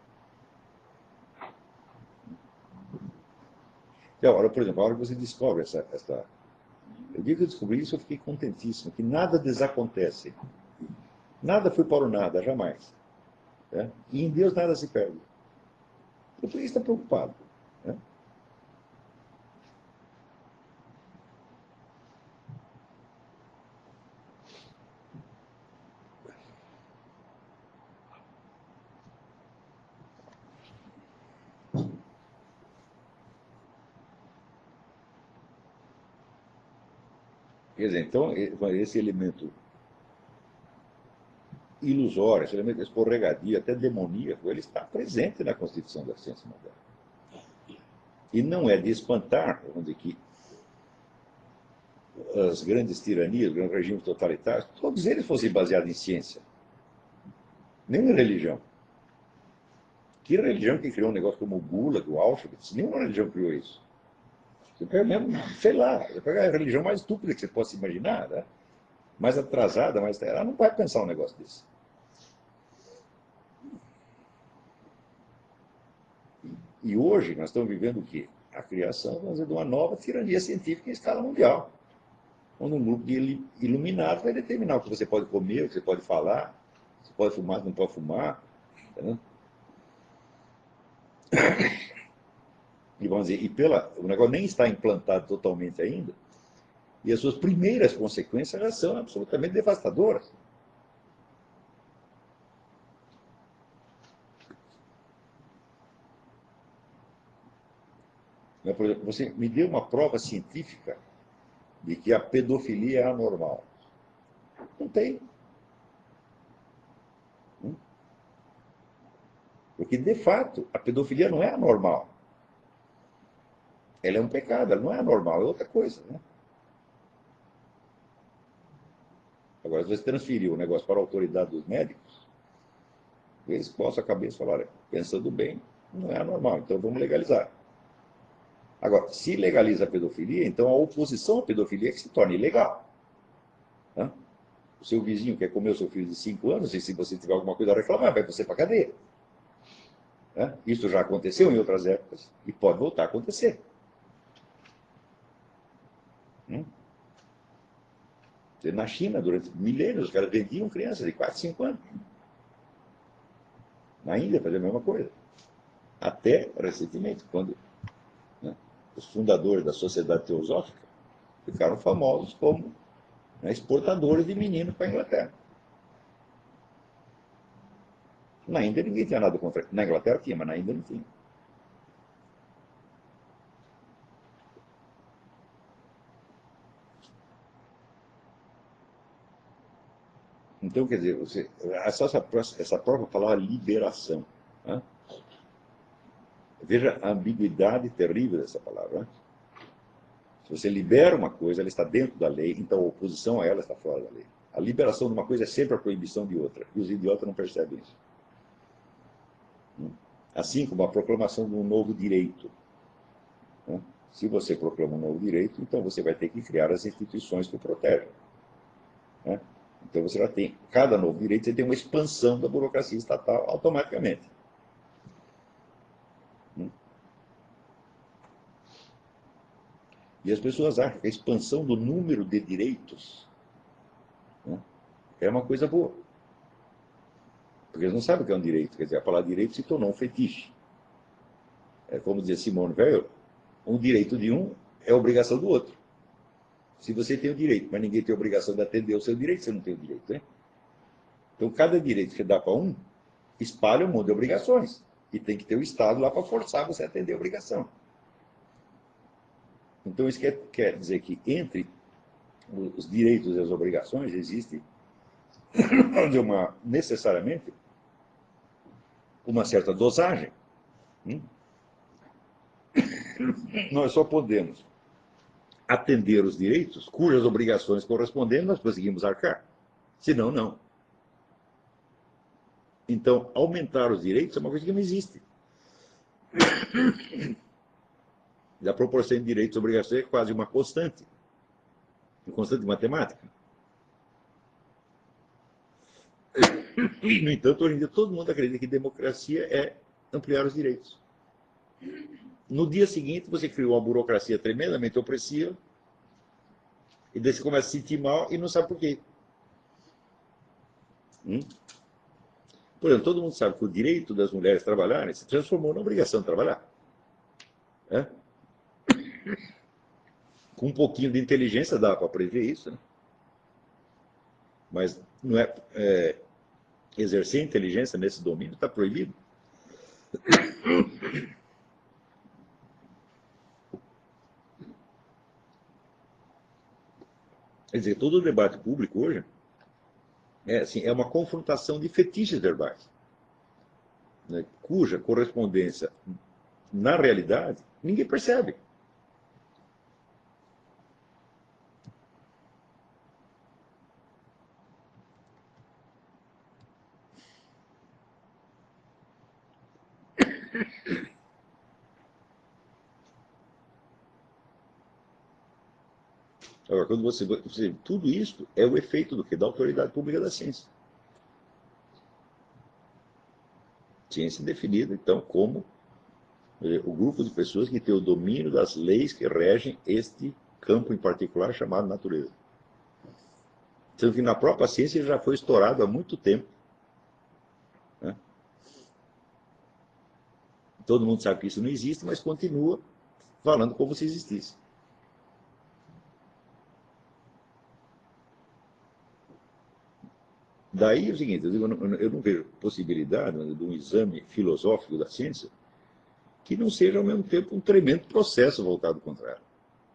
E agora, por exemplo, a hora que você descobre essa... O dia que eu descobri isso, eu fiquei contentíssimo, que nada desacontece. Nada foi para o nada, jamais. Né? E em Deus nada se perde. Por que está preocupado? Né? Quer dizer, então, esse elemento ilusório, esse elemento escorregadio, até demoníaco, ele está presente na constituição da ciência moderna. E não é de espantar, onde que as grandes tiranias, os grandes regimes totalitários, todos eles fossem baseados em ciência. Nenhuma religião. Que religião que criou um negócio como o Gulag, o Auschwitz? Nenhuma religião criou isso. Você pega mesmo, sei lá, você pega a religião mais estúpida que você possa imaginar, né? Mais atrasada, ela não vai pensar um negócio desse. E hoje nós estamos vivendo o quê? A criação, vamos dizer, de uma nova tirania científica em escala mundial. Onde um grupo de iluminados vai determinar o que você pode comer, o que você pode falar, se pode fumar, se não pode fumar. Entendeu? E vamos dizer, o negócio nem está implantado totalmente ainda, e as suas primeiras consequências já são absolutamente devastadoras. Por exemplo, você me deu uma prova científica de que a pedofilia é anormal. Não tem. Porque, de fato, a pedofilia não é anormal. Ela é um pecado, ela não é anormal, é outra coisa. Né? Agora, se você transferir o negócio para a autoridade dos médicos, eles coçam a cabeça e falam, olha, pensando bem, não é anormal, então vamos legalizar. Agora, se legaliza a pedofilia, então a oposição à pedofilia é que se torna ilegal. Né? O seu vizinho quer comer o seu filho de 5 anos, e se você tiver alguma coisa a reclamar, vai você para a cadeia. Né? Isso já aconteceu em outras épocas e pode voltar a acontecer. Na China, durante milênios, os caras vendiam crianças de 4, 5 anos. Na Índia, fazia a mesma coisa. Até recentemente, quando os fundadores da Sociedade Teosófica ficaram famosos como exportadores de meninos para a Inglaterra. Na Índia ninguém tinha nada contra. Na Inglaterra tinha, mas na Índia não tinha. Então, quer dizer, essa própria palavra liberação. Né? Veja a ambiguidade terrível dessa palavra. Né? Se você libera uma coisa, ela está dentro da lei, então a oposição a ela está fora da lei. A liberação de uma coisa é sempre a proibição de outra, e os idiotas não percebem isso. Assim como a proclamação de um novo direito. Né? Se você proclama um novo direito, então você vai ter que criar as instituições que o protegem. Né? Então você já tem, cada novo direito, você tem uma expansão da burocracia estatal automaticamente. E as pessoas acham que a expansão do número de direitos, né, é uma coisa boa. Porque eles não sabem o que é um direito. Quer dizer, a palavra direito se tornou um fetiche. É como dizia Simone Weil, um direito de um é obrigação do outro. Se você tem o direito, mas ninguém tem a obrigação de atender o seu direito, você não tem o direito, né? Então, cada direito que você dá para um, espalha um monte de obrigações. E tem que ter o Estado lá para forçar você a atender a obrigação. Então, isso quer dizer que entre os direitos e as obrigações existe necessariamente uma certa dosagem. Nós só podemos atender os direitos cujas obrigações correspondentes nós conseguimos arcar. Senão, não. Então, aumentar os direitos é uma coisa que não existe. A proporção de direitos e obrigações é quase uma constante matemática. E, no entanto, hoje em dia todo mundo acredita que democracia é ampliar os direitos. No dia seguinte, você criou uma burocracia tremendamente opressiva, e daí você começa a se sentir mal e não sabe por quê. Por exemplo, todo mundo sabe que o direito das mulheres trabalharem se transformou na obrigação de trabalhar. É? Com um pouquinho de inteligência dá para prever isso, né? Mas não exercer inteligência nesse domínio está proibido. Quer dizer, todo o debate público hoje é uma confrontação de fetiches verbais, né, cuja correspondência na realidade ninguém percebe. Agora, quando você tudo isso é o efeito do que? Da autoridade pública da ciência. Ciência definida, então, como o grupo de pessoas que tem o domínio das leis que regem este campo em particular chamado natureza. Sendo que na própria ciência ele já foi estourado há muito tempo. Né? Todo mundo sabe que isso não existe, mas continua falando como se existisse. Daí é o seguinte, eu não vejo possibilidade de um exame filosófico da ciência que não seja, ao mesmo tempo, um tremendo processo voltado contra ela.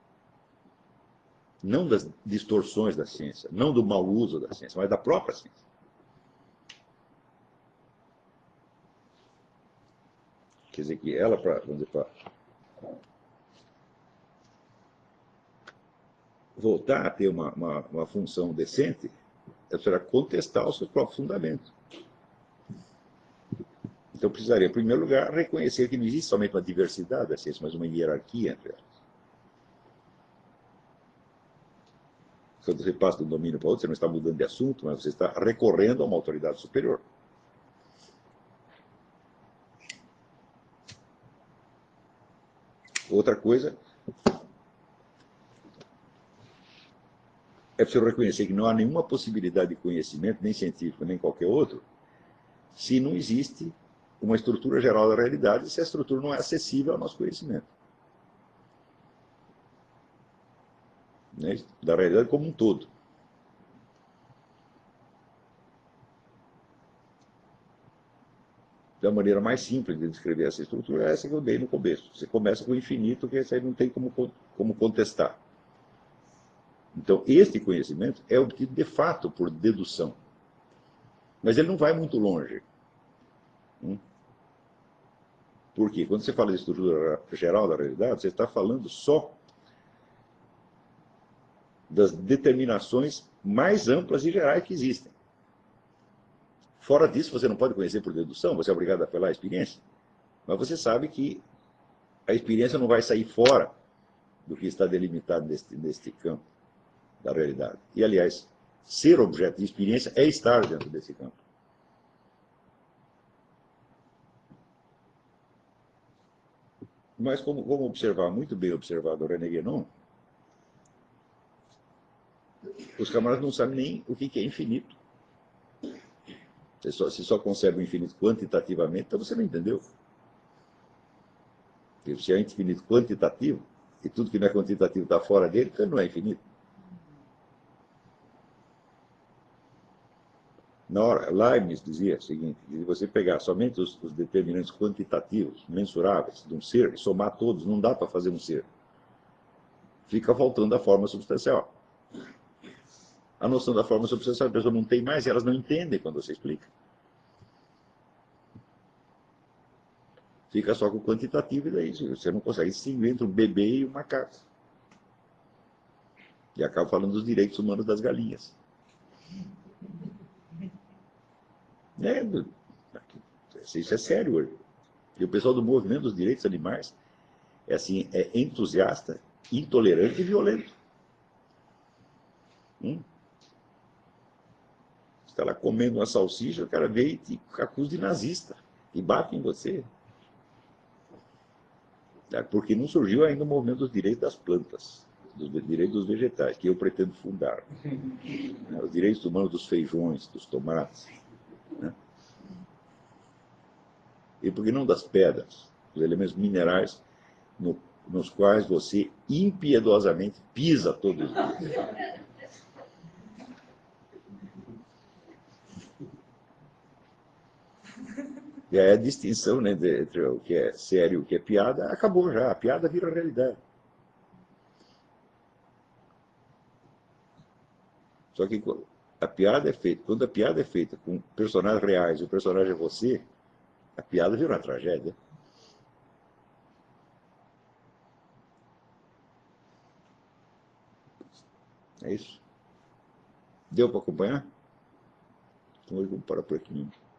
Não das distorções da ciência, não do mau uso da ciência, mas da própria ciência. Quer dizer que ela, para voltar a ter uma função decente, ela será contestar os seus próprios fundamentos. Então, precisaria, em primeiro lugar, reconhecer que não existe somente uma diversidade da ciência, mas uma hierarquia entre elas. Quando você passa de um domínio para outro, você não está mudando de assunto, mas você está recorrendo a uma autoridade superior. Outra coisa é preciso reconhecer que não há nenhuma possibilidade de conhecimento, nem científico, nem qualquer outro, se não existe uma estrutura geral da realidade, se a estrutura não é acessível ao nosso conhecimento. Né? Da realidade como um todo. Da maneira mais simples de descrever essa estrutura é essa que eu dei no começo. Você começa com o infinito, que isso aí não tem como contestar. Então, este conhecimento é obtido de fato por dedução. Mas ele não vai muito longe. Por quê? Quando você fala de estrutura geral da realidade, você está falando só das determinações mais amplas e gerais que existem. Fora disso, você não pode conhecer por dedução, você é obrigado a apelar à experiência. Mas você sabe que a experiência não vai sair fora do que está delimitado neste campo da realidade. E, aliás, ser objeto de experiência é estar dentro desse campo. Mas, como observar, muito bem observado o René Guénon, Os camaradas não sabem nem o que é infinito. Se só concebe o infinito quantitativamente, então você não entendeu. Porque se é infinito quantitativo, e tudo que não é quantitativo está fora dele, então não é infinito. Na hora, Leibniz dizia o seguinte: se você pegar somente os determinantes quantitativos, mensuráveis, de um ser, e somar todos, não dá para fazer um ser. Fica faltando a forma substancial. A noção da forma substancial a pessoa não tem mais e elas não entendem quando você explica. Fica só com o quantitativo e daí você não consegue distinguir entre um bebê e um macaco. E acaba falando dos direitos humanos das galinhas. Isso é sério hoje. E o pessoal do movimento dos direitos animais é assim, é entusiasta, intolerante e violento. Você está lá comendo uma salsicha, o cara veio e te acusa de nazista e bate em você. Porque não surgiu ainda o movimento dos direitos das plantas, dos direitos dos vegetais, que eu pretendo fundar. Os direitos humanos dos feijões, dos tomates. E por que não das pedras, dos elementos minerais nos quais você impiedosamente pisa todos os dias. E aí a distinção, né, entre o que é sério e o que é piada acabou já. A piada vira realidade. Só que a piada é feita, quando a piada é feita com personagens reais e o personagem é você, a piada vira uma tragédia. É isso. Deu para acompanhar? Então hoje vamos parar por aqui.